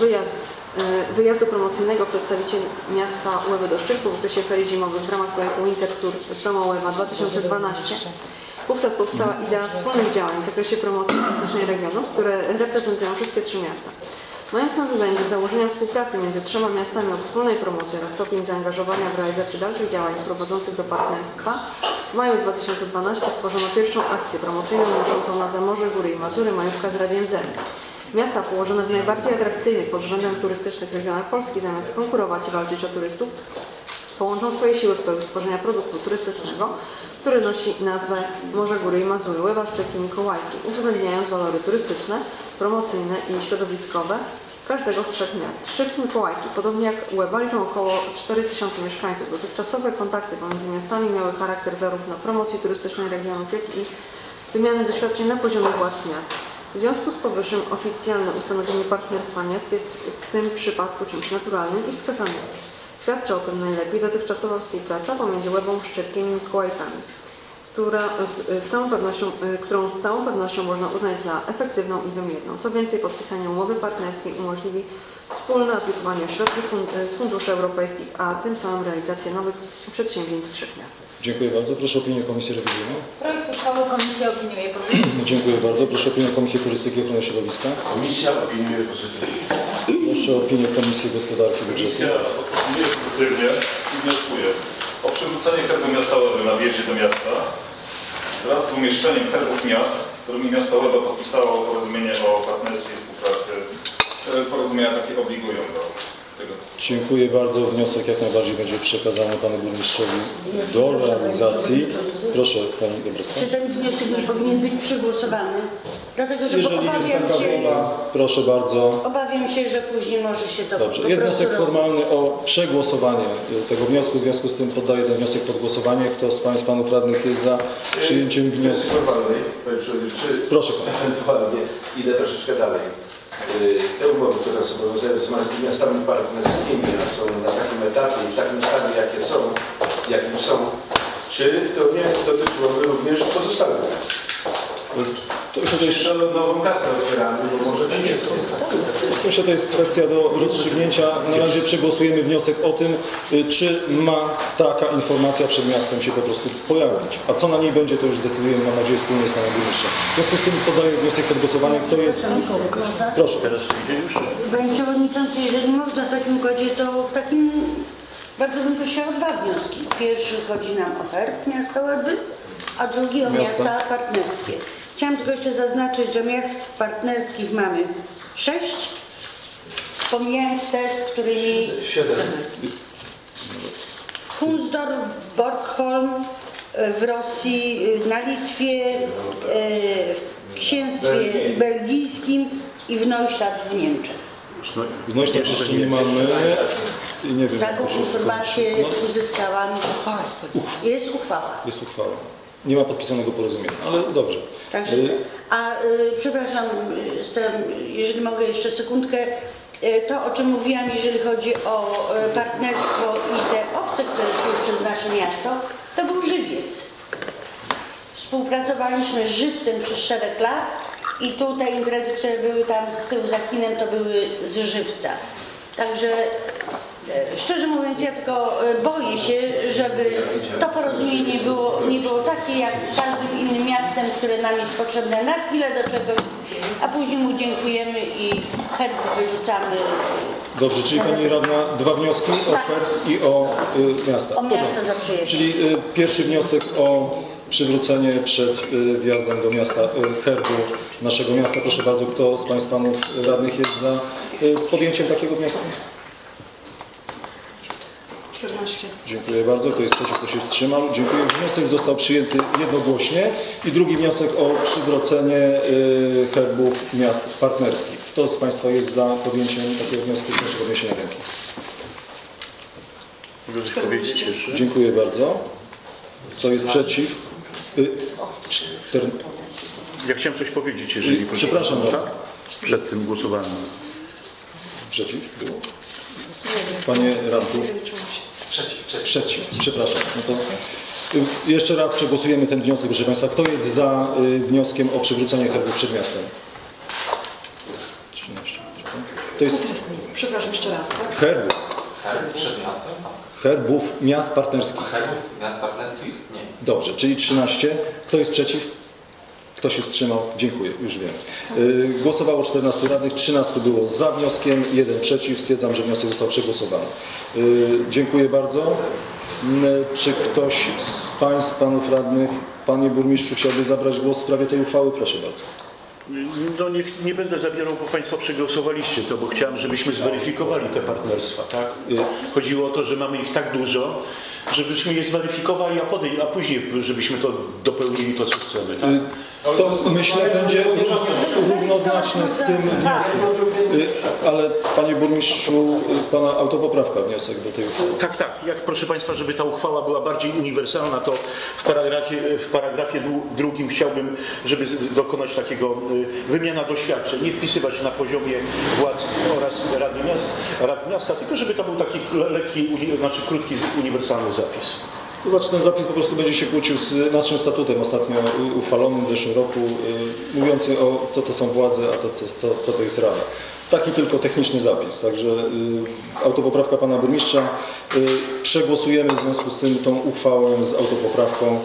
wyjazdu promocyjnego przedstawicieli miasta Łeby do Szczyrku w okresie ferii zimowych w ramach projektu Wintertour Promo Łeba 2012. Wówczas powstała idea wspólnych działań w zakresie promocji turystycznej regionów, które reprezentują wszystkie 3 miasta. Mając na względzie założenia współpracy między 3 miastami o wspólnej promocji oraz stopień zaangażowania w realizację dalszych działań prowadzących do partnerstwa, w maju 2012 stworzono pierwszą akcję promocyjną noszącą nazwę Morze, Góry i Mazury Majówka z Radiem Z. Miasta położone w najbardziej atrakcyjnych pod względem turystycznych regionach Polski, zamiast konkurować i walczyć o turystów, połączą swoje siły w celu stworzenia produktu turystycznego, który nosi nazwę Morze, Góry i Mazury, Łeba, Szczyrk i Mikołajki, uwzględniając walory turystyczne, promocyjne i środowiskowe każdego z 3 miast. Szczyrk i Mikołajki, podobnie jak Łeba, liczą około 4000 mieszkańców. Dotychczasowe kontakty pomiędzy miastami miały charakter zarówno promocji turystycznej regionów, jak i wymiany doświadczeń na poziomie władz miast. W związku z powyższym oficjalne ustanowienie partnerstwa miast jest w tym przypadku czymś naturalnym i wskazanym. Świadczy o tym najlepiej dotychczasowa współpraca pomiędzy Łebą, Szczyrkiem i Mikołajkami, którą z całą pewnością można uznać za efektywną i wymierną. Co więcej, podpisanie umowy partnerskiej umożliwi wspólne aplikowanie środków z funduszy europejskich, a tym samym realizację nowych przedsięwzięć 3 miast. Dziękuję bardzo. Proszę opinię Komisji Rewizyjną. Projekt uchwały komisja opiniuje pozytywnie. Dziękuję bardzo. Proszę opinię Komisji Turystyki i Ochrony Środowiska. Komisja opiniuje pozytywnie. Proszę opinię Komisji Gospodarki i Budżetu. Komisja opiniuje pozytywnie i wnioskuje o przywrócenie herbu miasta Łeby na wjeździe do miasta wraz z umieszczeniem herbów miast, z którymi miasto Łeba podpisało porozumienie o partnerstwie i współpracy. Porozumienia takie obligują do tego. Dziękuję bardzo. Wniosek jak najbardziej będzie przekazany Panu Burmistrzowi do realizacji. Proszę Pani Dobrowska. Czy ten wniosek nie powinien być przegłosowany? Dlatego, że Jeżeli jest taka wola, proszę bardzo. Obawiam się, że później może się to Dobrze. po Jest prostu wniosek formalny o przegłosowanie tego wniosku. W związku z tym poddaję ten wniosek pod głosowanie. Kto z Państwa Panów Radnych jest za przyjęciem wniosku? Formalnej, Panie Przewodniczący, Proszę Pana. ewentualnie idę troszeczkę dalej. Te umowy, które są obowiązują z miastami partnerskimi, a są na takim etapie i w takim stanie, jakim są, czy to nie dotyczyłoby również pozostałych miast? Czy nową kartę otwieramy, bo może nie jest. Myślę, że to jest kwestia do rozstrzygnięcia. Na razie przegłosujemy wniosek o tym, czy ma taka informacja przed miastem się po prostu pojawić. A co na niej będzie, to już zdecydujemy, mam nadzieję, wspólnie z panem burmistrzem. W związku z tym podaję wniosek pod głosowanie. Kto jest? Proszę. Panie Przewodniczący, jeżeli można w takim układzie, to w takim bardzo bym prosiła o 2 wnioski. Pierwszy chodzi nam o herb miasta Łeby, a drugi o miasta partnerskie. Chciałam tylko jeszcze zaznaczyć, że miast partnerskich mamy 6, pomijając te, z którymi 7. Hunsdorf, Bornholm w Rosji, na Litwie, w księstwie belgijskim i w Neustadt w Niemczech. W Neustadt jeszcze nie mamy. I nie wiem, Taką jak to się informację skończy. uzyskałam. Jest uchwała. Jest uchwała. Nie ma podpisanego porozumienia, ale dobrze. Także, przepraszam, jeżeli mogę jeszcze sekundkę, to o czym mówiłam, jeżeli chodzi o partnerstwo i te owce, które szły przez nasze miasto, to był żywiec. Współpracowaliśmy z żywcem przez szereg lat i tu te imprezy, które były tam z tyłu za kinem, to były z żywca. Także szczerze mówiąc, ja tylko boję się, żeby to porozumienie nie było takie jak z każdym innym miastem, które nam jest potrzebne na chwilę do czegoś, a później mu dziękujemy i herb wyrzucamy. Dobrze, czyli pani radna 2 wnioski o herb i o miasta. O miasto za przyjemność. Czyli pierwszy wniosek o przywrócenie przed wjazdem do miasta herbu naszego miasta. Proszę bardzo, kto z państwa panów radnych jest za podjęciem takiego wniosku? 14. Dziękuję bardzo. Kto jest przeciw, kto się wstrzymał? Dziękuję. Wniosek został przyjęty jednogłośnie. I drugi wniosek o przywrócenie herbów miast partnerskich. Kto z państwa jest za podjęciem takiego wniosku? Proszę o podniesienie ręki. Mogę coś powiedzieć jeszcze? Dziękuję bardzo. Kto jest przeciw? Ja chciałem coś powiedzieć, jeżeli... Przepraszam bardzo. Przed tym głosowaniem. Przeciw było? Panie radku? Przeciw. Przepraszam. No to jeszcze raz przegłosujemy ten wniosek, proszę państwa. Kto jest za wnioskiem o przywrócenie herbów przed miastem? 13. To jest Przepraszam, jeszcze raz, tak? herbów. Herb przed miastem? Herbów miast partnerskich. Herbów miast partnerskich? Nie. Dobrze, czyli 13. Kto jest przeciw? Kto się wstrzymał? Dziękuję, już wiem. Głosowało 14 radnych, 13 było za wnioskiem, 1 przeciw. Stwierdzam, że wniosek został przegłosowany. Dziękuję bardzo. Czy ktoś z państw, panów radnych, panie burmistrzu, chciałby zabrać głos w sprawie tej uchwały? Proszę bardzo. No nie będę zabierał, bo państwo przegłosowaliście to, bo chciałem, żebyśmy zweryfikowali te partnerstwa, tak? Chodziło o to, że mamy ich tak dużo, żebyśmy je zweryfikowali, a później, żebyśmy to dopełnili to, co chcemy, tak? To myślę będzie równoznaczne z tym wnioskiem. Ale panie burmistrzu, pana autopoprawka wniosek do tej uchwały. Tak. Jak proszę państwa, żeby ta uchwała była bardziej uniwersalna, to w paragrafie drugim chciałbym, żeby dokonać takiego wymiana doświadczeń, nie wpisywać na poziomie władz oraz rad miasta, tylko żeby to był taki lekki, krótki, uniwersalny zapis. To znaczy ten zapis po prostu będzie się kłócił z naszym statutem ostatnio uchwalonym w zeszłym roku, mówiący o co to są władze, a to co to jest rada. Taki tylko techniczny zapis, także autopoprawka pana burmistrza. Przegłosujemy w związku z tym tą uchwałę z autopoprawką.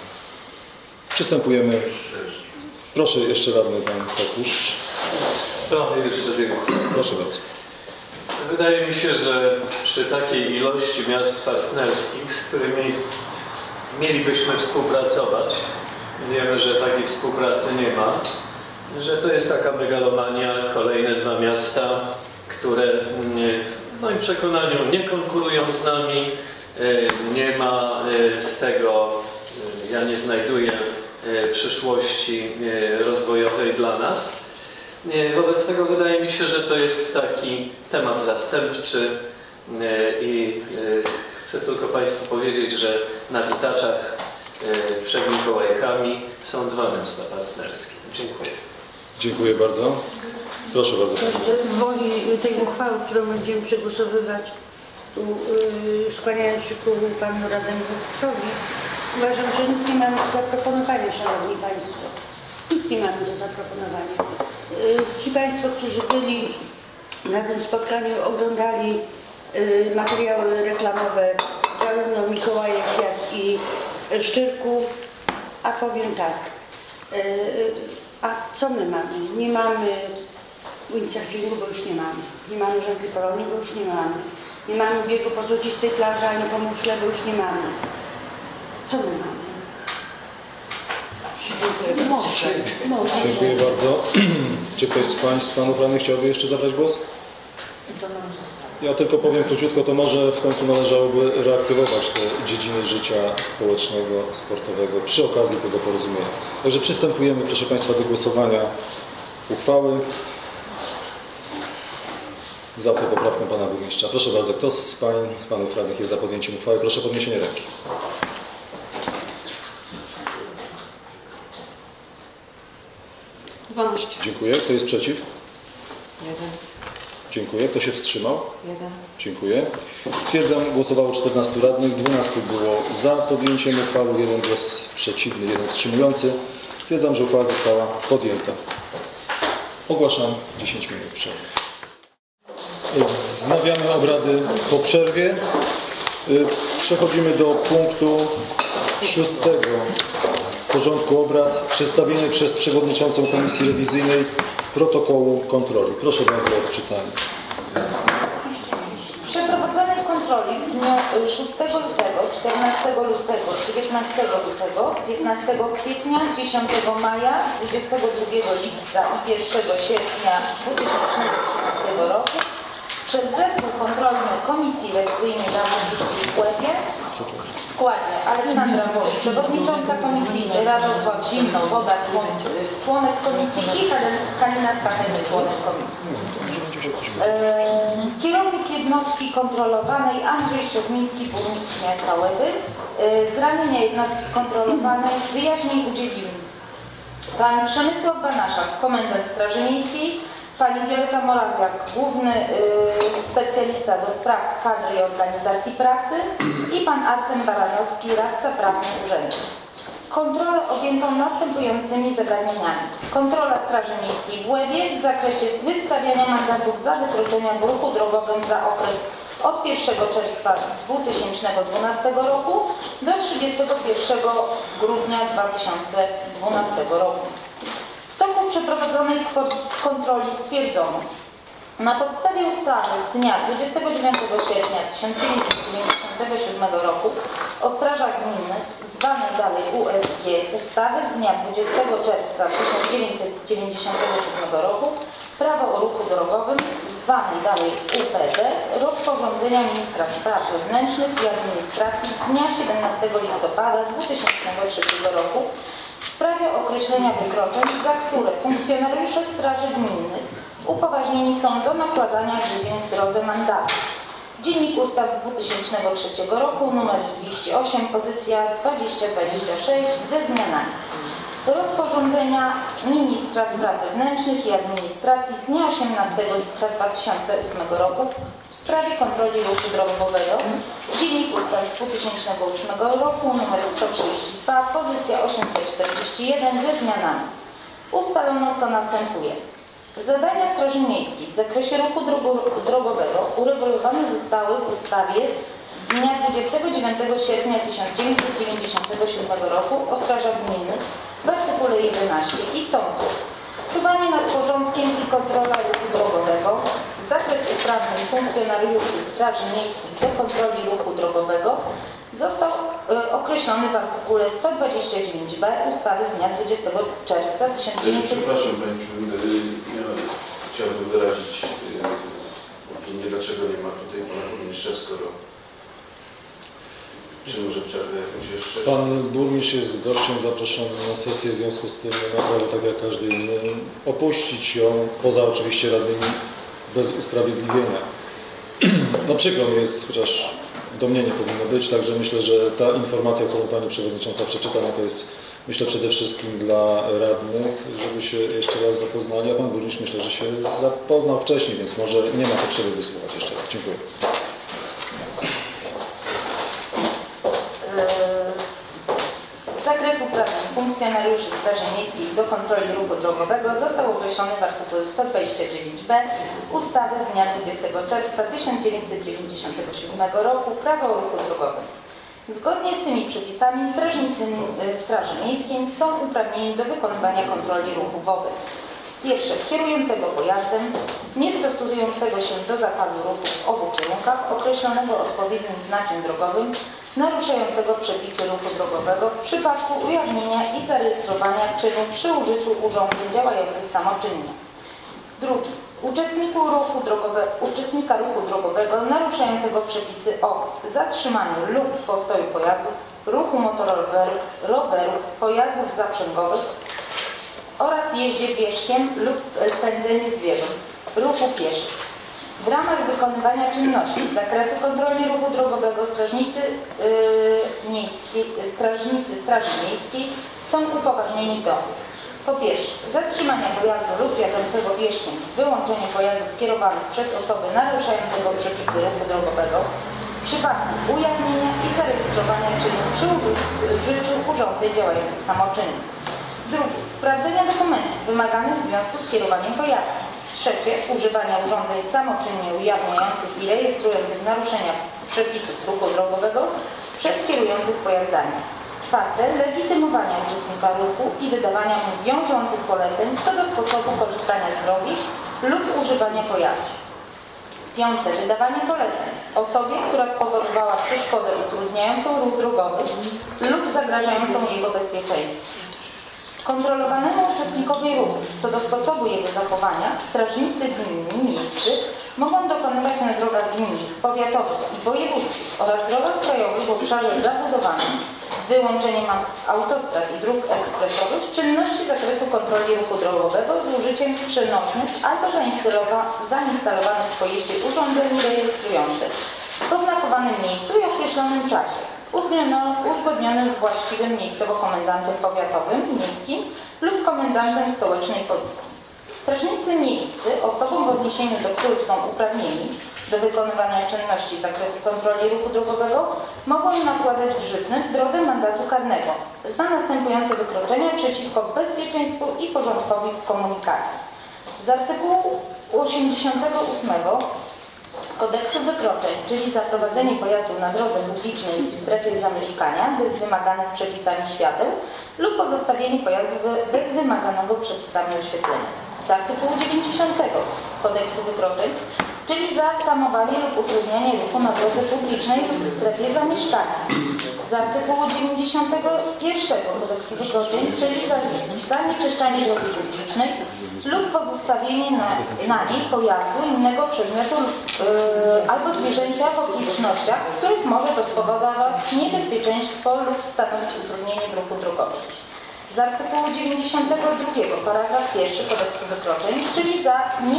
Przystępujemy. Proszę jeszcze radny pan Kakusz. W sprawie jeszcze tej uchwały. Proszę bardzo. Wydaje mi się, że przy takiej ilości miast partnerskich, z którymi mielibyśmy współpracować, wiemy, że takiej współpracy nie ma, że to jest taka megalomania, kolejne 2 miasta, które w moim przekonaniu nie konkurują z nami, nie ma z tego, ja nie znajduję przyszłości rozwojowej dla nas. Wobec tego wydaje mi się, że to jest taki temat zastępczy i chcę tylko państwu powiedzieć, że na Witaczach przed Mikołajkami są 2 miasta partnerskie. Dziękuję. Dziękuję bardzo. Proszę bardzo. Jeszcze z woli tej uchwały, którą będziemy przegłosowywać, skłaniając się ku panu radnemu Burmistrzowi, uważam, że nic nie mamy do zaproponowania, szanowni państwo. Nic nie mamy do zaproponowania. Ci Państwo, którzy byli na tym spotkaniu, oglądali materiały reklamowe zarówno Mikołajek, jak i Szczyrku, a powiem tak, a co my mamy? Nie mamy windsurfingu, bo już nie mamy. Nie mamy żegli polonii, bo już nie mamy. Nie mamy biegu po Złocistej plaży, ani po Muszle, bo już nie mamy. Co my mamy? Dziękuję bardzo. Dziękuję bardzo. Czy ktoś z Panów radnych chciałby jeszcze zabrać głos? Ja tylko powiem króciutko, to może w końcu należałoby reaktywować te dziedziny życia społecznego, sportowego przy okazji tego porozumienia. Także przystępujemy, proszę Państwa, do głosowania uchwały. Za tą poprawką Pana Burmistrza. Proszę bardzo, kto z Panów radnych jest za podjęciem uchwały? Proszę o podniesienie ręki. Dziękuję. Kto jest przeciw? 1. Dziękuję. Kto się wstrzymał? 1. Dziękuję. Stwierdzam, głosowało 14 radnych, 12 było za podjęciem uchwały, 1 głos przeciwny, 1 wstrzymujący. Stwierdzam, że uchwała została podjęta. Ogłaszam 10 minut przerwy. Wznawiamy obrady po przerwie. Przechodzimy do punktu 6 porządku obrad. Przedstawienie przez przewodniczącą Komisji Rewizyjnej protokołu kontroli. Proszę bardzo o odczytanie. Z przeprowadzonej kontroli w dniu 6 lutego, 14 lutego, 19 lutego, 15 kwietnia, 10 maja, 22 lipca i 1 sierpnia 2013 roku przez Zespół Kontrolny Komisji Rewizyjnej Rady Ministrów w Łebie w składzie Aleksandra Woś, przewodnicząca komisji, Radosław Zimnowoda, członek komisji i Halina Stacheny, członek komisji. Kierownik jednostki kontrolowanej Andrzej Szczepiński, burmistrz miasta Łeby. Z ramienia jednostki kontrolowanej wyjaśnień udzielili pan Przemysław Banaszak, komendant Straży Miejskiej, pani Wioleta Morawiak, główny specjalista do spraw kadry i organizacji pracy i pan Artem Baranowski, radca prawny urzędu. Kontrolę objętą następującymi zagadnieniami. Kontrola Straży Miejskiej w Łebie w zakresie wystawiania mandatów za wykroczenia w ruchu drogowym za okres od 1 czerwca 2012 roku do 31 grudnia 2012 roku. W toku przeprowadzonej kontroli stwierdzono, na podstawie ustawy z dnia 29 sierpnia 1997 roku o strażach gminnych, zwanej dalej USG, ustawy z dnia 20 czerwca 1997 roku Prawo o ruchu drogowym, zwanej dalej UPD, rozporządzenia Ministra Spraw Wewnętrznych i Administracji z dnia 17 listopada 2003 roku w sprawie określenia wykroczeń, za które funkcjonariusze Straży Gminnych upoważnieni są do nakładania grzywien w drodze mandatu. Dziennik Ustaw z 2003 roku, nr 208, pozycja 2026 ze zmianami. Rozporządzenia Ministra Spraw Wewnętrznych i Administracji z dnia 18 lipca 2008 roku w sprawie kontroli ruchu drogowego. Dziennik Ustaw z 2008 roku, nr 132, pozycja 841 ze zmianami. Ustalono, co następuje. Zadania Straży Miejskiej w zakresie ruchu drogowego uregulowane zostały w ustawie z dnia 29 sierpnia 1997 roku o strażach gminnych w artykule 11 i są to czuwanie nad porządkiem i kontrola ruchu drogowego, zakres uprawnień funkcjonariuszy Straży Miejskiej do kontroli ruchu drogowego został określony w artykule 129b ustawy z dnia 20 czerwca 1900... Przepraszam Pani Przewodnicząca, ja chciałbym wyrazić opinię, dlaczego nie ma tutaj Pana Burmistrza, skoro... Czy może przerwę jakąś jeszcze? Pan burmistrz jest gościem zaproszony na sesję, w związku z tym ma prawo, tak jak każdy inny, opuścić ją, poza oczywiście radnymi, bez usprawiedliwienia. No przykro mi jest, chociaż do mnie nie powinno być, także myślę, że ta informacja, którą Pani Przewodnicząca przeczyta, no to jest, myślę, przede wszystkim dla radnych, żeby się jeszcze raz zapoznali, a Pan Burmistrz myślę, że się zapoznał wcześniej, więc może nie ma potrzeby wysłuchać jeszcze raz. Dziękuję. Zakres uprawnień funkcjonariuszy Straży Miejskiej do kontroli ruchu drogowego został określony w artykule 129b ustawy z dnia 20 czerwca 1997 roku Prawo o ruchu drogowym. Zgodnie z tymi przepisami strażnicy Straży Miejskiej są uprawnieni do wykonywania kontroli ruchu wobec: pierwsze, kierującego pojazdem, nie stosującego się do zakazu ruchu w obu kierunkach określonego odpowiednim znakiem drogowym, naruszającego przepisy ruchu drogowego w przypadku ujawnienia i zarejestrowania czynu przy użyciu urządzeń działających samoczynnie. Drugi, uczestnika ruchu drogowego naruszającego przepisy o zatrzymaniu lub postoju pojazdów, ruchu motorowerów, rowerów, pojazdów zaprzęgowych oraz jeździe pieszkiem lub pędzenie zwierząt, ruchu pieszych. W ramach wykonywania czynności z zakresu kontroli ruchu drogowego strażnicy Straży Miejskiej są upoważnieni do: po pierwsze, zatrzymania pojazdu lub jadącego pieszkiem z wyłączeniem pojazdów kierowanych przez osoby naruszającego przepisy ruchu drogowego w przypadku ujawnienia i zarejestrowania czynu przy użyciu urządzeń działających samoczynnie. Drugie, sprawdzenia dokumentów wymaganych w związku z kierowaniem pojazdem. Trzecie, używania urządzeń samoczynnie ujawniających i rejestrujących naruszenia przepisów ruchu drogowego przez kierujących pojazdami. Czwarte, legitymowania uczestnika ruchu i wydawania mu wiążących poleceń co do sposobu korzystania z drogi lub używania pojazdu. Piąte, wydawanie poleceń osobie, która spowodowała przeszkodę utrudniającą ruch drogowy lub zagrażającą jego bezpieczeństwu. Kontrolowanemu uczestnikowi ruchu co do sposobu jego zachowania strażnicy gminni miejscy mogą dokonywać na drogach gminnych, powiatowych i wojewódzkich oraz drogach krajowych w obszarze zabudowanym z wyłączeniem autostrad i dróg ekspresowych czynności z zakresu kontroli ruchu drogowego z użyciem przenośnych albo zainstalowanych w pojeździe urządzeń rejestrujących w oznakowanym miejscu i określonym czasie, uzgodnionym z właściwym miejscowo komendantem powiatowym, miejskim lub komendantem stołecznej policji. Strażnicy miejscy, osobom w odniesieniu do których są uprawnieni do wykonywania czynności z zakresu kontroli ruchu drogowego, mogą nakładać grzywny w drodze mandatu karnego za następujące wykroczenia przeciwko bezpieczeństwu i porządkowi komunikacji. Z artykułu 88 Kodeksu wykroczeń, czyli za prowadzenie pojazdu na drodze publicznej w strefie zamieszkania bez wymaganych przepisami świateł lub pozostawienie pojazdu bez wymaganego przepisami oświetlenia. Z artykułu 90 Kodeksu wykroczeń, czyli za tamowanie lub utrudnianie ruchu na drodze publicznej lub w strefie zamieszkania. Z artykułu 91 Kodeksu wykroczeń, czyli za zanieczyszczanie drogi publicznej lub pozostawienie na niej pojazdu, innego przedmiotu albo zwierzęcia w okolicznościach, w których może to spowodować niebezpieczeństwo lub stanowić utrudnienie w ruchu drogowym. Z artykułu 92 paragraf 1 Kodeksu wykroczeń, czyli za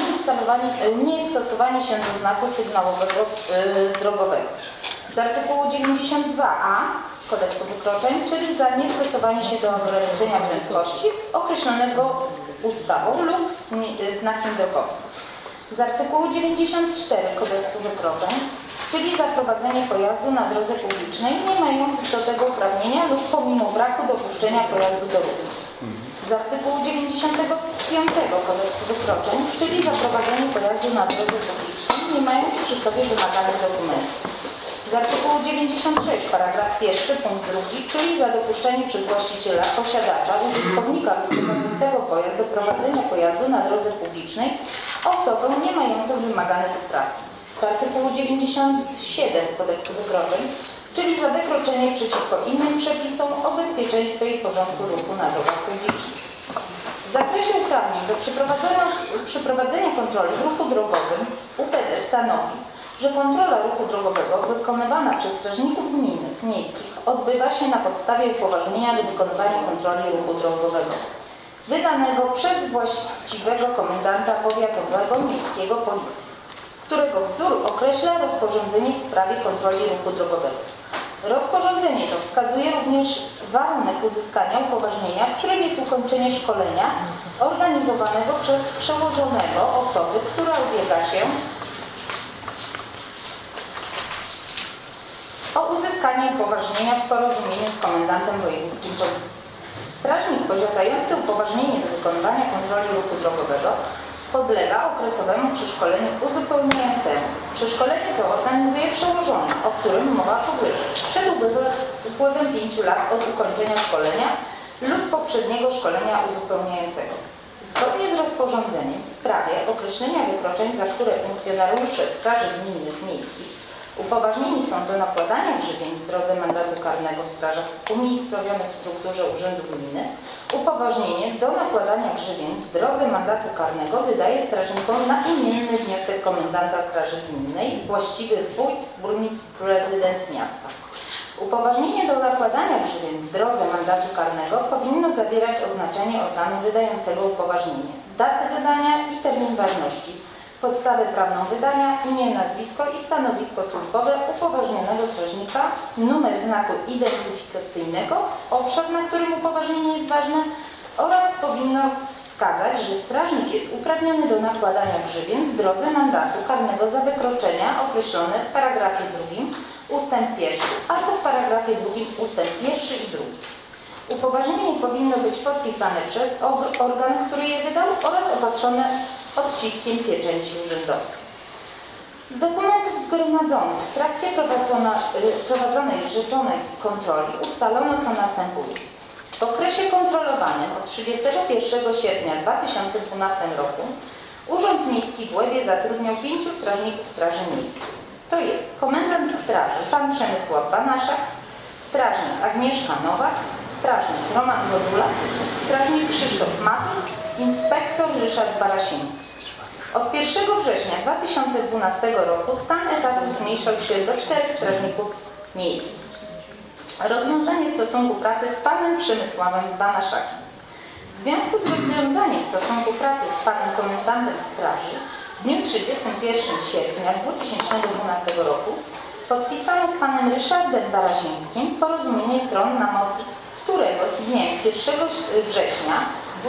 niestosowanie się do znaku sygnałowego drogowego. Z artykułu 92a Kodeksu wykroczeń, czyli za niestosowanie się do ograniczenia prędkości określonego ustawą lub znakiem drogowym. Z artykułu 94 Kodeksu wykroczeń, czyli za prowadzenie pojazdu na drodze publicznej, nie mając do tego uprawnienia lub pomimo braku dopuszczenia pojazdu do ruchu. Z artykułu 95 Kodeksu wykroczeń, czyli za prowadzenie pojazdu na drodze publicznej, nie mając przy sobie wymaganych dokumentów. Z artykułu 96 paragraf 1 punkt 2, czyli za dopuszczenie przez właściciela, posiadacza, użytkownika lub prowadzącego pojazd do prowadzenia pojazdu na drodze publicznej osobę nie mającą wymaganych uprawnień. Z artykułu 97 Kodeksu wykroczeń, czyli za wykroczenie przeciwko innym przepisom o bezpieczeństwie i porządku ruchu na drogach publicznych. W zakresie uprawnień do przeprowadzenia kontroli w ruchu drogowym UPD stanowi, że kontrola ruchu drogowego wykonywana przez strażników gminnych, miejskich odbywa się na podstawie upoważnienia do wykonywania kontroli ruchu drogowego wydanego przez właściwego komendanta powiatowego miejskiego policji, którego wzór określa rozporządzenie w sprawie kontroli ruchu drogowego. Rozporządzenie to wskazuje również warunek uzyskania upoważnienia, którym jest ukończenie szkolenia organizowanego przez przełożonego osoby, która ubiega się o uzyskanie upoważnienia w porozumieniu z komendantem wojewódzkim policji. Strażnik posiadający upoważnienie do wykonywania kontroli ruchu drogowego podlega okresowemu przeszkoleniu uzupełniającemu. Przeszkolenie to organizuje przełożony, o którym mowa powyżej, przed upływem 5 lat od ukończenia szkolenia lub poprzedniego szkolenia uzupełniającego. Zgodnie z rozporządzeniem w sprawie określenia wykroczeń, za które funkcjonariusze Straży Gminnych Miejskich upoważnieni są do nakładania grzywien w drodze mandatu karnego w strażach umiejscowionych w strukturze Urzędu Gminy, upoważnienie do nakładania grzywien w drodze mandatu karnego wydaje strażnikom na imienny wniosek komendanta Straży Gminnej, właściwy wójt, burmistrz, prezydent miasta. Upoważnienie do nakładania grzywien w drodze mandatu karnego powinno zawierać oznaczenie organu wydającego upoważnienie, datę wydania i termin ważności, podstawę prawną wydania, imię, nazwisko i stanowisko służbowe upoważnionego strażnika, numer znaku identyfikacyjnego, obszar, na którym upoważnienie jest ważne oraz powinno wskazać, że strażnik jest uprawniony do nakładania grzywien w drodze mandatu karnego za wykroczenia określone w paragrafie 2 ustęp 1 albo w paragrafie 2 ustęp 1 i 2. Upoważnienie powinno być podpisane przez organ, który je wydał oraz opatrzone odciskiem pieczęci urzędowej. Z dokumentów zgromadzonych w trakcie prowadzonej rzeczonej kontroli ustalono, co następuje. W okresie kontrolowanym od 31 sierpnia 2012 roku Urząd Miejski w Łebie zatrudniał 5 strażników Straży Miejskiej. To jest komendant straży pan Przemysław Banaszak, strażnik Agnieszka Nowak, strażnik Roman Godula, strażnik Krzysztof Matur, inspektor Ryszard Barasiński. Od 1 września 2012 roku stan etatów zmniejszał się do 4 strażników miejskich. Rozwiązanie stosunku pracy z panem Przemysławem Banaszakiem. W związku z rozwiązaniem stosunku pracy z panem komendantem straży w dniu 31 sierpnia 2012 roku podpisano z panem Ryszardem Barasińskim porozumienie stron, na mocy którego z dniem 1 września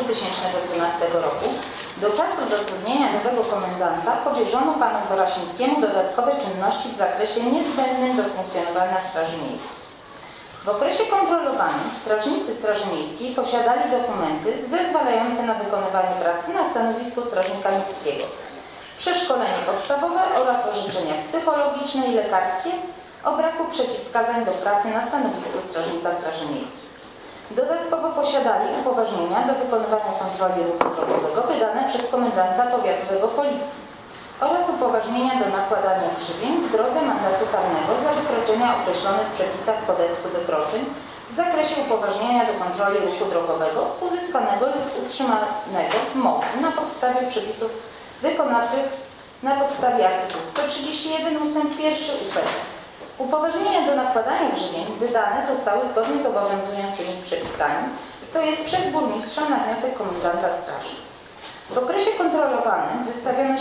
2012 roku do czasu zatrudnienia nowego komendanta powierzono panu Barasińskiemu dodatkowe czynności w zakresie niezbędnym do funkcjonowania Straży Miejskiej. W okresie kontrolowanym strażnicy Straży Miejskiej posiadali dokumenty zezwalające na wykonywanie pracy na stanowisku strażnika miejskiego, przeszkolenie podstawowe oraz orzeczenia psychologiczne i lekarskie o braku przeciwwskazań do pracy na stanowisku strażnika Straży Miejskiej. Dodatkowo posiadali upoważnienia do wykonywania kontroli ruchu drogowego wydane przez komendanta powiatowego Policji oraz upoważnienia do nakładania grzywien w drodze mandatu karnego za wykroczenia określone w przepisach Kodeksu Wykroczeń w zakresie upoważnienia do kontroli ruchu drogowego uzyskanego lub utrzymanego w mocy na podstawie przepisów wykonawczych na podstawie artykułu 131 ust. 1 up. Upoważnienia do nakładania grzywien wydane zostały zgodnie z obowiązującymi przepisami, to jest przez burmistrza na wniosek komendanta straży. W okresie kontrolowanym wystawiono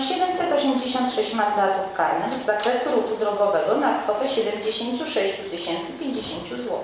786 mandatów karnych z zakresu ruchu drogowego na kwotę 76 050 zł.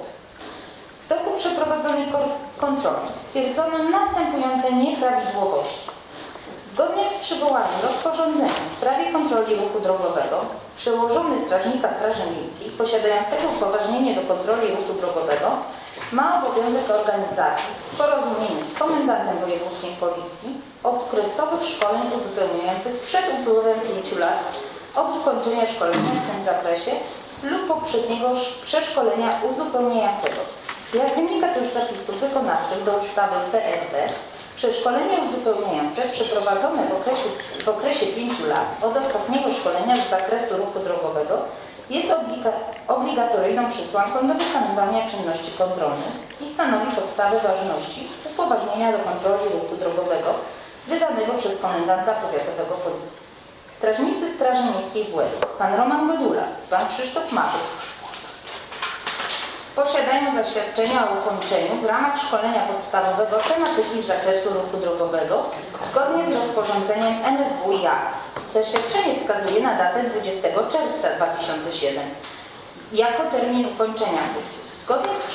W toku przeprowadzonej kontroli stwierdzono następujące nieprawidłowości. Zgodnie z przywołanym rozporządzeniem w sprawie kontroli ruchu drogowego, przełożony strażnika Straży Miejskiej posiadającego upoważnienie do kontroli ruchu drogowego ma obowiązek organizacji w porozumieniu z komendantem wojewódzkim Policji okresowych szkoleń uzupełniających przed upływem 5 lat od ukończenia szkolenia w tym zakresie lub poprzedniego przeszkolenia uzupełniającego. Jak wynika to z zapisów wykonawczych do ustawy PRD, przeszkolenie uzupełniające przeprowadzone w okresie 5 lat od ostatniego szkolenia z zakresu ruchu drogowego jest obligatoryjną przesłanką do wykonywania czynności kontrolnych i stanowi podstawę ważności upoważnienia do kontroli ruchu drogowego wydanego przez komendanta powiatowego Policji. Strażnicy Straży Miejskiej w Łebie, pan Roman Godula, pan Krzysztof Matur, posiadają zaświadczenia o ukończeniu w ramach szkolenia podstawowego tematyki z zakresu ruchu drogowego zgodnie z rozporządzeniem MSWiA. Zaświadczenie wskazuje na datę 20 czerwca 2007 jako termin ukończenia kursu. Zgodnie z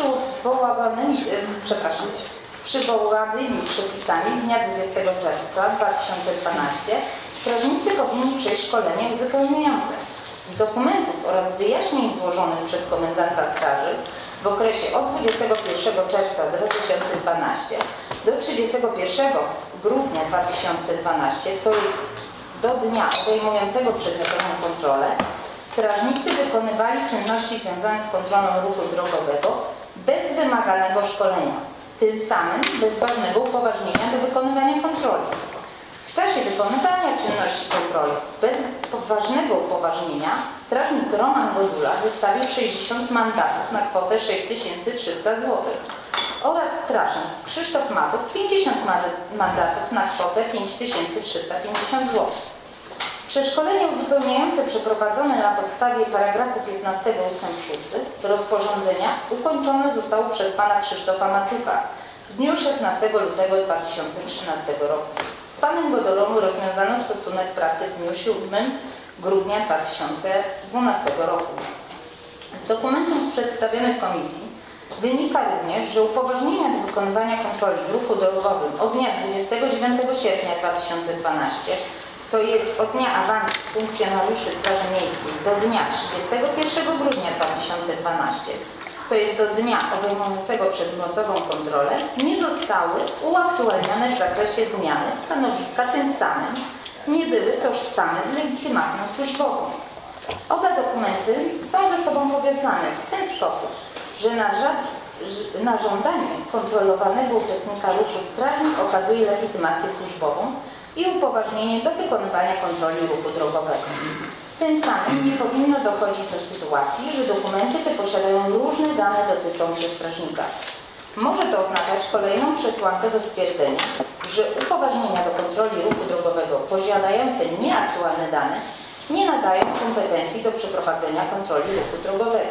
przywołanymi przepisami z dnia 20 czerwca 2012 strażnicy powinni przejść szkolenie uzupełniające. W Z dokumentów oraz wyjaśnień złożonych przez komendanta straży w okresie od 21 czerwca 2012 do 31 grudnia 2012, to jest do dnia obejmującego przedmiotową kontrolę, strażnicy wykonywali czynności związane z kontrolą ruchu drogowego bez wymaganego szkolenia, tym samym bez ważnego upoważnienia do wykonywania kontroli. W czasie wykonywania czynności kontroli bez ważnego upoważnienia strażnik Roman Godula wystawił 60 mandatów na kwotę 6300 zł oraz strażnik Krzysztof Matuk 50 mandatów na kwotę 5350 zł. Przeszkolenie uzupełniające przeprowadzone na podstawie paragrafu 15 ust. 6 rozporządzenia ukończone zostało przez pana Krzysztofa Matuka w dniu 16 lutego 2013 roku. Z panem Godolą rozwiązano stosunek pracy w dniu 7 grudnia 2012 roku. Z dokumentów przedstawionych komisji wynika również, że upoważnienia do wykonywania kontroli w ruchu drogowym od dnia 29 sierpnia 2012, to jest od dnia awansu funkcjonariuszy Straży Miejskiej do dnia 31 grudnia 2012, to jest do dnia obejmującego przedmiotową kontrolę, nie zostały uaktualnione w zakresie zmiany stanowiska, tym samym nie były tożsame z legitymacją służbową. Oba dokumenty są ze sobą powiązane w ten sposób, że na żądanie kontrolowanego uczestnika ruchu strażnik okazuje legitymację służbową i upoważnienie do wykonywania kontroli ruchu drogowego. Tym samym nie powinno dochodzić do sytuacji, że dokumenty te posiadają różne dane dotyczące strażnika. Może to oznaczać kolejną przesłankę do stwierdzenia, że upoważnienia do kontroli ruchu drogowego posiadające nieaktualne dane nie nadają kompetencji do przeprowadzenia kontroli ruchu drogowego.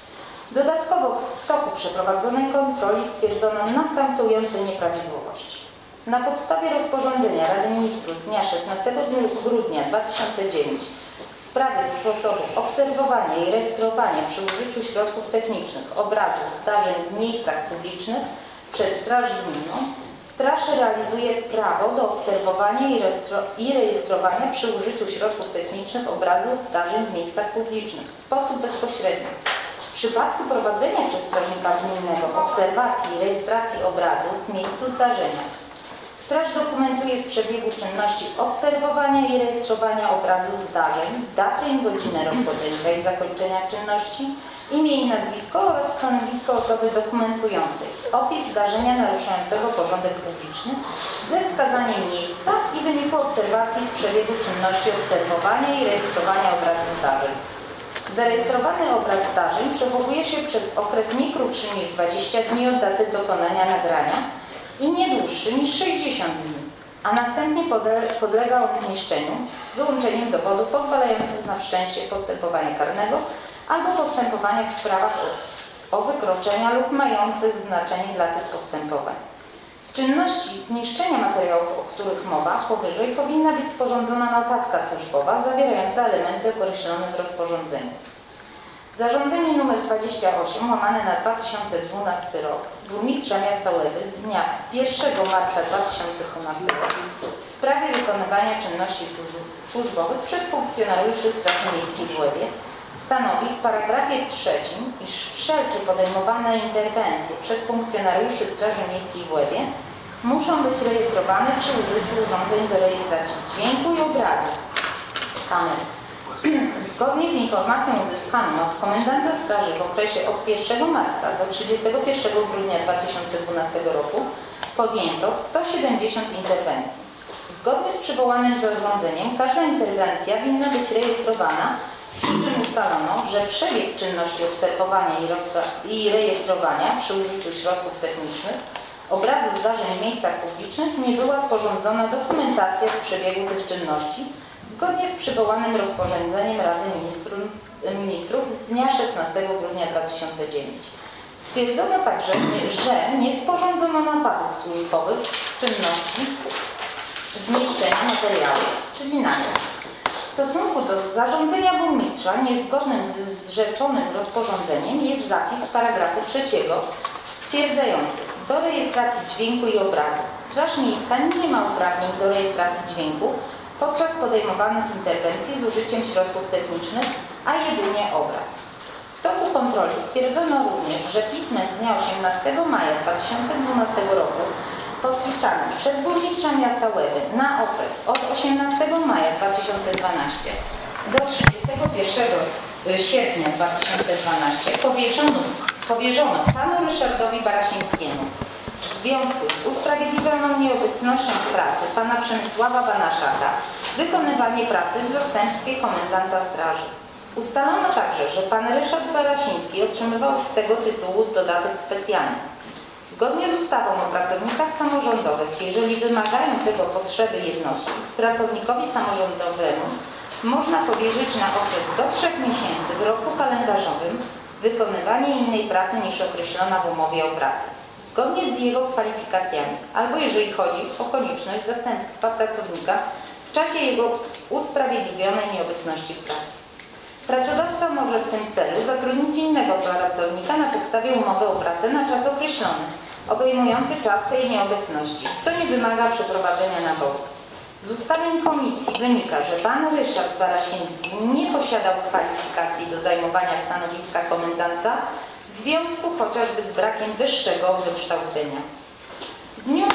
Dodatkowo w toku przeprowadzonej kontroli stwierdzono następujące nieprawidłowości. Na podstawie rozporządzenia Rady Ministrów z dnia 16 grudnia 2009 w sprawie sposobu obserwowania i rejestrowania przy użyciu środków technicznych obrazów zdarzeń w miejscach publicznych przez Straż Gminną, Straż realizuje prawo do obserwowania i rejestrowania przy użyciu środków technicznych obrazów zdarzeń w miejscach publicznych w sposób bezpośredni. W przypadku prowadzenia przez strażnika gminnego obserwacji i rejestracji obrazów w miejscu zdarzenia, Straż dokumentuje z przebiegu czynności obserwowania i rejestrowania obrazów zdarzeń, datę i godzinę rozpoczęcia i zakończenia czynności, imię i nazwisko oraz stanowisko osoby dokumentującej, opis zdarzenia naruszającego porządek publiczny ze wskazaniem miejsca i wyniku obserwacji z przebiegu czynności obserwowania i rejestrowania obrazu zdarzeń. Zarejestrowany obraz zdarzeń przechowuje się przez okres nie krótszy niż 20 dni od daty dokonania nagrania i nie dłuższy niż 60 dni, a następnie podlega on zniszczeniu z wyłączeniem dowodów pozwalających na wszczęcie postępowania karnego albo postępowania w sprawach o wykroczenia lub mających znaczenie dla tych postępowań. Z czynności zniszczenia materiałów, o których mowa powyżej, powinna być sporządzona notatka służbowa zawierająca elementy określone w rozporządzeniu. Zarządzenie nr 28 łamane na 2012 rok burmistrza miasta Łeby z dnia 1 marca 2012 roku w sprawie wykonywania czynności służbowych przez funkcjonariuszy Straży Miejskiej w Łebie stanowi w paragrafie 3, iż wszelkie podejmowane interwencje przez funkcjonariuszy Straży Miejskiej w Łebie muszą być rejestrowane przy użyciu urządzeń do rejestracji dźwięku i obrazu kamer. Zgodnie z informacją uzyskaną od komendanta straży w okresie od 1 marca do 31 grudnia 2012 roku podjęto 170 interwencji. Zgodnie z przywołanym zarządzeniem każda interwencja winna być rejestrowana, przy czym ustalono, że przebieg czynności obserwowania i rejestrowania przy użyciu środków technicznych obrazu zdarzeń w miejscach publicznych nie była sporządzona dokumentacja z przebiegu tych czynności zgodnie z przywołanym rozporządzeniem Rady Ministrów z dnia 16 grudnia 2009. Stwierdzono także, że nie sporządzono notatek służbowych z czynności zniszczenia materiałów, czyli nagrań. W stosunku do zarządzenia burmistrza niezgodnym z rzeczonym rozporządzeniem jest zapis paragrafu 3 stwierdzający: do rejestracji dźwięku i obrazu Straż Miejska nie ma uprawnień do rejestracji dźwięku podczas podejmowanych interwencji z użyciem środków technicznych, a jedynie obraz. W toku kontroli stwierdzono również, że pismem z dnia 18 maja 2012 roku podpisanym przez burmistrza miasta Łeby na okres od 18 maja 2012 do 31 sierpnia 2012 powierzono panu Ryszardowi Barasińskiemu w związku z usprawiedliwioną nieobecnością w pracy pana Przemysława Banaszaka wykonywanie pracy w zastępstwie komendanta straży. Ustalono także, że pan Ryszard Barasiński otrzymywał z tego tytułu dodatek specjalny. Zgodnie z ustawą o pracownikach samorządowych, jeżeli wymagają tego potrzeby jednostki, pracownikowi samorządowemu można powierzyć na okres do 3 miesięcy w roku kalendarzowym wykonywanie innej pracy niż określona w umowie o pracę, zgodnie z jego kwalifikacjami, albo jeżeli chodzi o konieczność zastępstwa pracownika w czasie jego usprawiedliwionej nieobecności w pracy. Pracodawca może w tym celu zatrudnić innego pracownika na podstawie umowy o pracę na czas określony, obejmujący czas tej nieobecności, co nie wymaga przeprowadzenia naboru. Z ustaleń komisji wynika, że pan Ryszard Barasiński nie posiadał kwalifikacji do zajmowania stanowiska komendanta w związku chociażby z brakiem wyższego wykształcenia. W dniu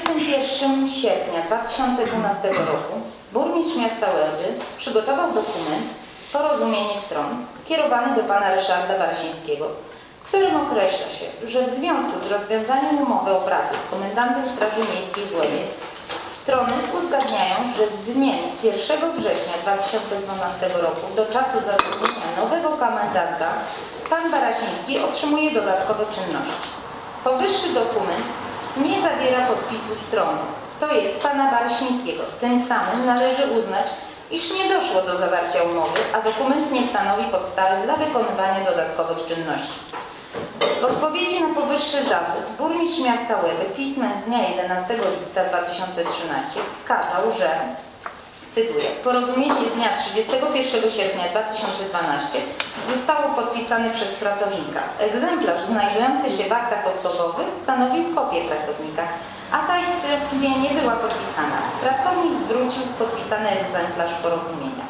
31 sierpnia 2012 roku burmistrz miasta Łeby przygotował dokument Porozumienie stron kierowany do pana Ryszarda Barasińskiego, w którym określa się, że w związku z rozwiązaniem umowy o pracę z komendantem Straży Miejskiej w Łebie strony uzgadniają, że z dniem 1 września 2012 roku do czasu zatrudnienia nowego komendanta pan Barasiński otrzymuje dodatkowe czynności. Powyższy dokument nie zawiera podpisu strony, to jest pana Barasińskiego. Tym samym należy uznać, iż nie doszło do zawarcia umowy, a dokument nie stanowi podstawy dla wykonywania dodatkowych czynności. W odpowiedzi na powyższy zarzut burmistrz miasta Łeby pismem z dnia 11 lipca 2013 wskazał, że, cytuję, porozumienie z dnia 31 sierpnia 2012 zostało podpisane przez pracownika. Egzemplarz znajdujący się w aktach osobowych stanowił kopię pracownika, a ta istotnie nie była podpisana. Pracownik zwrócił podpisany egzemplarz porozumienia.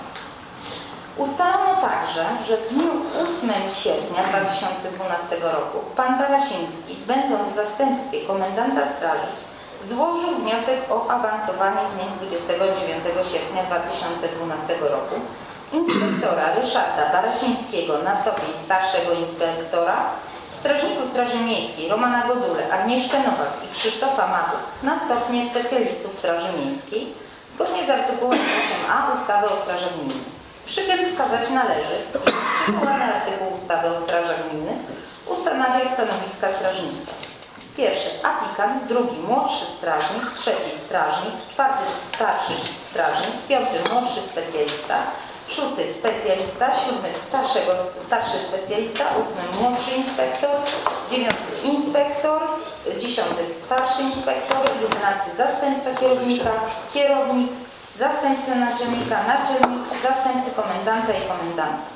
Ustalono także, że w dniu 8 sierpnia 2012 roku pan Barasiński, będąc w zastępstwie komendanta straży, złożył wniosek o awansowanie z dniem 29 sierpnia 2012 roku inspektora Ryszarda Barasińskiego na stopień starszego inspektora, strażników Straży Miejskiej Romana Godule, Agnieszkę Nowak i Krzysztofa Matuk na stopnie specjalistów Straży Miejskiej zgodnie z artykułem 8a ustawy o strażach gminnych. Przy czym wskazać należy, że przywołany artykuł ustawy o strażach gminnych ustanawia stanowiska strażnicze. Pierwszy aplikant, drugi młodszy strażnik, trzeci strażnik, czwarty starszy strażnik, piąty młodszy specjalista, szósty specjalista, siódmy starszy specjalista, ósmy młodszy inspektor, dziewiąty inspektor, dziesiąty starszy inspektor, 11 zastępca kierownika, kierownik, zastępca naczelnika, naczelnik, zastępcy komendanta i komendanta.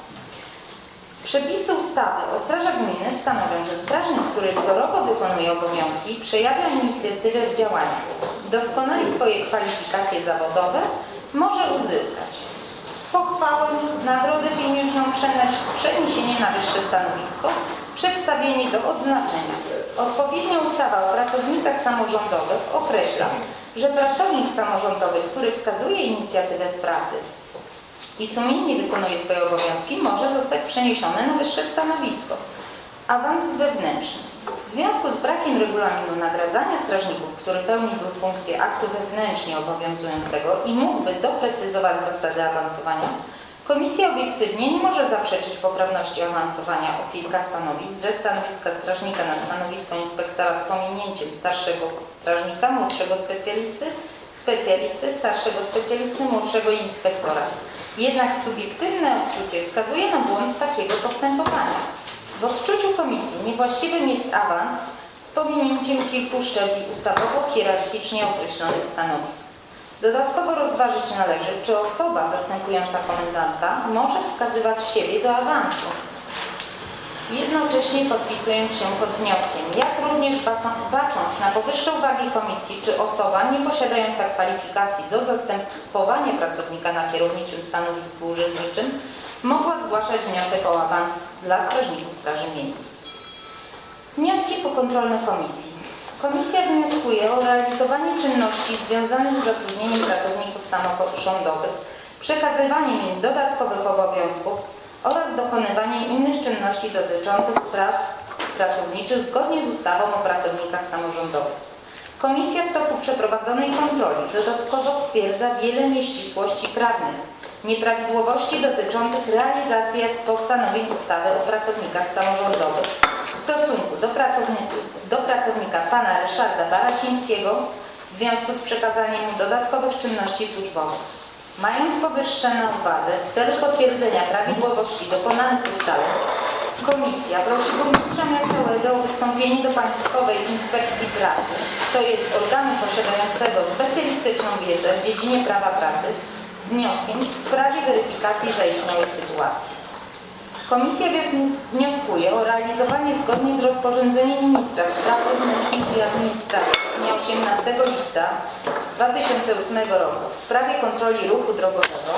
Przepisy ustawy o strażach gminnych stanowią, że strażnik, który wzorowo wykonuje obowiązki, przejawia inicjatywę w działaniu, doskonali swoje kwalifikacje zawodowe, może uzyskać pochwałę, nagrodę pieniężną, przeniesienie na wyższe stanowisko, przedstawienie do odznaczenia. Odpowiednia ustawa o pracownikach samorządowych określa, że pracownik samorządowy, który wskazuje inicjatywę w pracy i sumiennie wykonuje swoje obowiązki, może zostać przeniesiony na wyższe stanowisko. Awans wewnętrzny. W związku z brakiem regulaminu nagradzania strażników, który pełniłby funkcję aktu wewnętrznie obowiązującego i mógłby doprecyzować zasady awansowania, Komisja obiektywnie nie może zaprzeczyć poprawności awansowania o kilka stanowisk ze stanowiska strażnika na stanowisko inspektora z pominięciem starszego strażnika, młodszego specjalisty, starszego specjalisty, młodszego inspektora. Jednak subiektywne odczucie wskazuje na błąd takiego postępowania. W odczuciu Komisji niewłaściwym jest awans z pominięciem kilku szczebli ustawowo-hierarchicznie określonych stanowisk. Dodatkowo rozważyć należy, czy osoba zastępująca komendanta może wskazywać siebie do awansu. jednocześnie podpisując się pod wnioskiem, jak również bacząc na powyższe uwagi komisji, czy osoba nieposiadająca kwalifikacji do zastępowania pracownika na kierowniczym stanowisku urzędniczym mogła zgłaszać wniosek o awans dla strażników Straży Miejskiej. Wnioski pokontrolne komisji. Komisja wnioskuje o realizowanie czynności związanych z zatrudnieniem pracowników samorządowych, przekazywaniem im dodatkowych obowiązków oraz dokonywaniem innych czynności dotyczących spraw pracowniczych zgodnie z ustawą o pracownikach samorządowych. Komisja w toku przeprowadzonej kontroli dodatkowo stwierdza wiele nieścisłości prawnych, nieprawidłowości dotyczących realizacji postanowień ustawy o pracownikach samorządowych w stosunku do pracownika pana Ryszarda Barasińskiego w związku z przekazaniem mu dodatkowych czynności służbowych. Mając powyższe na uwadze, w celu potwierdzenia prawidłowości dokonanych ustaleń, Komisja prosi burmistrza miasta Łeby o wystąpienie do Państwowej Inspekcji Pracy, to jest organu posiadającego specjalistyczną wiedzę w dziedzinie prawa pracy, z wnioskiem w sprawie weryfikacji zaistniałej sytuacji. Komisja wnioskuje o realizowanie zgodnie z rozporządzeniem ministra spraw wewnętrznych i administracji z dnia 18 lipca 2008 roku w sprawie kontroli ruchu drogowego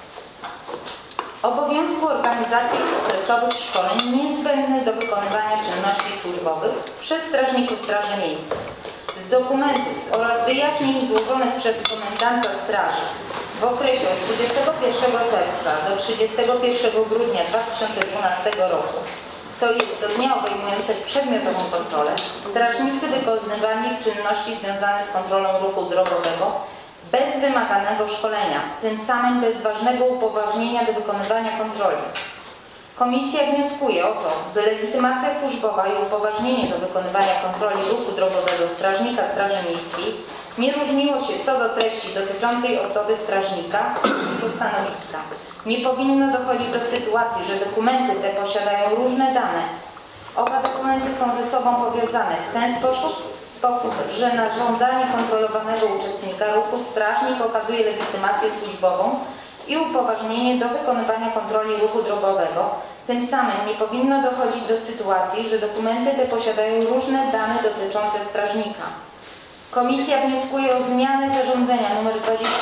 obowiązku organizacji okresowych szkoleń niezbędnych do wykonywania czynności służbowych przez strażników Straży Miejskiej. Z dokumentów oraz wyjaśnień złożonych przez komendanta straży w okresie od 21 czerwca do 31 grudnia 2012 roku, to jest do dnia obejmującego przedmiotową kontrolę, strażnicy wykonywali czynności związane z kontrolą ruchu drogowego bez wymaganego szkolenia, tym samym bez ważnego upoważnienia do wykonywania kontroli. Komisja wnioskuje o to, by legitymacja służbowa i upoważnienie do wykonywania kontroli ruchu drogowego strażnika Straży Miejskiej nie różniło się co do treści dotyczącej osoby strażnika i jego stanowiska. Nie powinno dochodzić do sytuacji, że dokumenty te posiadają różne dane. Oba dokumenty są ze sobą powiązane w ten sposób, że na żądanie kontrolowanego uczestnika ruchu strażnik okazuje legitymację służbową i upoważnienie do wykonywania kontroli ruchu drogowego. Tym samym nie powinno dochodzić do sytuacji, że dokumenty te posiadają różne dane dotyczące strażnika. Komisja wnioskuje o zmianę zarządzenia nr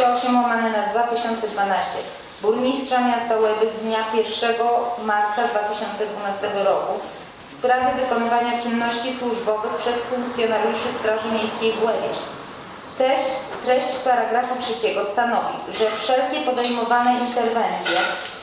28/2012 burmistrza miasta Łeby z dnia 1 marca 2012 roku w sprawie wykonywania czynności służbowych przez funkcjonariuszy Straży Miejskiej w Łebie. Treść paragrafu 3 stanowi, że wszelkie podejmowane interwencje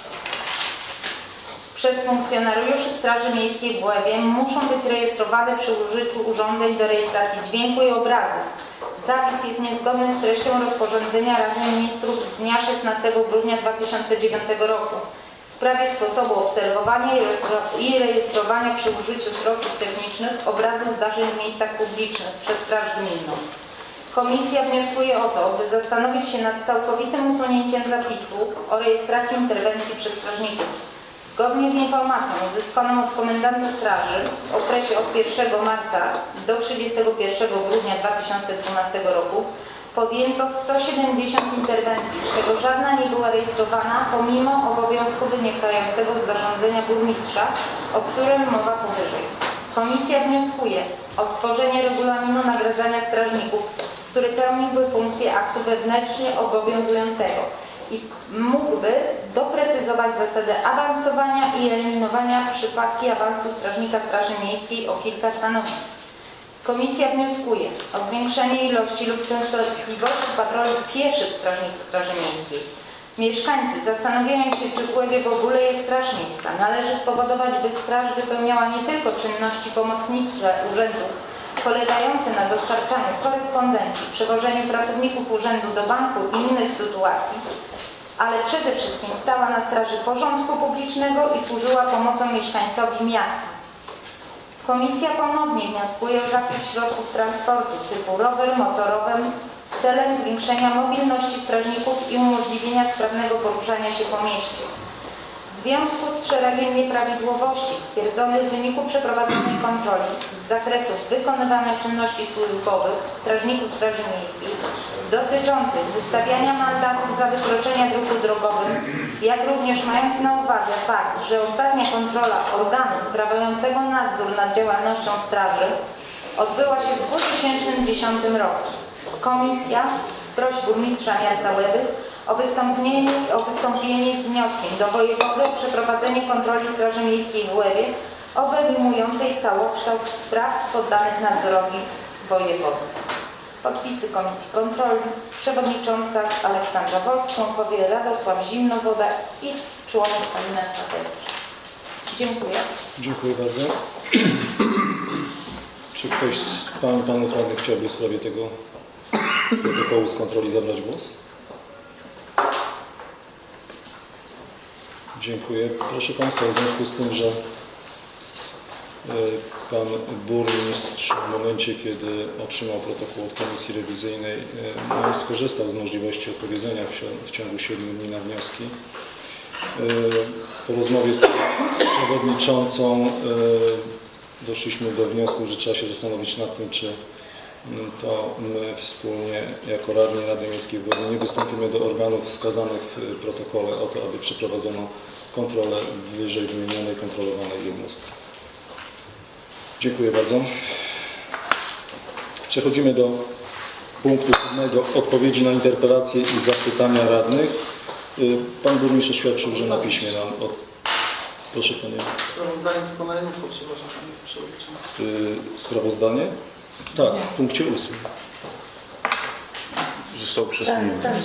przez funkcjonariuszy Straży Miejskiej w Łebie muszą być rejestrowane przy użyciu urządzeń do rejestracji dźwięku i obrazu. Zapis jest niezgodny z treścią rozporządzenia Rady Ministrów z dnia 16 grudnia 2009 roku w sprawie sposobu obserwowania i rejestrowania przy użyciu środków technicznych obrazu zdarzeń w miejscach publicznych przez Straż Gminną. Komisja wnioskuje o to, by zastanowić się nad całkowitym usunięciem zapisu o rejestracji interwencji przez strażników. Zgodnie z informacją uzyskaną od komendanta straży w okresie od 1 marca do 31 grudnia 2012 roku podjęto 170 interwencji, z czego żadna nie była rejestrowana pomimo obowiązku wynikającego z zarządzenia burmistrza, o którym mowa powyżej. Komisja wnioskuje o stworzenie regulaminu nagradzania strażników, który pełniłby funkcję aktu wewnętrznie obowiązującego i mógłby doprecyzować zasadę awansowania i eliminowania przypadki awansu strażnika Straży Miejskiej o kilka stanowisk. Komisja wnioskuje o zwiększenie ilości lub częstotliwości patroli pieszych strażników Straży Miejskiej. Mieszkańcy zastanawiają się, czy w Łebie w ogóle jest Straż Miejska. Należy spowodować, by straż wypełniała nie tylko czynności pomocnicze urzędu, polegające na dostarczaniu korespondencji, przewożeniu pracowników urzędu do banku i innych sytuacji, ale przede wszystkim stała na straży porządku publicznego i służyła pomocą mieszkańcowi miasta. Komisja ponownie wnioskuje o zakup środków transportu typu rower motorowy celem zwiększenia mobilności strażników i umożliwienia sprawnego poruszania się po mieście. W związku z szeregiem nieprawidłowości stwierdzonych w wyniku przeprowadzonej kontroli z zakresu wykonywania czynności służbowych strażników Straży Miejskiej dotyczących wystawiania mandatów za wykroczenia w ruchu drogowym, jak również mając na uwadze fakt, że ostatnia kontrola organu sprawującego nadzór nad działalnością straży odbyła się w 2010 roku. Komisja prosi burmistrza miasta Łeby o wystąpienie z wnioskiem do wojewody o przeprowadzenie kontroli Straży Miejskiej w Łebie obejmującej całokształt spraw poddanych nadzorowi wojewody. Podpisy Komisji Kontroli, przewodnicząca Aleksandra Wolf, członkowie Radosław Zimnowoda i członek Halina Statewicz. Dziękuję. Dziękuję bardzo. Czy ktoś z pań i panów radnych chciałby w sprawie tego protokołu z kontroli zabrać głos? Dziękuję. Proszę Państwa, w związku z tym, że Pan burmistrz w momencie, kiedy otrzymał protokół od komisji rewizyjnej, nie skorzystał z możliwości odpowiedzenia w ciągu 7 dni na wnioski. Po rozmowie z przewodniczącą doszliśmy do wniosku, że trzeba się zastanowić nad tym, czy to my wspólnie jako radni Rady Miejskiej w Łebie nie wystąpimy do organów wskazanych w protokole o to, aby przeprowadzono kontrolę wyżej wymienionej kontrolowanej jednostki. Dziękuję bardzo. Przechodzimy do punktu 7. Odpowiedzi na interpelacje i zapytania radnych. Pan burmistrz oświadczył, że na piśmie nam Proszę Panie. Sprawozdanie z wykonania uchwał, przepraszam Panie Przewodniczący. Sprawozdanie? Tak, w punkcie 8. Został przesunięty. Tak.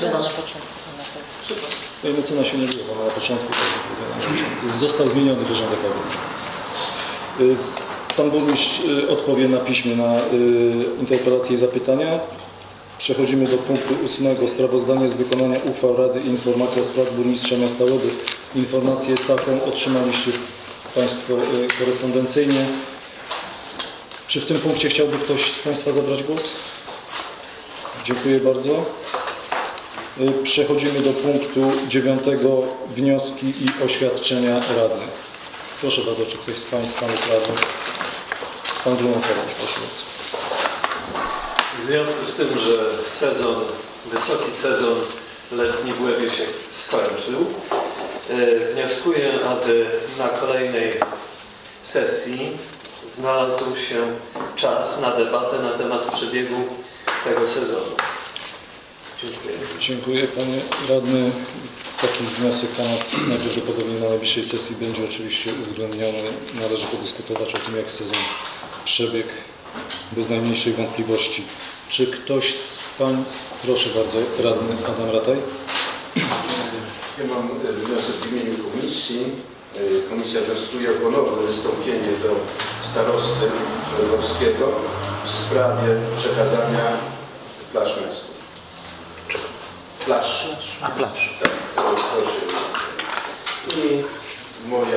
Mecenas się nie było, bo na początku został zmieniony porządek obrad. Pan burmistrz odpowie na piśmie na interpelacje i zapytania. Przechodzimy do punktu 8. Sprawozdanie z wykonania uchwał Rady i informacja z spraw burmistrza miasta Łeby. Informację taką otrzymaliście Państwo korespondencyjnie. Czy w tym punkcie chciałby ktoś z Państwa zabrać głos? Dziękuję bardzo. Przechodzimy do punktu 9. Wnioski i oświadczenia radnych. Proszę bardzo, czy ktoś z Państwa radnych? Pan Bruno Koruś, proszę bardzo. W związku z tym, że wysoki sezon letni w Łebie się skończył, wnioskuję, aby na kolejnej sesji znalazł się czas na debatę na temat przebiegu tego sezonu. Dziękuję. Dziękuję Panie Radny. Taki wniosek Pana najprawdopodobniej na najbliższej sesji będzie oczywiście uwzględniony. Należy podyskutować o tym, jak sezon przebiegł bez najmniejszej wątpliwości. Czy ktoś z Pań, proszę bardzo, Radny Adam Rataj. Ja mam wniosek w imieniu komisji. Komisja wnioskuje o ponowne wystąpienie do starosty Żelborskiego w sprawie przekazania plaż miastu. Plaż. A plaż. Tak, proszę. I moja...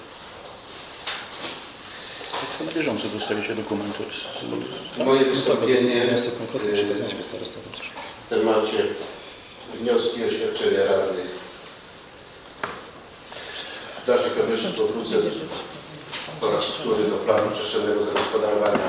Na bieżąco dostaliście dokument Moje wystąpienie Wniosek konkretny przekazanie do starosty. w temacie wnioski i oświadczenia radnych. W dalszej kolejności powrócę po raz wtóry do planu przestrzennego zagospodarowania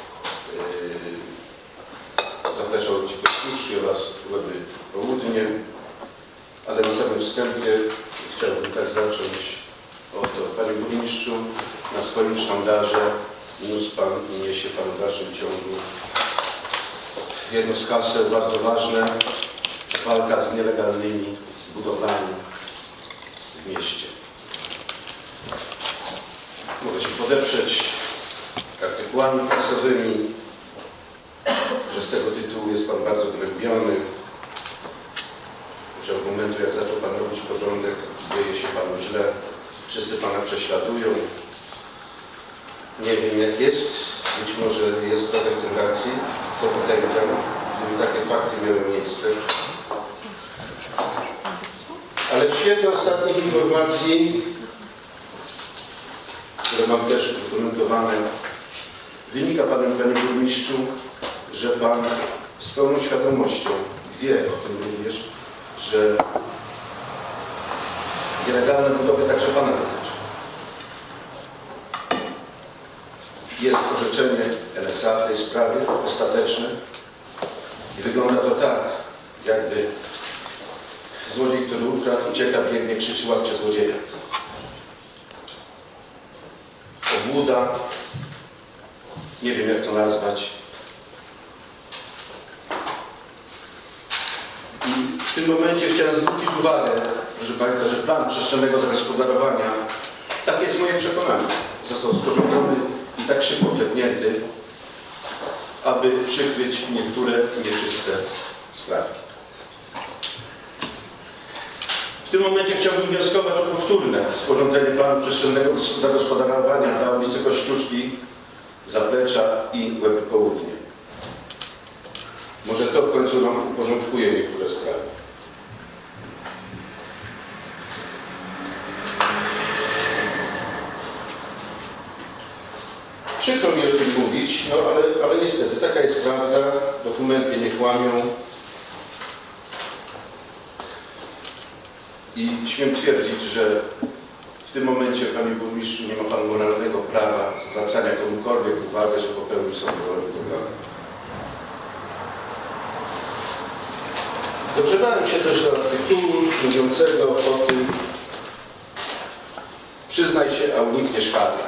Zaplecza Ciekawsztuszki oraz Łeby Południe, ale na samym wstępie chciałbym tak zacząć od Panie Burmistrzu. Na swoim sztandarze niósł Pan i niesie Pan w dalszym ciągu jedno z haseł bardzo ważne: walka z nielegalnymi budowlami w mieście. Mogę się podeprzeć artykułami prasowymi, że z tego tytułu jest Pan bardzo gnębiony, że od momentu, jak zaczął Pan robić porządek, dzieje się Panu źle, wszyscy Pana prześladują. Nie wiem, jak jest, być może jest trochę w tym racji, co potęgam, gdyby takie fakty miały miejsce. Ale w świetle ostatnich informacji, które mam też udokumentowane, wynika Panie Burmistrzu, że Pan z pełną świadomością wie o tym również, że Nielegalne budowy także Pana dotyczą. Jest orzeczenie NSA w tej sprawie, ostateczne. I wygląda to tak, jakby złodziej, który ukradł, ucieka, biegnie, krzyczy: łapcie złodzieja. Obłuda, nie wiem jak to nazwać. I w tym momencie chciałem zwrócić uwagę, proszę Państwa, że plan przestrzennego zagospodarowania, takie jest moje przekonanie, został sporządzony i tak szybko klepnięty, aby przykryć niektóre nieczyste sprawki. W tym momencie chciałbym wnioskować o powtórne sporządzenie planu przestrzennego zagospodarowania dla ulicy Kościuszki, Zaplecza i Łeby Południe. Może to w końcu nam uporządkuje niektóre sprawy. Przykro mi o tym mówić, no ale niestety taka jest prawda, dokumenty nie kłamią i śmiem twierdzić, że w tym momencie, Panie Burmistrzu, nie ma Pan moralnego prawa zwracania komukolwiek uwagę, że popełnił samowolę budowlaną. Dogrzebałem się też do artykułu mówiącego o tym: przyznaj się, a unikniesz kary.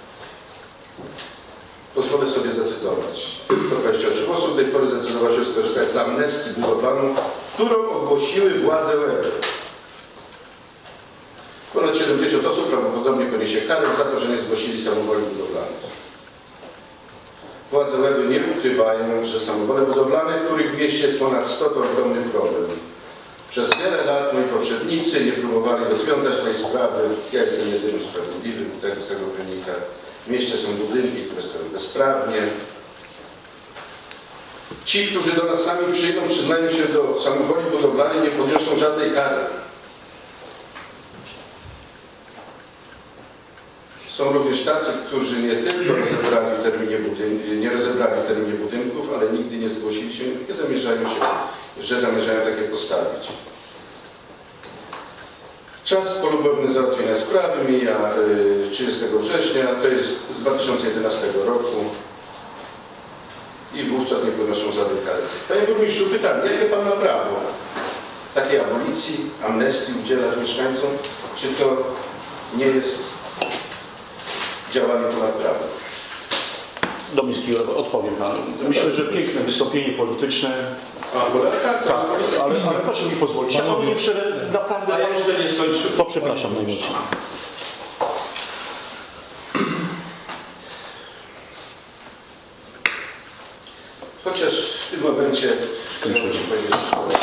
Pozwolę sobie zacytować. Tylko 28 osób do tej pory zdecydowało się skorzystać z amnestii budowlaną, którą ogłosiły władze Łeby. Ponad 70 osób prawdopodobnie poniesie karę za to, że nie zgłosili samowoli budowlanej. Władze Łeby nie ukrywają, że samowole budowlane, których w mieście jest ponad 100, to ogromny problem. Przez wiele lat moi poprzednicy nie próbowali rozwiązać tej sprawy. Ja jestem jedynym sprawiedliwym, z tego wynika. W mieście są budynki, które stoją bezprawnie. Ci, którzy do nas sami przyjdą, przyznają się do samowoli budowlanej, nie podniosą żadnej kary. Są również tacy, którzy nie tylko nie rozebrali w terminie budynków, ale nigdy nie zgłosili się, że zamierzają takie postawić. Czas polubowny załatwienia sprawy mija 30 września, to jest z 2011 roku i wówczas nie podnoszą żadnej kary. Panie Burmistrzu, pytam, jakie Pan ma prawo takiej abolicji, amnestii udzielać mieszkańcom? Czy to nie jest działanie ponad prawem? Domiński, odpowiem Panu. Myślę, że piękne wystąpienie polityczne. Tak, ale proszę mi pozwolić. Ja Panu nie naprawdę... A ja jeszcze nie skończyłem. To przepraszam najmocniej. Chociaż w tym momencie chciałbym się powiedzieć,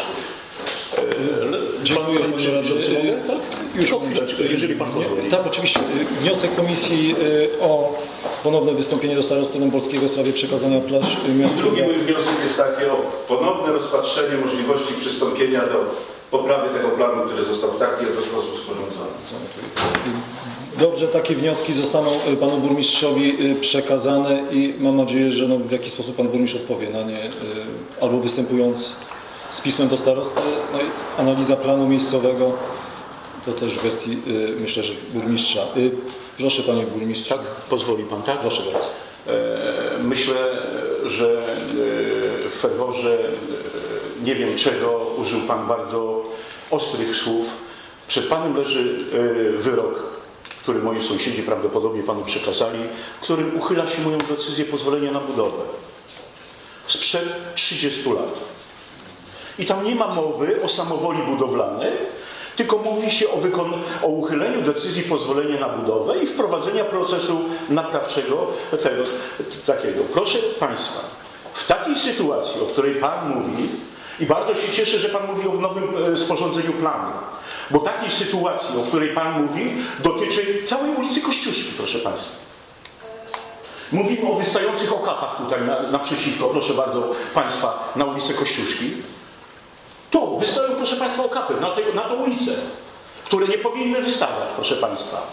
Dziękuję, panie radny. Tak? Już chwileczkę, jeżeli Pan pozwoli. Tak, oczywiście. Wniosek komisji o ponowne wystąpienie do starosty Dąbrowskiego w sprawie przekazania plaż miasta. Drugi mój wniosek jest taki: o ponowne rozpatrzenie możliwości przystąpienia do poprawy tego planu, który został w taki oto sposób sporządzony. Dobrze, takie wnioski zostaną panu burmistrzowi przekazane i mam nadzieję, że w jakiś sposób pan burmistrz odpowie na nie, albo występując z pismem do starosty. No i analiza planu miejscowego to też w gestii, myślę, że burmistrza. Proszę panie burmistrzu. Tak, pozwoli pan, tak? Proszę bardzo. Myślę, że w ferworze nie wiem czego użył pan bardzo ostrych słów. Przed panem leży wyrok, który moi sąsiedzi prawdopodobnie panu przekazali, w którym uchyla się moją decyzję pozwolenia na budowę sprzed 30 lat. I tam nie ma mowy o samowoli budowlanej, tylko mówi się o uchyleniu decyzji pozwolenia na budowę i wprowadzenia procesu naprawczego takiego. Proszę Państwa, w takiej sytuacji, o której Pan mówi, i bardzo się cieszę, że Pan mówi o nowym sporządzeniu planu, bo takiej sytuacji, o której Pan mówi, dotyczy całej ulicy Kościuszki, proszę Państwa. Mówimy o wystających okapach tutaj naprzeciwko, proszę bardzo Państwa, na ulicę Kościuszki. Tu wystają, proszę Państwa, okapy na tą ulicę, które nie powinny wystawać, proszę Państwa.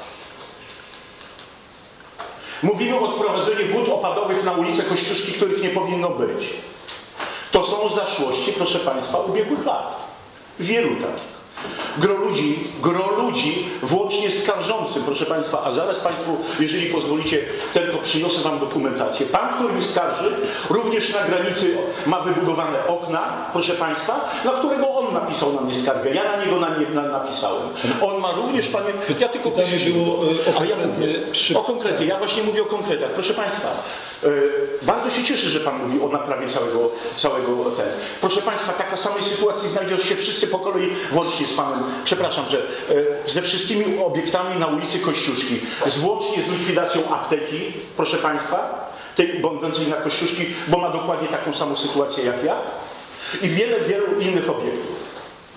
Mówimy o odprowadzeniu wód opadowych na ulicę Kościuszki, których nie powinno być. To są zaszłości, proszę Państwa, ubiegłych lat. Wielu takich. Gro ludzi, włącznie skarżącym, proszę Państwa, a zaraz Państwu, jeżeli pozwolicie, tylko przyniosę Wam dokumentację. Pan, który mi skarży, również na granicy ma wybudowane okna, proszę Państwa, na którego on napisał na mnie skargę. Ja na niego napisałem. On ma również, Panie, ja tylko o konkrety. Ja właśnie mówię o konkretach. Proszę Państwa, bardzo się cieszę, że Pan mówi o naprawie całego ten. Proszę Państwa, taka samej sytuacji znajdą się wszyscy po kolei, włącznie z Panem, przepraszam, że ze wszystkimi obiektami na ulicy Kościuszki, włącznie z likwidacją apteki, proszę Państwa, tej będącej na Kościuszki, bo ma dokładnie taką samą sytuację jak ja, i wielu innych obiektów.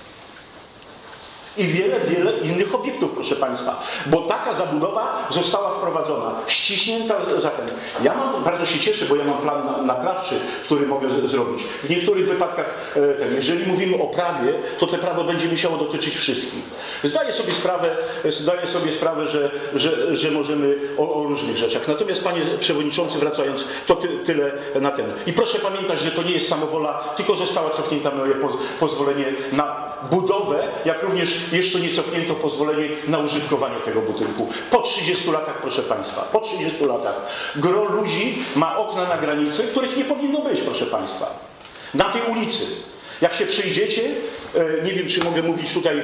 I wiele innych obiektów, proszę Państwa, bo taka zabudowa została wprowadzona, ściśnięta zatem. Ja bardzo się cieszę, bo ja mam plan naprawczy, który mogę zrobić. W niektórych wypadkach, jeżeli mówimy o prawie, to to prawo będzie musiało dotyczyć wszystkich. Zdaję sobie sprawę, że możemy o różnych rzeczach. Natomiast, Panie Przewodniczący, wracając, to tyle na ten. I proszę pamiętać, że to nie jest samowola, tylko została cofnięta moje pozwolenie na budowę, jak również jeszcze nie cofnięto pozwolenie na użytkowanie tego budynku. Po 30 latach, proszę Państwa, po 30 latach. Gro ludzi ma okna na granicy, których nie powinno być, proszę Państwa. Na tej ulicy. Jak się przyjdziecie, nie wiem, czy mogę mówić tutaj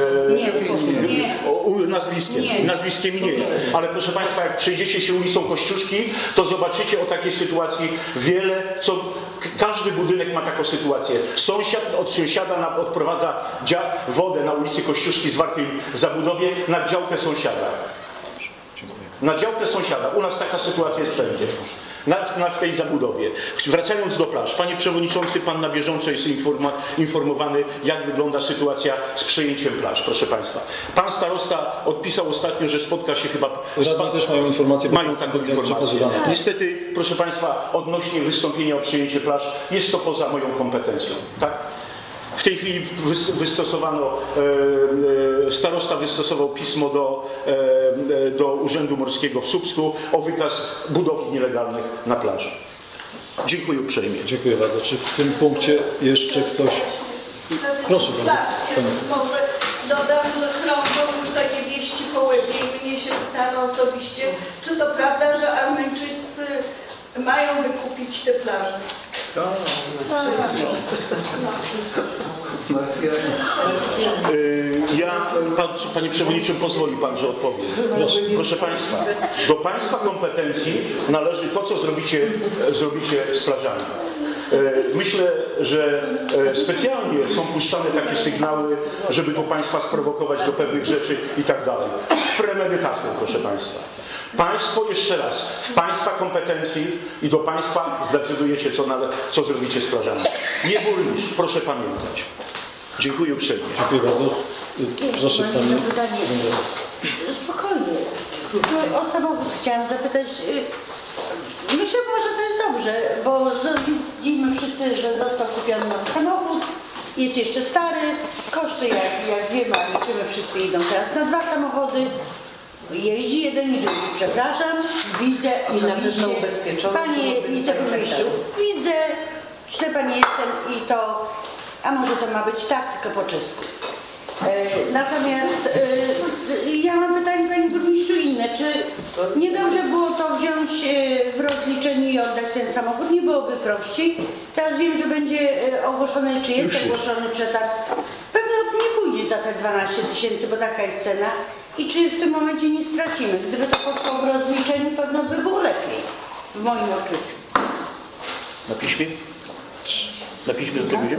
nazwiskiem nie, ale proszę Państwa, jak przejdziecie się ulicą Kościuszki, to zobaczycie o takiej sytuacji wiele, każdy budynek ma taką sytuację. Sąsiad od sąsiada odprowadza wodę na ulicy Kościuszki zwartej zabudowie na działkę sąsiada. Na działkę sąsiada. U nas taka sytuacja jest wszędzie. W tej zabudowie. Wracając do plaż. Panie Przewodniczący, Pan na bieżąco jest informowany, jak wygląda sytuacja z przejęciem plaż. Proszę Państwa. Pan starosta odpisał ostatnio, że spotka się chyba... Radni też mają informację. Mają taką informację. Niestety, proszę Państwa, odnośnie wystąpienia o przejęcie plaż, jest to poza moją kompetencją. Tak? W tej chwili starosta wystosował pismo do Urzędu Morskiego w Słupsku o wykaz budowli nielegalnych na plaży. Dziękuję uprzejmie. Dziękuję bardzo. Czy w tym punkcie jeszcze ktoś... Proszę bardzo. Może dodam, że krążą już takie wieści po Łebie i mnie się pytano osobiście, czy to prawda, że Armeńczycy mają wykupić te plaże. Panie Przewodniczący, pozwoli Pan, że odpowiem. Proszę Państwa, do Państwa kompetencji należy to, co zrobicie z plażami. Myślę, że specjalnie są puszczane takie sygnały, żeby tu Państwa sprowokować do pewnych rzeczy i tak dalej. Z premedytacją, proszę Państwa. Państwo, jeszcze raz, w Państwa kompetencji i do Państwa zdecydujecie, co zrobicie z plażami. Nie burmistrz, proszę pamiętać. Dziękuję uprzejmie. Dziękuję bardzo. Proszę Pani. Spokojnie. O samochód chciałam zapytać. Myślę, może to jest dobrze, bo widzimy wszyscy, że został kupiony nowy samochód. Jest jeszcze stary. Koszty, jak wiemy, a liczymy, wszyscy idą teraz na 2 samochody. Jeździ jeden i drugi, przepraszam, widzę osobiście, Panie Wiceburmistrzu, widzę, ślepa nie jestem i to, a może to ma być tak, tylko po czesku. Natomiast ja mam pytanie, Panie Burmistrzu, inne, czy nie dobrze było to wziąć w rozliczeniu i oddać ten samochód, nie byłoby prościej? Teraz wiem, że będzie ogłoszony, czy jest ogłoszony przetarg, pewno nie pójdzie za te 12 000, bo taka jest cena. I czy w tym momencie nie stracimy? Gdyby to poszło w rozliczeniu, pewno by było lepiej, w moim odczuciu. Na piśmie? Na piśmie zrobimy?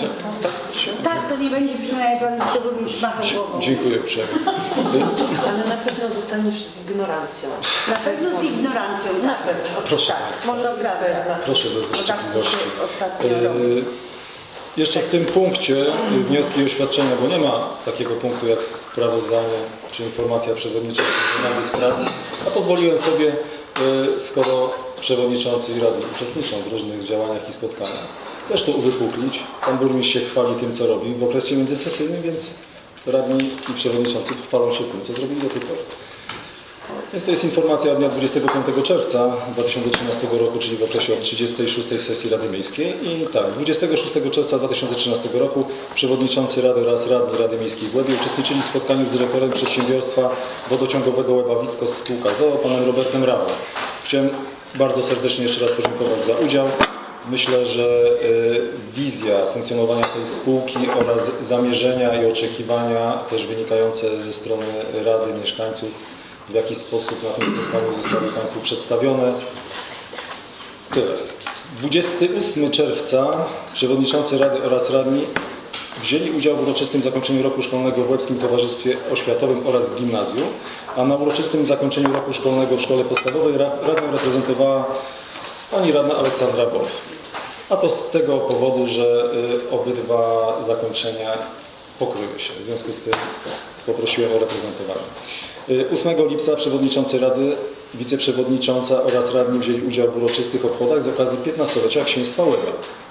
Tak, to nie będzie przynajmniej Pan Wiceburmistrz machał głową. Dziękuję uprzejmie. Ale na pewno dostaniesz z ignorancją. Na pewno z ignorancją, na pewno. Proszę tak, Państwa. prawda. Proszę bez wyczekliwości. Ostatnio Jeszcze w tym punkcie wnioski i oświadczenia, bo nie ma takiego punktu jak sprawozdanie czy informacja przewodniczącego Rady z Pracy, a pozwoliłem sobie, skoro przewodniczący i radni uczestniczą w różnych działaniach i spotkaniach, też to uwypuklić. Pan burmistrz się chwali tym, co robi w okresie międzysesyjnym, więc radni i przewodniczący chwalą się tym, co zrobili do tej pory. Więc to jest informacja od dnia 25 czerwca 2013 roku, czyli w okresie od 36. sesji Rady Miejskiej. I tak, 26 czerwca 2013 roku przewodniczący Rady oraz radni Rady Miejskiej w Łebie uczestniczyli w spotkaniu z dyrektorem przedsiębiorstwa wodociągowego Łeba-Wickos spółka z o.o. panem Robertem Rawą. Chciałem bardzo serdecznie jeszcze raz podziękować za udział. Myślę, że wizja funkcjonowania tej spółki oraz zamierzenia i oczekiwania też wynikające ze strony Rady Mieszkańców, w jaki sposób na tym spotkaniu zostały Państwu przedstawione. Tyle. 28 czerwca przewodniczący Rady oraz radni wzięli udział w uroczystym zakończeniu roku szkolnego w Łebskim Towarzystwie Oświatowym oraz w gimnazjum, a na uroczystym zakończeniu roku szkolnego w szkole podstawowej radę reprezentowała pani radna Aleksandra Wolf. A to z tego powodu, że obydwa zakończenia pokryły się. W związku z tym poprosiłem o reprezentowanie. 8 lipca przewodniczący Rady, wiceprzewodnicząca oraz radni wzięli udział w uroczystych obchodach z okazji 15-lecia księstwa Łeba.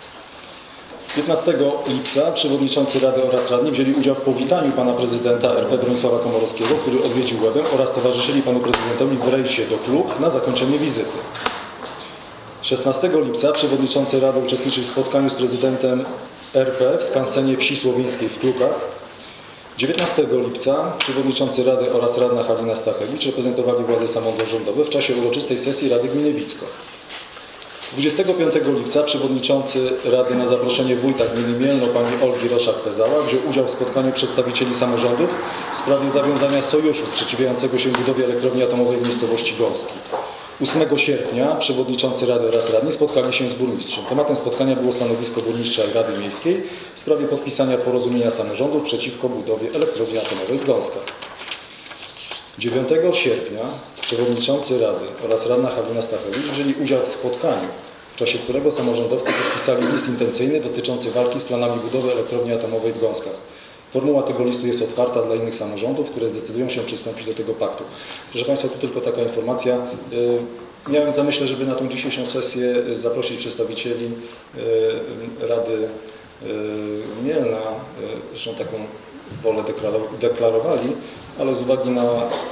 15 lipca przewodniczący Rady oraz radni wzięli udział w powitaniu pana prezydenta RP Bronisława Komorowskiego, który odwiedził Łebę, oraz towarzyszyli panu prezydentowi w rejsie do Klub na zakończenie wizyty. 16 lipca przewodniczący Rady uczestniczył w spotkaniu z prezydentem RP w skansenie wsi Słowińskiej w Klukach. 19 lipca przewodniczący Rady oraz radna Halina Stachewicz reprezentowali władze samorządowe w czasie uroczystej sesji Rady Gminy Wickko. 25 lipca przewodniczący Rady na zaproszenie wójta gminy Mielno pani Olgi Roszak-Pezała wziął udział w spotkaniu przedstawicieli samorządów w sprawie zawiązania sojuszu sprzeciwiającego się budowie elektrowni atomowej w miejscowości Gąski. 8 sierpnia przewodniczący Rady oraz radni spotkali się z burmistrzem. Tematem spotkania było stanowisko burmistrza i Rady Miejskiej w sprawie podpisania porozumienia samorządów przeciwko budowie elektrowni atomowej w Gąskach. 9 sierpnia przewodniczący Rady oraz radna Halina Stachewicz wzięli udział w spotkaniu, w czasie którego samorządowcy podpisali list intencyjny dotyczący walki z planami budowy elektrowni atomowej w Gąskach. Formuła tego listu jest otwarta dla innych samorządów, które zdecydują się przystąpić do tego paktu. Proszę Państwa, tu tylko taka informacja. Miałem w zamyśle, żeby na tą dzisiejszą sesję zaprosić przedstawicieli Rady Mielna, zresztą taką wolę deklarowali, ale z uwagi na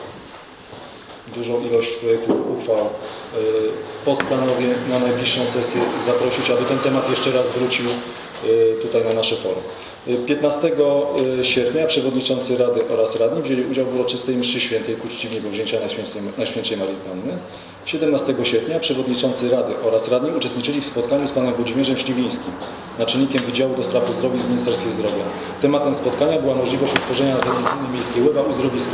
dużą ilość projektów uchwał postanowię na najbliższą sesję zaprosić, aby ten temat jeszcze raz wrócił tutaj na nasze forum. 15 sierpnia przewodniczący Rady oraz radni wzięli udział w uroczystej mszy świętej ku czci Wniebowzięcia Najświętszej Maryi Panny. 17 sierpnia przewodniczący Rady oraz radni uczestniczyli w spotkaniu z panem Włodzimierzem Śliwińskim, naczelnikiem Wydziału do Spraw Uzdrowisk w Ministerstwie Zdrowia. Tematem spotkania była możliwość utworzenia na terenie gminy miejskiej Łeba uzdrowiska.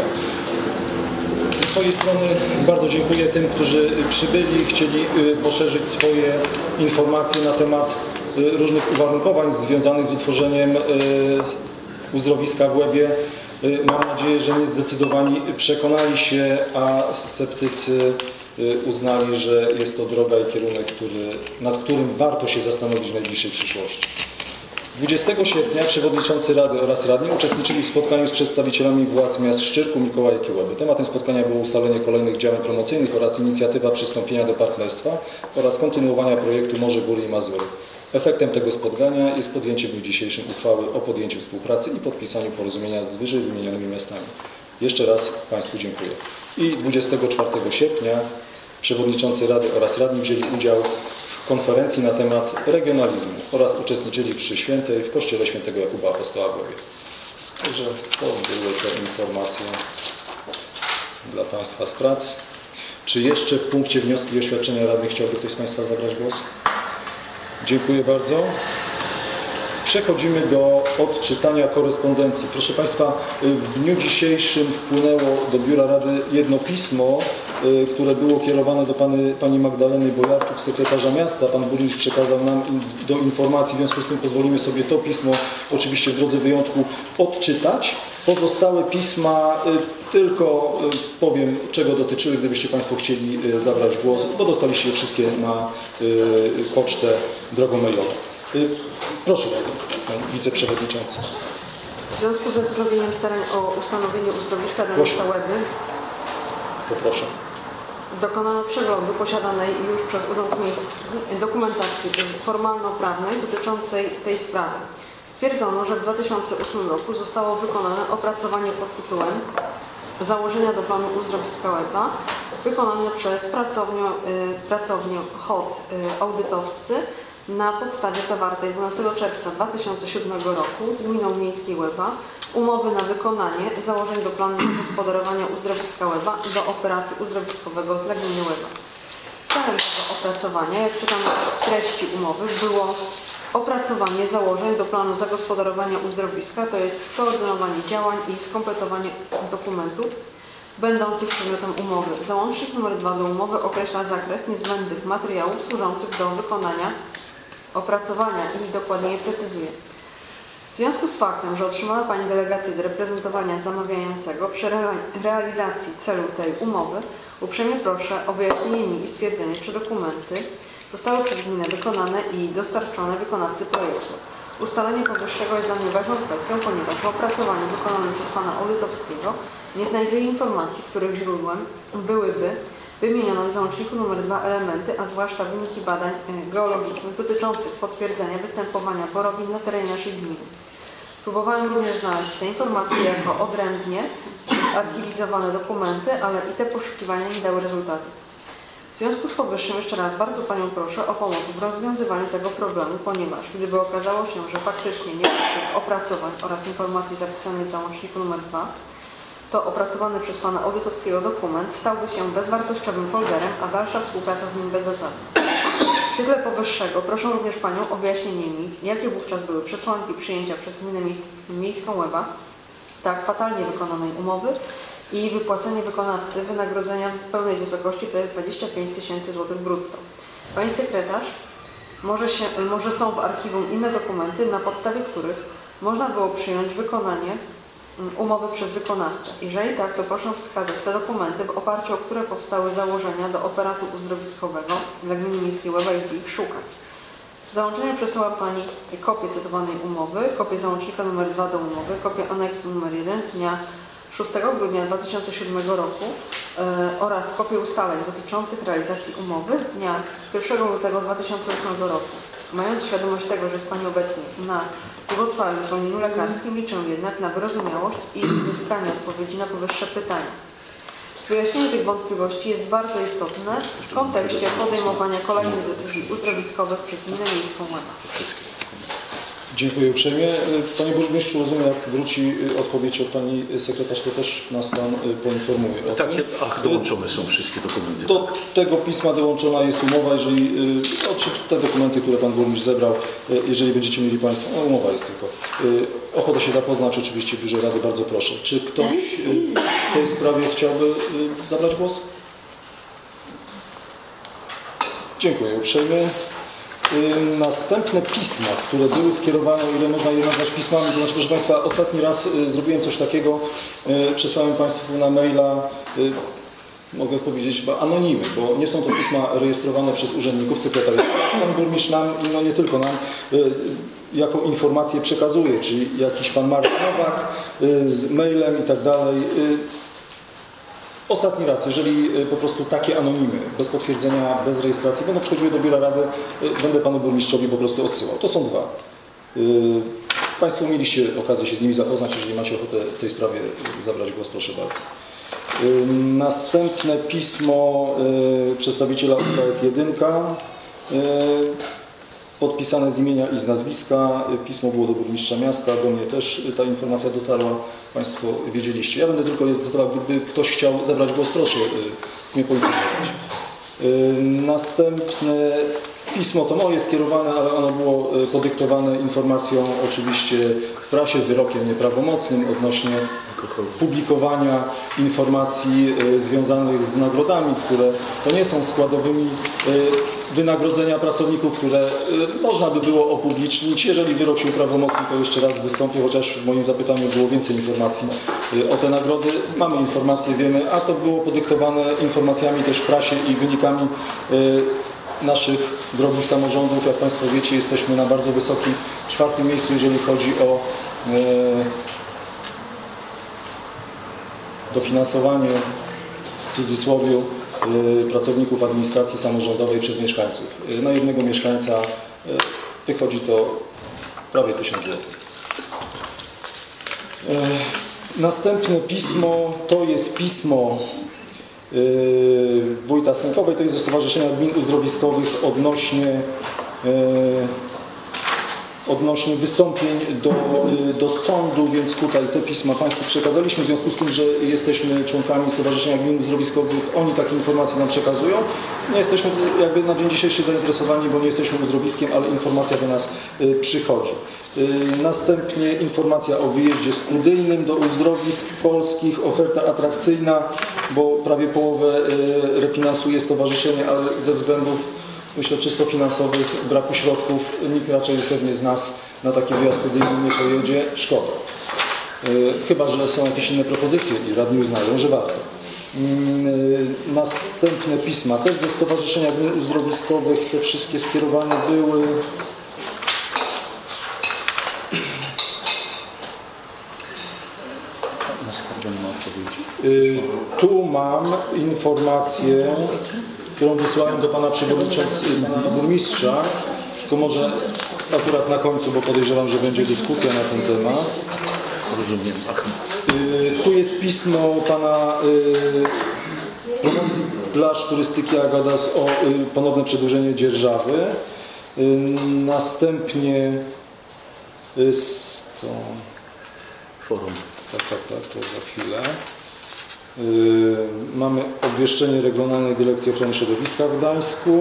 Z swojej strony bardzo dziękuję tym, którzy przybyli, chcieli poszerzyć swoje informacje na temat różnych uwarunkowań związanych z utworzeniem uzdrowiska w Łebie. Mam nadzieję, że niezdecydowani przekonali się, a sceptycy uznali, że jest to droga i kierunek, nad którym warto się zastanowić w najbliższej przyszłości. 20 sierpnia przewodniczący Rady oraz radni uczestniczyli w spotkaniu z przedstawicielami władz miast Szczyrku, Mikołajek i Łeby. Tematem spotkania było ustalenie kolejnych działań promocyjnych oraz inicjatywa przystąpienia do partnerstwa oraz kontynuowania projektu Morze, Góry i Mazury. Efektem tego spotkania jest podjęcie w dniu dzisiejszym uchwały o podjęciu współpracy i podpisaniu porozumienia z wyżej wymienionymi miastami. Jeszcze raz Państwu dziękuję. I 24 sierpnia przewodniczący Rady oraz radni wzięli udział w konferencji na temat regionalizmu oraz uczestniczyli w mszy świętej w kościele św. Jakuba Apostoła w Łebie. Także to były te informacje dla Państwa z prac. Czy jeszcze w punkcie wnioski i oświadczenia radnych chciałby ktoś z Państwa zabrać głos? Dziękuję bardzo. Przechodzimy do odczytania korespondencji. Proszę Państwa, w dniu dzisiejszym wpłynęło do Biura Rady jedno pismo, które było kierowane do pani Magdaleny Bojarczuk, sekretarza miasta. Pan burmistrz przekazał nam do informacji, w związku z tym pozwolimy sobie to pismo, oczywiście w drodze wyjątku, odczytać. Pozostałe pisma tylko powiem, czego dotyczyły, gdybyście Państwo chcieli zabrać głos, bo dostaliście je wszystkie na pocztę drogą mailową. Proszę bardzo, pan wiceprzewodniczący. W związku ze wznowieniem starań o ustanowienie uzdrowiska dla miasta Łeby poproszę. Dokonano przeglądu posiadanej już przez Urząd Miejski dokumentacji formalno-prawnej dotyczącej tej sprawy. Stwierdzono, że w 2008 roku zostało wykonane opracowanie pod tytułem Założenia do planu uzdrowiska Łeba wykonane przez pracownię HOT audytowscy na podstawie zawartej 12 czerwca 2007 roku z Gminą Miejskiej Łeba umowy na wykonanie założeń do planu zagospodarowania uzdrowiska Łeba do operatu uzdrowiskowego dla Gminy Łeba. Celem tego opracowania, jak czytamy w treści umowy, było opracowanie założeń do planu zagospodarowania uzdrowiska, to jest skoordynowanie działań i skompletowanie dokumentów będących przedmiotem umowy. Załącznik nr 2 do umowy określa zakres niezbędnych materiałów służących do wykonania opracowania i dokładnie je precyzuje. W związku z faktem, że otrzymała Pani delegację do reprezentowania zamawiającego przy realizacji celu tej umowy, uprzejmie proszę o wyjaśnienie mi i stwierdzenie, czy dokumenty zostały przez gminę wykonane i dostarczone wykonawcy projektu. Ustalenie powyższego jest dla mnie ważną kwestią, ponieważ w opracowaniu wykonanym przez Pana Audytowskiego nie znajduję informacji, których źródłem byłyby wymienione w załączniku nr 2 elementy, a zwłaszcza wyniki badań geologicznych dotyczących potwierdzenia występowania borowin na terenie naszej gminy. Próbowałem również znaleźć te informacje jako odrębnie zarchiwizowane dokumenty, ale i te poszukiwania nie dały rezultatu. W związku z powyższym jeszcze raz bardzo Panią proszę o pomoc w rozwiązywaniu tego problemu, ponieważ gdyby okazało się, że faktycznie nie ma tych opracowań oraz informacji zapisanych w załączniku nr 2, to opracowany przez Pana Audytowskiego dokument stałby się bezwartościowym folderem, a dalsza współpraca z nim bezzasadna. W świetle powyższego proszę również Panią o wyjaśnienie mi, jakie wówczas były przesłanki przyjęcia przez Gminę Miejską Łeba tak fatalnie wykonanej umowy i wypłacenie wykonawcy wynagrodzenia w pełnej wysokości, to jest 25 000 złotych brutto. Pani sekretarz, może są w archiwum inne dokumenty, na podstawie których można było przyjąć wykonanie umowy przez wykonawcę. Jeżeli tak, to proszę wskazać te dokumenty, w oparciu o które powstały założenia do operatu uzdrowiskowego dla Gminy Miejskiej Łeba i ich szukać. W załączeniu przesyła Pani kopię cytowanej umowy, kopię załącznika nr 2 do umowy, kopię aneksu nr 1 z dnia 6 grudnia 2007 roku oraz kopię ustaleń dotyczących realizacji umowy z dnia 1 lutego 2008 roku. Mając świadomość tego, że jest Pani obecnie na długotrwałym zwolnieniu lekarskim, liczę jednak na wyrozumiałość i uzyskanie odpowiedzi na powyższe pytania. Wyjaśnienie tych wątpliwości jest bardzo istotne w kontekście podejmowania kolejnych decyzji uzdrowiskowych przez Gminę Miejską Łeba. Dziękuję uprzejmie. Panie Burmistrzu, rozumiem, jak wróci odpowiedź od Pani Sekretarz, to też nas Pan poinformuje. Dołączone są wszystkie dokumenty. Do tego pisma dołączona jest umowa, jeżeli te dokumenty, które Pan Burmistrz zebrał, jeżeli będziecie mieli Państwo, umowa jest tylko, ochotę się zapoznać oczywiście w Biurze Rady, bardzo proszę. Czy ktoś w tej sprawie chciałby zabrać głos? Dziękuję uprzejmie. Następne pisma, które były skierowane, o ile można je nazwać pismami, to znaczy, proszę Państwa, ostatni raz zrobiłem coś takiego, przesłałem Państwu na maila, mogę powiedzieć, anonimy, bo nie są to pisma rejestrowane przez urzędników, sekretariatu. Pan burmistrz nam, no nie tylko nam, jaką informację przekazuje, czyli jakiś pan Marek Nowak z mailem i tak dalej. Ostatni raz, jeżeli po prostu takie anonimy, bez potwierdzenia, bez rejestracji będą przychodziły do Biura Rady, będę Panu Burmistrzowi po prostu odsyłał. To są dwa. Państwo mieliście okazję się z nimi zapoznać, jeżeli macie ochotę w tej sprawie zabrać głos, proszę bardzo. Następne pismo przedstawiciela UKS 1, podpisane z imienia i z nazwiska. Pismo było do burmistrza miasta, do mnie też ta informacja dotarła. Państwo wiedzieliście. Ja będę tylko rejestrował, gdyby ktoś chciał zabrać głos, proszę mnie poinformować. Następne pismo to moje skierowane, ale ono było podyktowane informacją oczywiście w prasie, wyrokiem nieprawomocnym odnośnie publikowania informacji związanych z nagrodami, które to nie są składowymi wynagrodzenia pracowników, które można by było upublicznić. Jeżeli wyrok się uprawomocni, to jeszcze raz wystąpię, chociaż w moim zapytaniu było więcej informacji o te nagrody. Mamy informacje, wiemy, a to było podyktowane informacjami też w prasie i wynikami naszych drogich samorządów. Jak Państwo wiecie, jesteśmy na bardzo wysokim 4. miejscu, jeżeli chodzi o dofinansowanie, w cudzysłowie, pracowników administracji samorządowej przez mieszkańców. Na jednego mieszkańca wychodzi to prawie 1000 zł. Następne pismo to jest pismo wójta Sękowej, to jest ze Stowarzyszenia Gmin Uzdrowiskowych odnośnie wystąpień do sądu, więc tutaj te pisma Państwu przekazaliśmy. W związku z tym, że jesteśmy członkami Stowarzyszenia Gmin Uzdrowiskowych, oni takie informacje nam przekazują. Nie jesteśmy jakby na dzień dzisiejszy zainteresowani, bo nie jesteśmy uzdrowiskiem, ale informacja do nas przychodzi. Następnie informacja o wyjeździe studyjnym do uzdrowisk polskich, oferta atrakcyjna, bo prawie połowę refinansuje stowarzyszenie, ale ze względów, myślę, czysto finansowych, braku środków, nikt raczej pewnie z nas na taki wyjazd studyjny nie pojedzie. Szkoda. Chyba że są jakieś inne propozycje i radni uznają, że warto. Następne pisma też ze Stowarzyszenia Gmin Uzdrowiskowych, te wszystkie skierowane były. Tu mam informację, którą wysłałem do pana przewodniczącego, pana burmistrza, tylko może akurat na końcu, bo podejrzewam, że będzie dyskusja na ten temat. Rozumiem. Tu jest pismo pana promocji plaż turystyki Agadas o ponowne przedłużenie dzierżawy. Następnie to forum. Tak, to za chwilę. Mamy obwieszczenie Regionalnej Dyrekcji Ochrony Środowiska w Gdańsku.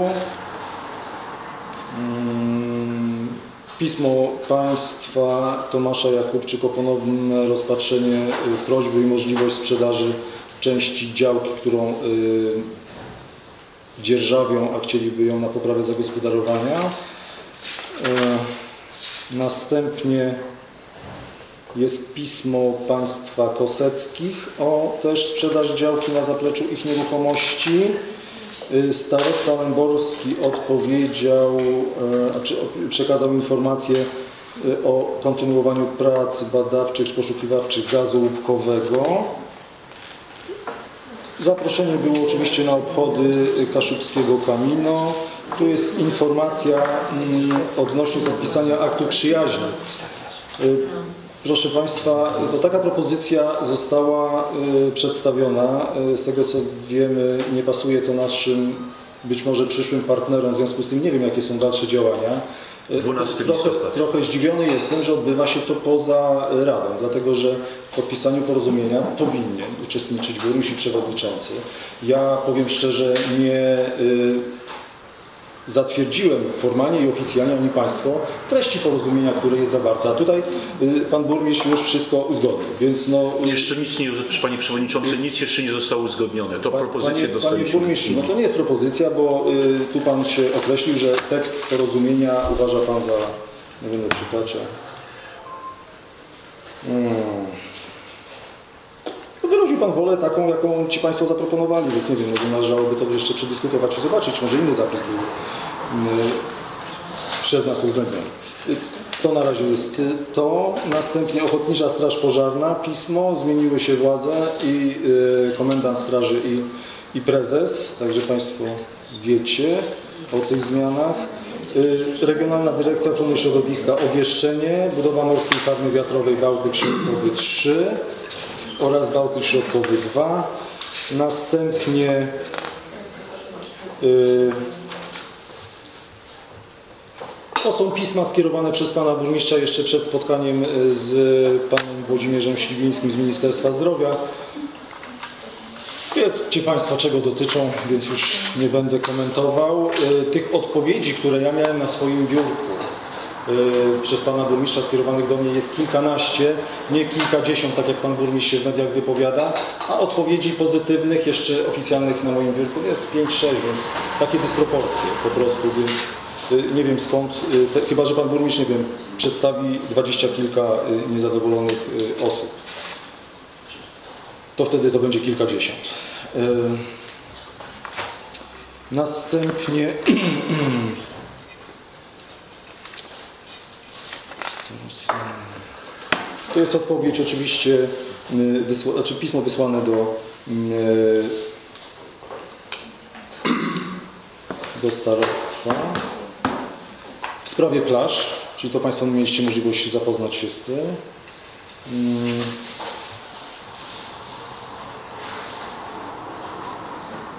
Pismo państwa Tomasza Jakubczyk o ponowne rozpatrzenie prośby i możliwość sprzedaży części działki, którą dzierżawią, a chcieliby ją na poprawę zagospodarowania. Następnie jest pismo państwa Koseckich o też sprzedaż działki na zapleczu ich nieruchomości. Starosta Lęborski odpowiedział, przekazał informację o kontynuowaniu prac badawczych czy poszukiwawczych gazu łupkowego. Zaproszenie było oczywiście na obchody kaszubskiego Camino. Tu jest informacja odnośnie podpisania aktu przyjaźni. Proszę Państwa, to taka propozycja została przedstawiona. Z tego co wiemy, nie pasuje to naszym, być może przyszłym partnerom, w związku z tym nie wiem, jakie są dalsze działania. 12 listopada. Trochę zdziwiony jestem, że odbywa się to poza Radą, dlatego że w podpisaniu porozumienia powinien uczestniczyć burmistrz i przewodniczący. Ja powiem szczerze, nie zatwierdziłem formalnie i oficjalnie, ani Państwo, treści porozumienia, które jest zawarte. A tutaj Pan Burmistrz już wszystko uzgodnił, więc no... Jeszcze nic nie, Panie Przewodniczący, nic jeszcze nie zostało uzgodnione. To propozycję dostaliśmy. Panie Burmistrzu, no to nie jest propozycja, bo tu Pan się określił, że tekst porozumienia uważa Pan za... Nie będę przytaczał. Wyraził Pan wolę taką, jaką Ci Państwo zaproponowali, więc nie wiem, może należałoby to jeszcze przedyskutować i zobaczyć, może inny zapis był przez nas uwzględniony. To na razie jest to. Następnie Ochotnicza Straż Pożarna, pismo, zmieniły się władze i komendant straży i prezes, także Państwo wiecie o tych zmianach. Regionalna Dyrekcja Ochrony Środowiska, obwieszczenie, budowa Morskiej Farmy Wiatrowej Bałtyk Środkowy 3 oraz Bałtyk Środkowy 2. Następnie to są pisma skierowane przez Pana Burmistrza jeszcze przed spotkaniem z Panem Włodzimierzem Śliwińskim z Ministerstwa Zdrowia. Wiecie Państwo, czego dotyczą, więc już nie będę komentował. Tych odpowiedzi, które ja miałem na swoim biurku przez Pana Burmistrza skierowanych do mnie jest kilkanaście, nie kilkadziesiąt, tak jak Pan Burmistrz się w mediach wypowiada, a odpowiedzi pozytywnych, jeszcze oficjalnych na moim biurku jest 5-6, więc takie dysproporcje po prostu, więc nie wiem skąd, chyba że Pan Burmistrz, nie wiem, przedstawi 20 kilka niezadowolonych osób. To wtedy to będzie kilkadziesiąt. Następnie to jest odpowiedź oczywiście, znaczy pismo wysłane do starostwa w sprawie plaż, czyli to Państwo mieliście możliwość zapoznać się z tym.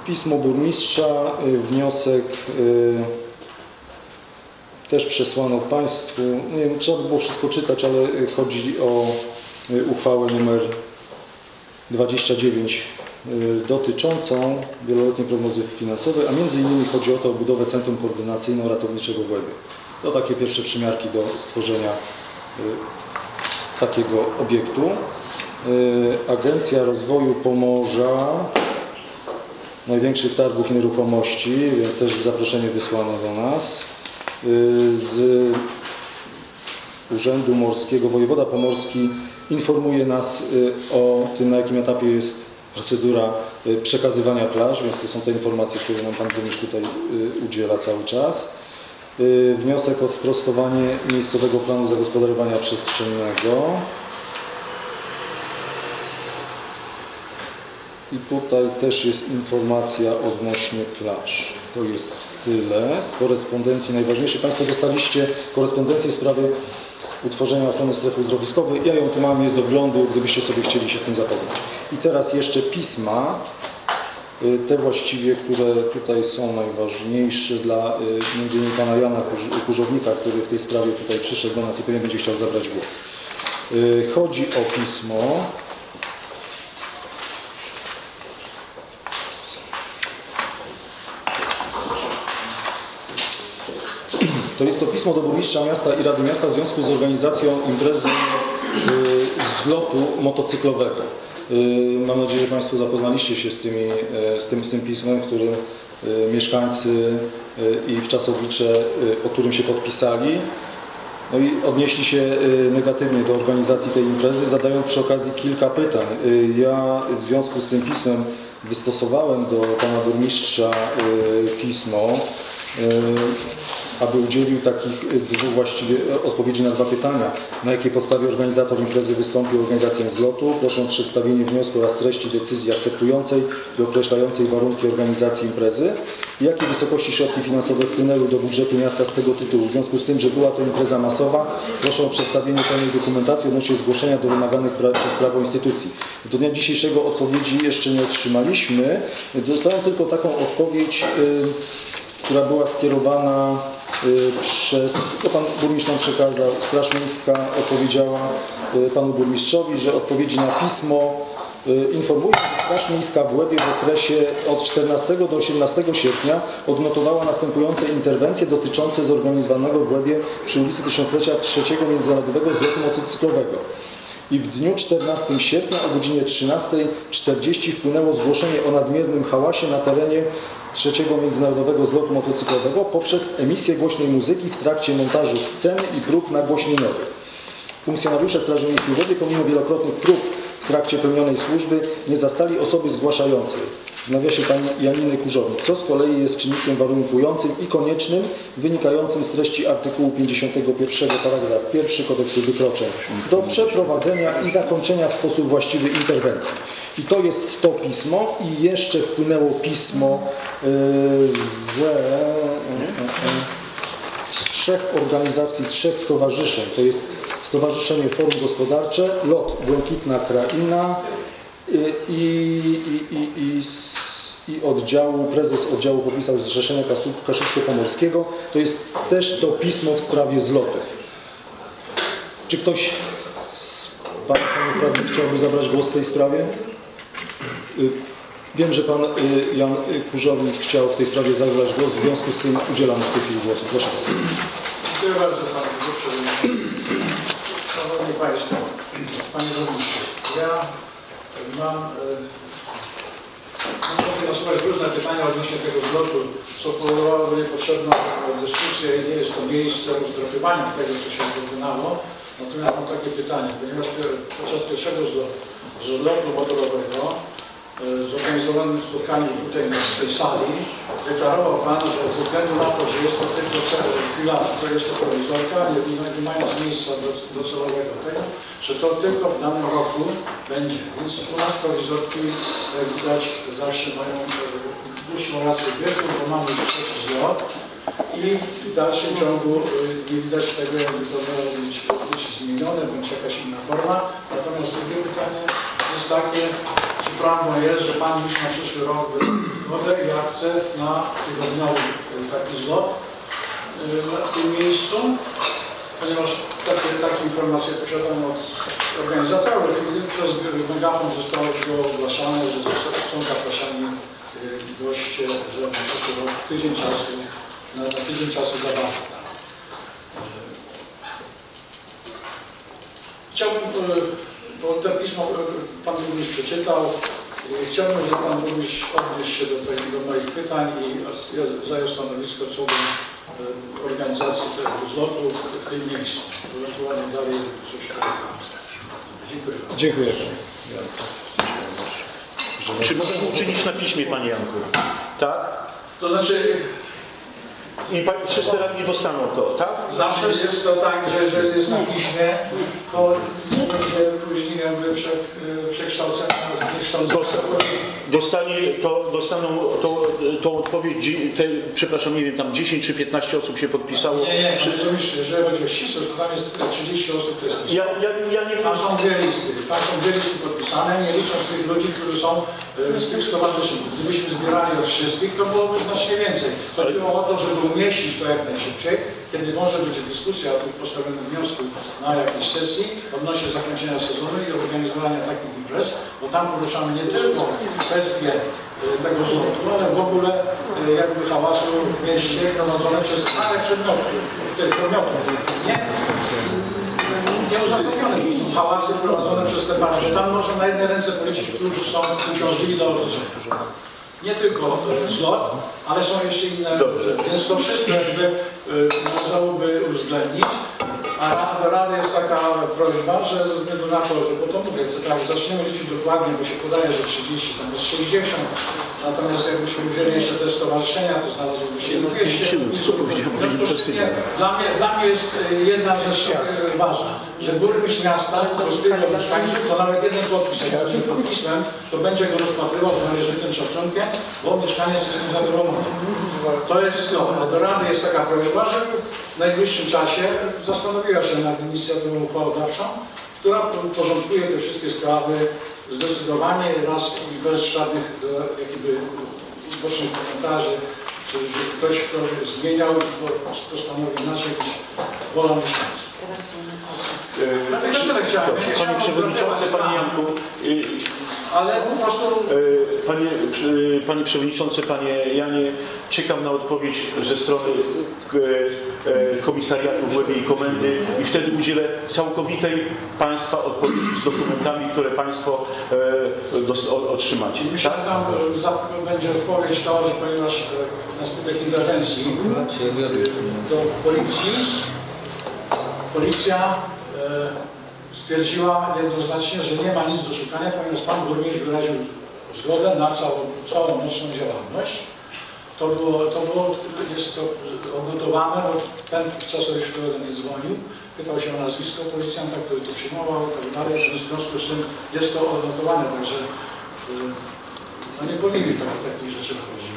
Pismo burmistrza, wniosek też przesłano Państwu. Nie wiem, trzeba by było wszystko czytać, ale chodzi o uchwałę numer 29 dotyczącą wieloletniej prognozy finansowej, a między innymi chodzi o to, o budowę Centrum Koordynacyjno-Ratowniczego w Łebie. To takie pierwsze przymiarki do stworzenia takiego obiektu. Agencja Rozwoju Pomorza, największych targów nieruchomości, więc też zaproszenie wysłano do nas. Z Urzędu Morskiego wojewoda pomorski informuje nas o tym, na jakim etapie jest procedura przekazywania plaż, więc to są te informacje, które nam Pan Burmistrz tutaj udziela cały czas. Wniosek o sprostowanie miejscowego planu zagospodarowania przestrzennego. I tutaj też jest informacja odnośnie plaż. To jest tyle z korespondencji najważniejszej. Państwo dostaliście korespondencję w sprawie utworzenia ochrony strefy uzdrowiskowej. Ja ją tu mam, jest do wglądu, gdybyście sobie chcieli się z tym zapoznać. I teraz jeszcze pisma, te właściwie, które tutaj są najważniejsze dla między innymi pana Jana Kurzownika, który w tej sprawie tutaj przyszedł do nas i pewnie będzie chciał zabrać głos. Chodzi o pismo. To jest to pismo do burmistrza miasta i Rady Miasta w związku z organizacją imprezy zlotu motocyklowego. Mam nadzieję, że Państwo zapoznaliście się z tym pismem, którym mieszkańcy i wczasowicze, o którym się podpisali. No i odnieśli się negatywnie do organizacji tej imprezy, zadając przy okazji kilka pytań. Ja w związku z tym pismem wystosowałem do pana burmistrza pismo, aby udzielił takich dwóch właściwie odpowiedzi na dwa pytania. Na jakiej podstawie organizator imprezy wystąpił o organizację zlotu? Proszę o przedstawienie wniosku oraz treści decyzji akceptującej i określającej warunki organizacji imprezy. Jakie wysokości środki finansowe wpłynęły do budżetu miasta z tego tytułu? W związku z tym, że była to impreza masowa, proszę o przedstawienie pełnej dokumentacji odnośnie zgłoszenia do wymaganych przez prawo instytucji. Do dnia dzisiejszego odpowiedzi jeszcze nie otrzymaliśmy. Dostałem tylko taką odpowiedź, która była skierowana to pan burmistrz nam przekazał, Straż Miejska odpowiedziała panu burmistrzowi, że odpowiedzi na pismo informuje, że Straż Miejska w Łebie w okresie od 14 do 18 sierpnia odnotowała następujące interwencje dotyczące zorganizowanego w Łebie przy ulicy Tysiąclecia III Międzynarodowego Zlotu Motocyklowego. I w dniu 14 sierpnia o godzinie 13:40 wpłynęło zgłoszenie o nadmiernym hałasie na terenie III Międzynarodowego Zlotu Motocyklowego poprzez emisję głośnej muzyki w trakcie montażu sceny i prób nagłośnieniowych. Funkcjonariusze Straży Miejskiej w Łebie, pomimo wielokrotnych prób w trakcie pełnionej służby, nie zastali osoby zgłaszającej, w nawiasie pani Janiny Kurzownik, co z kolei jest czynnikiem warunkującym i koniecznym, wynikającym z treści artykułu 51 paragraf 1 Kodeksu Wykroczeń do przeprowadzenia i zakończenia w sposób właściwy interwencji. I to jest to pismo i jeszcze wpłynęło pismo z trzech organizacji, trzech stowarzyszeń. To jest Stowarzyszenie Forum Gospodarcze, LOT Błękitna Kraina i oddziału, prezes oddziału podpisał Zrzeszenia Kaszubsko-Pomorskiego. To jest też to pismo w sprawie zlotu. Czy ktoś z panów radnych chciałby zabrać głos w tej sprawie? Wiem, że pan Jan Kurzownik chciał w tej sprawie zabrać głos, w związku z tym udzielam w tej chwili głosu. Proszę bardzo. Dziękuję bardzo panu przewodniczącemu. Szanowni Państwo, panie burmistrzu, ja można nasuwać różne pytania odnośnie tego zlotu, co powodowałoby niepotrzebną dyskusję i nie jest to miejsce rozdrapywania tego, co się wykonało. Natomiast mam takie pytanie, ponieważ podczas pierwszego zlotu motorowego zorganizowanym spotkaniem tutaj w tej sali deklarował Pan, że ze względu na to, że jest to tylko chwila, to jest to prowizorka, nie mając miejsca docelowego tego, że to tylko w danym roku będzie. Więc u nas prowizorki, jak widać, zawsze mają dłuższą rację wieku, bo mamy trzeci zlot i w dalszym ciągu nie widać tego, jakby to miało być zmienione, bądź jakaś inna forma. Natomiast drugie pytanie jest takie, czy prawdą jest, że Pan już na przyszły rok wyraził zgodę i akcept na tygodniowy taki zlot w tym miejscu, ponieważ takie informacje posiadam od organizatorów i przez megafon zostało to ogłaszane, że są zapraszani goście, że na przyszły rok tydzień czasu, na tydzień czasu zabawy. Chciałbym, bo to pismo Pan Burmistrz przeczytał, chciałbym, żeby Pan Burmistrz odnieść się do moich pytań i zajął stanowisko co do organizacji tego zlotu w tym miejscu. Ewentualnie dalej coś takiego. Dziękuję. Dziękuję. Czy mogę uczynić na piśmie, Panie Janku? Tak? To znaczy... I wszyscy radni dostaną to, tak? Zawsze jest to tak, że jeżeli jest na piśmie, to będzie później jakby przekształcone, Dostaną tą odpowiedź, przepraszam, nie wiem, tam 10 czy 15 osób się podpisało. Nie, jeżeli chodzi o ścisłość, to tam jest 30 osób, to jest nie tam są dwie listy podpisane, nie licząc tych ludzi, którzy są z tych stowarzyszeń. Gdybyśmy zbierali od wszystkich, to byłoby znacznie więcej. Chodziło o to, żeby umieścić to jak najszybciej, kiedy może być dyskusja o tych postawionych wniosków na jakiejś sesji odnośnie zakończenia sezonu i organizowania takich imprez, bo tam poruszamy nie tylko kwestie tego zlotu, ale w ogóle jakby hałasu w mieście prowadzone przez parę podmiotów. Nieuzasadnione to są hałasy prowadzone przez te parę, bo tam można na jednej ręce policzyć, którzy są uciążliwi do otoczenia. Nie tylko zlot, ale są jeszcze inne rzeczy. Więc to wszystko jakby należałoby uwzględnić. A do Rady jest taka prośba, że ze względu na to, że potem mówię, to tak, zaczniemy liczyć dokładnie, bo się podaje, że 30, tam jest 60, natomiast jakbyśmy wzięli jeszcze te stowarzyszenia, to znalazłoby się 200. Dla mnie jest jedna rzecz ważna, że burmistrz miasta rozbiega mieszkańców, to nawet jeden podpis, jak będzie pod pismem, to będzie go rozpatrywał z należytym szacunkiem, bo mieszkaniec jest niezadowolony. To jest to. A do Rady jest taka prośba, żeby w najbliższym czasie zastanowiła się nad inicjatywą uchwałodawczą, która porządkuje te wszystkie sprawy zdecydowanie raz i bez żadnych jakby bocznych komentarzy, czy że ktoś, kto zmieniał, postanowił inaczej niż wola mieszkańców. Dlatego tyle chciałem. Panie Przewodniczący, Panie Janku, ale po prostu... Panie Przewodniczący, Panie Janie, czekam na odpowiedź ze strony Komisariatu w Łebie i Komendy i wtedy udzielę całkowitej Państwa odpowiedzi z dokumentami, które Państwo otrzymacie. Myślę, że tam będzie odpowiedź to, że ponieważ na skutek interwencji do policja stwierdziła jednoznacznie, że nie ma nic do szukania, ponieważ Pan Burmistrz wyraził zgodę na całą nocną działalność. Jest to odnotowane, bo ten czasowicz, który do mnie dzwonił, pytał się o nazwisko policjanta, który to przyjmował i tak dalej. W związku z tym jest to odnotowane, także no nie powinny takich rzeczy chodzić.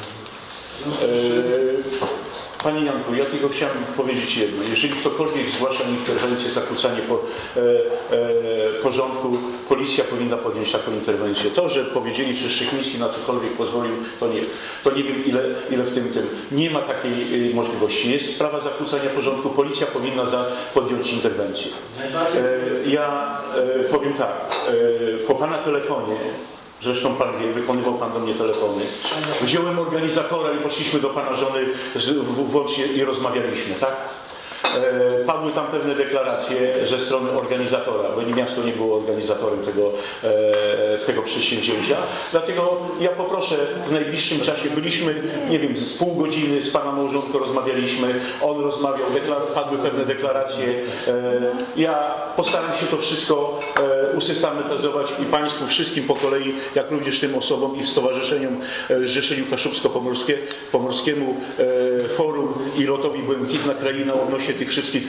Panie Janku, ja tylko chciałem powiedzieć jedno. Jeżeli ktokolwiek zgłasza interwencję, zakłócanie porządku, policja powinna podjąć taką interwencję. To, że powiedzieli, czy Szczechiński na cokolwiek pozwolił, to nie wiem ile w tym. Nie ma takiej możliwości. Jest sprawa zakłócania porządku, policja powinna podjąć interwencję. Ja powiem tak, po Pana telefonie, zresztą Pan wie, wykonywał Pan do mnie telefony. Wziąłem organizatora i poszliśmy do Pana żony włącznie i rozmawialiśmy, tak? Padły tam pewne deklaracje ze strony organizatora, bo miasto nie było organizatorem tego przedsięwzięcia. Dlatego ja poproszę w najbliższym czasie, byliśmy, nie wiem, z pół godziny z Pana małżonką rozmawialiśmy, on rozmawiał, padły pewne deklaracje. Ja postaram się to wszystko usystematyzować i Państwu wszystkim po kolei, jak również tym osobom i stowarzyszeniom Zrzeszeniu Kaszubsko-Pomorskiemu, Forum i Lotowi Błękitna Kraina odnośnie tych wszystkich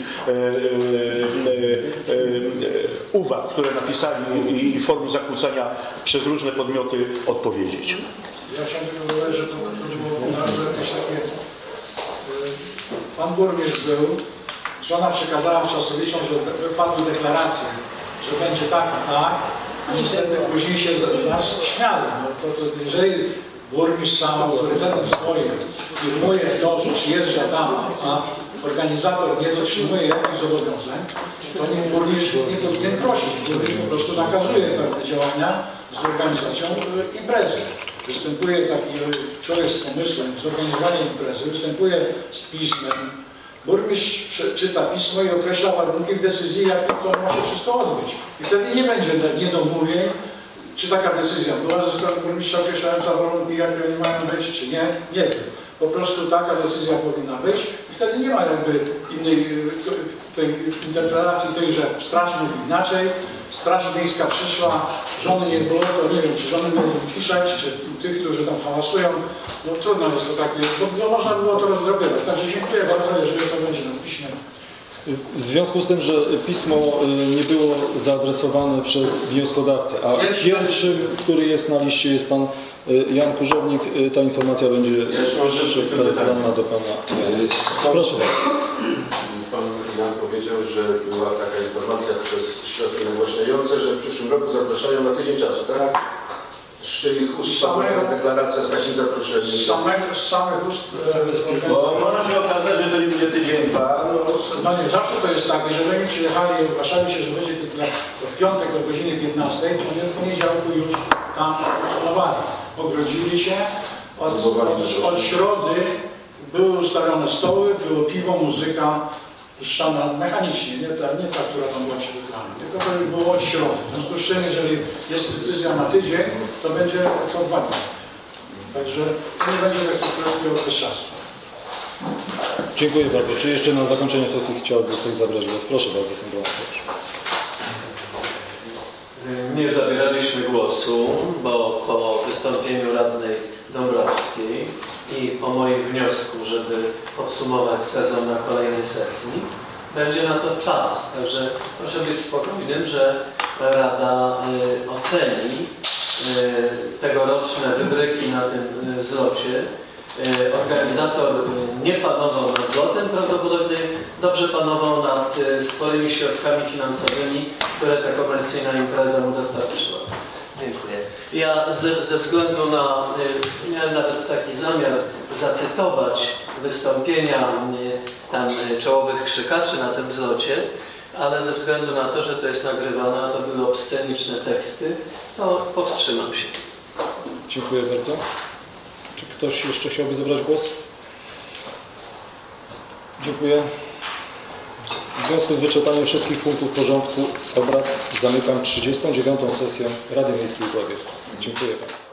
uwag, które napisali i form zakłócania przez różne podmioty odpowiedzieć. Ja chciałem tylko dodać, że to było bardzo jakieś takie... Pan burmistrz był, żona przekazała czasowiczom, że padły deklaracje, że będzie tak, niestety później się z nas śmiali. No to jeżeli burmistrz sam autorytetem swoim firmuje to, że przyjeżdża tam, a organizator nie dotrzymuje jakichś zobowiązań, to niech burmistrz nie powinien prosić. Burmistrz po prostu nakazuje pewne działania z organizacją imprezy. Występuje taki człowiek z pomysłem, zorganizowanie imprezy, występuje z pismem. Burmistrz czyta pismo i określa warunki w decyzji, jak to ma się wszystko odbyć. I wtedy nie będzie niedomówień, czy taka decyzja była ze strony burmistrza określająca warunki, jakie oni mają być, czy nie, nie wiem. Po prostu taka decyzja powinna być i wtedy nie ma jakby innej tej interpretacji tej, że straż mówi inaczej, straż miejska przyszła, żony nie było, to nie wiem, czy żony mogą ciszać, czy tych, którzy tam hałasują. No trudno jest to takie, bo można było to rozdrobiewać. Także dziękuję bardzo, jeżeli to będzie na piśmie. W związku z tym, że pismo nie było zaadresowane przez wnioskodawcę, a pierwszym, który jest na liście, jest pan Jan Kurzownik, ta informacja będzie przekazana do pana. Proszę bardzo. Pan Jan powiedział, że była taka informacja przez środki nagłaśniające, że w przyszłym roku zapraszają na tydzień czasu, tak? Z czyich ust była deklaracja z takim zaproszeniem? Z samych ust. Bo może się okazać, że to nie będzie tydzień, dwa. No nie, zawsze to jest tak, jeżeli oni przyjechali i ogłaszali się, że będzie w piątek o godzinie 15, to oni w poniedziałku już tam funkcjonowali. Ogrodzili się, od środy były ustawione stoły, było piwo, muzyka puszczana mechanicznie, nie ta, która tam była przygotowana, tylko to już było od środy. W związku z czym, jeżeli jest decyzja na tydzień, to będzie to 2 dni. Także nie będzie takiego okres czasu. Dziękuję bardzo. Czy jeszcze na zakończenie sesji chciałby ktoś zabrać głos? Proszę bardzo, pan Błaszczak. Nie zabieraliśmy głosu, bo po wystąpieniu radnej Dąbrowskiej i po moim wniosku, żeby podsumować sezon na kolejnej sesji, będzie na to czas. Także proszę być spokojnym, że Rada oceni tegoroczne wybryki na tym zlocie. Organizator nie panował nad zlotem, prawdopodobnie dobrze panował nad swoimi środkami finansowymi, które ta komercyjna impreza mu dostarczyła. Dziękuję. Ja ze względu na, miałem nawet taki zamiar zacytować wystąpienia tam czołowych krzykaczy na tym zlocie, ale ze względu na to, że to jest nagrywane, a to były obsceniczne teksty, to powstrzymam się. Dziękuję bardzo. Czy ktoś jeszcze chciałby zabrać głos? Dziękuję. W związku z wyczerpaniem wszystkich punktów porządku obrad zamykam 39. sesję Rady Miejskiej w Ławie. Dziękuję Państwu.